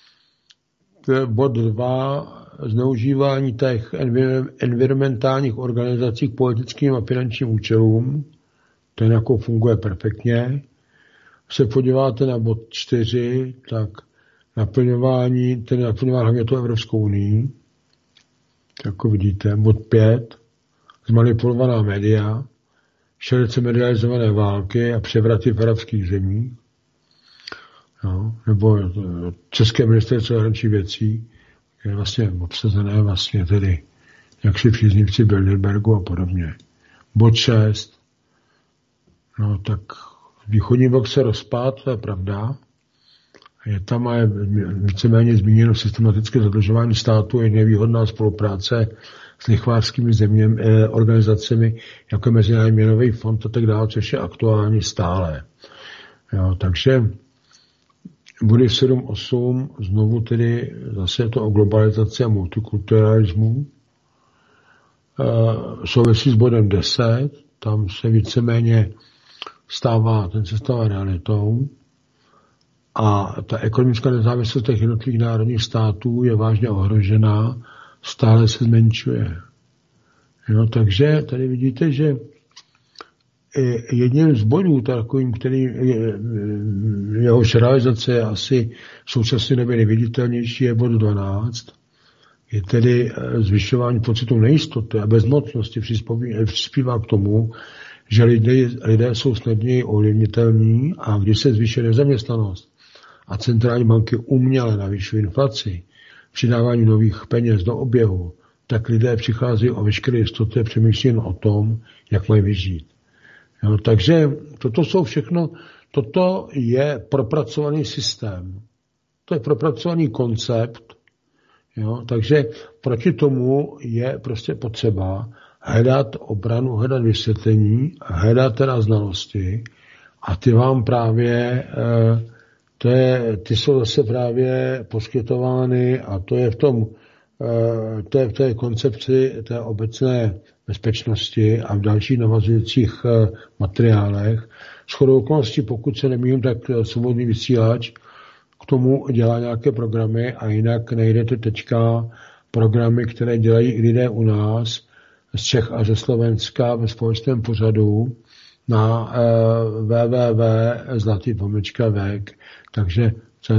to je bod dva, zneužívání těch environmentálních organizací k politickým a finančním účelům, ten jako funguje perfektně. Když se podíváte na bod čtyři, tak naplňování, ten naplňování hlavně to Evropskou unii, jako vidíte, bod pět, zmanipulovaná média, široce medializované války a převraty v arabských zemích, no, nebo České ministerstvo zahraničních věcí, je vlastně obsazené vlastně tedy jaksi příznivci Bilderbergu a podobně. Bod šest, no tak východní blok se rozpad, to je pravda. Je tam je víceméně zmíněno systematické zadlužování státu, je nevýhodná spolupráce s lichvářskými zeměmi, eh, organizacemi, jako Mezinárodní měnový fond a tak dále, což je aktuální stále. Jo, takže bude sedm osm, znovu tedy zase je to o globalizaci a multikulturalismu. E, souvisí s bodem deset, tam se víceméně stává, ten se stává realitou a ta ekonomická nezávislost těch jednotlivých národních států je vážně ohrožená, stále se zmenšuje. Jo, takže tady vidíte, že jedním z bodů, takovým, který je, jehož realizace je asi v současné době nejviditelnější, je bod dvanáct. Je tedy zvyšování pocitu nejistoty a bezmocnosti přispívá k tomu, že lidé, lidé jsou snadněji ovlivnitelní a když se zvýší nezaměstnanost a centrální banky uměle navyšují inflaci, přidávání nových peněz do oběhu, tak lidé přicházejí o veškeré jistoty a přemýšlí jen o tom, jak mají vyžít. Jo, takže toto jsou všechno, toto je propracovaný systém. To je propracovaný koncept. Jo, takže proti tomu je prostě potřeba hledat obranu, hledat vysvětlení, hledat teda znalosti A ty vám právě, to je, ty jsou zase právě poskytovány a to je v tom, to je v té koncepci té obecné bezpečnosti a v dalších navazujících materiálech. Shodou okolností, pokud se nemýlím, tak Svobodný vysílač k tomu dělá nějaké programy a jinak najdete teďka programy, které dělají i lidé u nás z Čech a ze Slovenska ve společném pořadu na w w w tečka zlatý pomlčka vek, takže,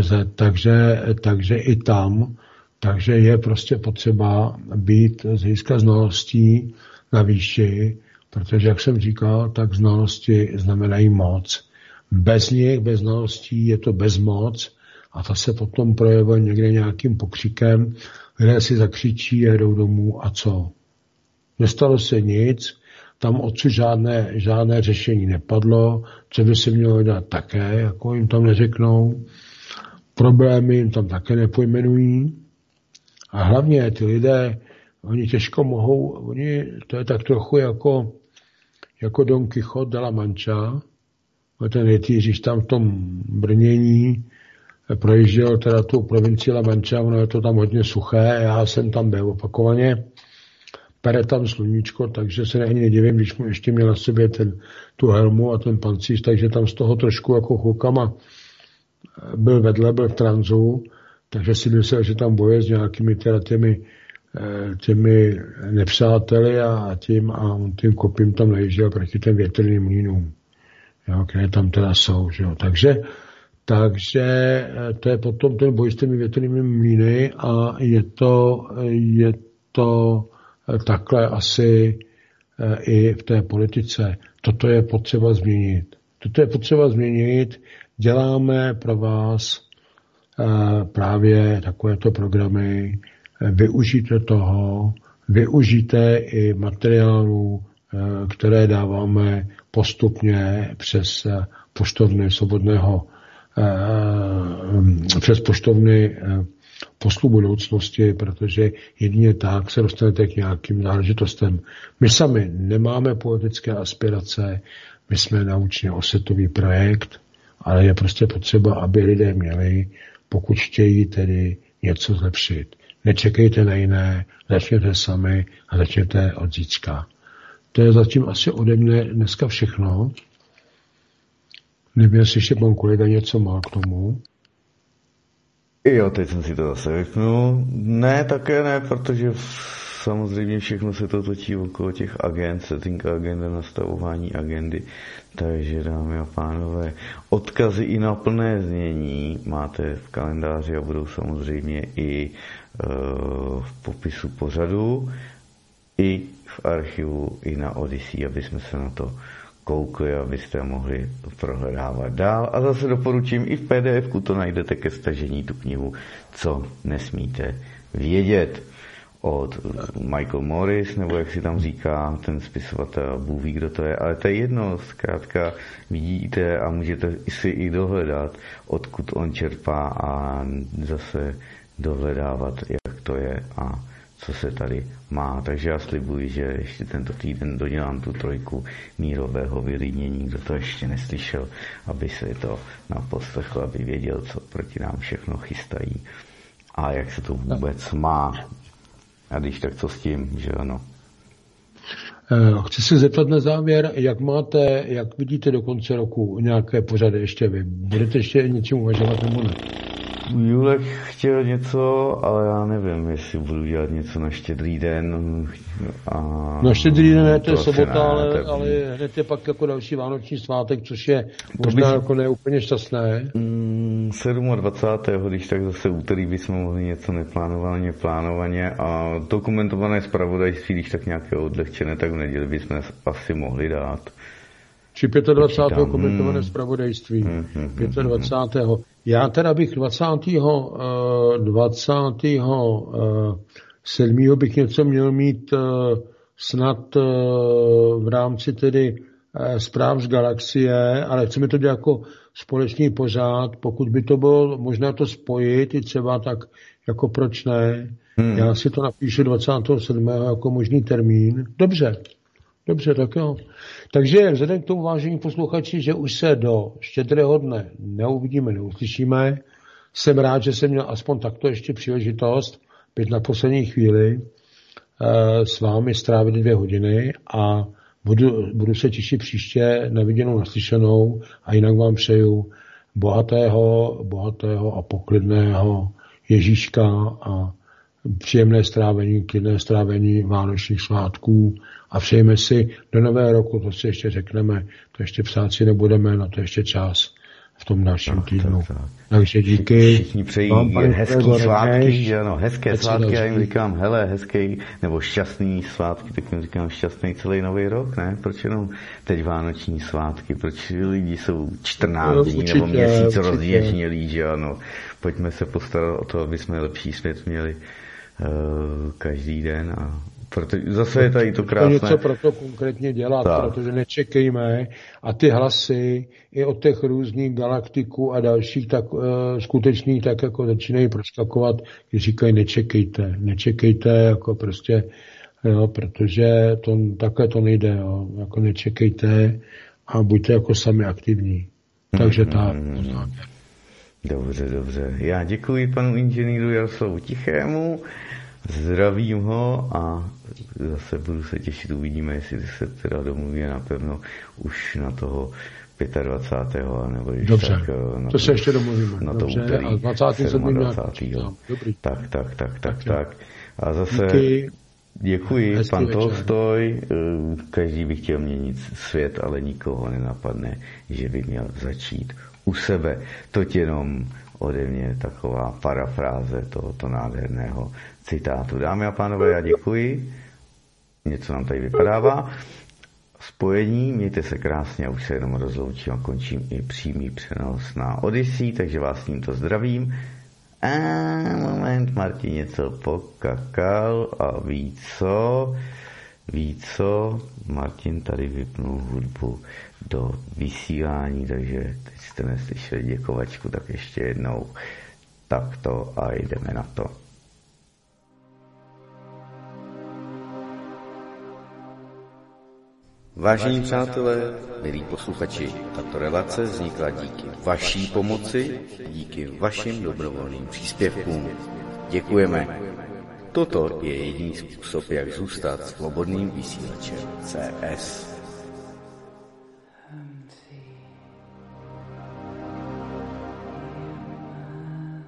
takže, takže i tam, takže je prostě potřeba být z hlediska znalostí na výši, protože, jak jsem říkal, tak znalosti znamenají moc. Bez nich, bez znalostí je to bezmoc a ta se potom projevuje někde nějakým pokřikem, lidé si zakřičí a jdou domů a co? Nestalo se nic, tam odsud žádné, žádné řešení nepadlo, co by se mělo dát také, jako jim tam neřeknou, problémy jim tam také nepojmenují a hlavně ty lidé, oni těžko mohou, oni, to je tak trochu jako, jako Don Quixote de la Mancha, ten rytíř tam v tom brnění projížděl teda tu provincii La Mancha, ono je to tam hodně suché, já jsem tam byl opakovaně, pere tam sluníčko, takže se ani nedivím, když mu ještě měl na sobě ten, tu helmu a ten pancíř, takže tam z toho trošku jako chvilkama byl vedle, byl v tranzu, takže si myslel, že tam boje s nějakými teda těmi, těmi nepřáteli a tím a tím kopím tam najížděl proti těm větrným mlýnům, jo, které tam teda jsou. Že jo. Takže, takže to je potom ten boj s těmi větrnými mlýny a je to, je to takhle asi i v té politice. Toto je potřeba změnit. Toto je potřeba změnit. Děláme pro vás právě takovéto programy. Využijte toho, využijte i materiálů, které dáváme postupně přes poštovny svobodného, přes poštovny poslu budoucnosti, protože jedině tak se dostanete k nějakým záležitostem. My sami nemáme politické aspirace, my jsme naučně osvětový projekt, ale je prostě potřeba, aby lidé měli, pokud chtějí tedy něco zlepšit. Nečekejte na jiné, začněte sami a začněte od zítřka. To je zatím asi ode mě dneska všechno. Nevím, jestli ještě pan kolega něco má k tomu. Jo, teď jsem si to zase vypnul. Ne, také ne, protože samozřejmě všechno se to točí okolo těch agend, setting agenda, nastavování agendy. Takže, dámy a pánové, odkazy i na plné znění máte v kalendáři a budou samozřejmě i uh, v popisu pořadu, i v archivu, i na Odyssey, aby jsme se na to koukli, abyste mohli prohledávat dál. A zase doporučím, i v P D F ku to najdete ke stažení tu knihu, co nesmíte vědět, od Michael Morris, nebo jak si tam říká ten spisovatel, Bůh ví, kdo to je, ale to je jedno, zkrátka vidíte a můžete si i dohledat, odkud on čerpá a zase dohledávat, jak to je a co se tady má. Takže já slibuji, že ještě tento týden dodělám tu trojku mírového vylidnění, kdo to ještě neslyšel, aby se to naposlechl, aby věděl, co proti nám všechno chystají a jak se to vůbec má. A když tak co s tím, že ano. Chci se zeptat na závěr, jak máte, jak vidíte do konce roku nějaké pořady ještě vy? Budete ještě něčím uvažovat nebo ne? Julek chtěl něco, ale já nevím, jestli budu dělat něco na Štědrý den. A na Štědrý den ne, to je sobota, ne, ale, tak... ale hned je pak jako další vánoční svátek, což je možná bych... jako neúplně šťastné. Mm, dvacátého sedmého když tak zase úterý bychom mohli něco neplánovaně, plánovaně a dokumentované zpravodajství, když tak nějaké odlehčené, tak v neděli bychom asi mohli dát. Či dvacátého pátého komentované zpravodajství. Hmm, hmm, dvacátého pátého Já teda bych dvacátého sedmého bych něco měl mít snad v rámci tedy zpráv z galaxie, ale chceme to dělat jako společný pořád, pokud by to bylo možná to spojit i třeba tak jako proč ne. Hmm. Já si to napíšu dvacátého sedmého jako možný termín. Dobře. Dobře, tak jo. Takže vzhledem k tomu, vážení posluchači, že už se do Štědrého dne neuvidíme, neuslyšíme, jsem rád, že jsem měl aspoň takto ještě příležitost být na poslední chvíli s vámi strávit dvě hodiny a budu, budu se těšit příště na viděnou, naslyšenou a jinak vám přeju bohatého, bohatého a poklidného Ježíška a příjemné strávení, klidné strávení vánočních svátků a přejeme si do nového roku, to si ještě řekneme, to ještě psát si nebudeme, na to ještě čas v tom dalším týdnu. Tak, tak. Takže díky. Všichni přejí hezký svátky, ano, hezké svátky, já jim říkám, hele, hezký, nebo šťastný svátky, tak jim říkám šťastný celý nový rok, ne? Proč jenom teď vánoční svátky, proč lidi jsou čtrnáct dní nebo měsíc rozježdělí, že ano. Pojďme se postarat o to, aby jsme lepší svět měli uh, každý den a protože zase je tady to krásné. Něco pro to konkrétně dělat, tak. Protože nečekejme a ty hlasy i od těch různých galaktiků a dalších tak uh, skutečných tak jako začínají proskakovat, když říkají nečekejte, nečekejte jako prostě, jo, protože to, takhle to nejde, jo, jako nečekejte a buďte jako sami aktivní. Takže mm, tak. Mm, dobře, dobře. Já děkuji panu inženýru Jaroslavu Tichému. Zdravím ho a zase budu se těšit, uvidíme, jestli se teda domluví napevno už na toho dvacátého pátého nebo když dobře, tak, na to to, se ještě domluvíme. Na to dobře, úterý a dvacátého sedmého Dobrý. Tak, tak, tak, tak, tak. A zase díky. Děkuji, hezký pan večer. Tolstoj. Každý by chtěl měnit svět, ale nikoho nenapadne, že by měl začít u sebe. Toť jenom ode mě taková parafráze tohoto nádherného citátu. Dámy a pánové, já děkuji. Něco nám tady vypadává. Spojení, mějte se krásně, a už se jenom rozloučím a končím i přímý přenos na Odyssey, takže vás tímto zdravím. A moment, Martin něco pokakal a ví co, ví co, Martin tady vypnul hudbu do vysílání, takže teď jste neslyšeli děkovačku, tak ještě jednou takto a jdeme na to. Vážení přátelé, milí posluchači, tato relace vznikla díky vaší pomoci, díky vašim dobrovolným příspěvkům. Děkujeme. Toto je jediný způsob, jak zůstat svobodným vysílačem C S.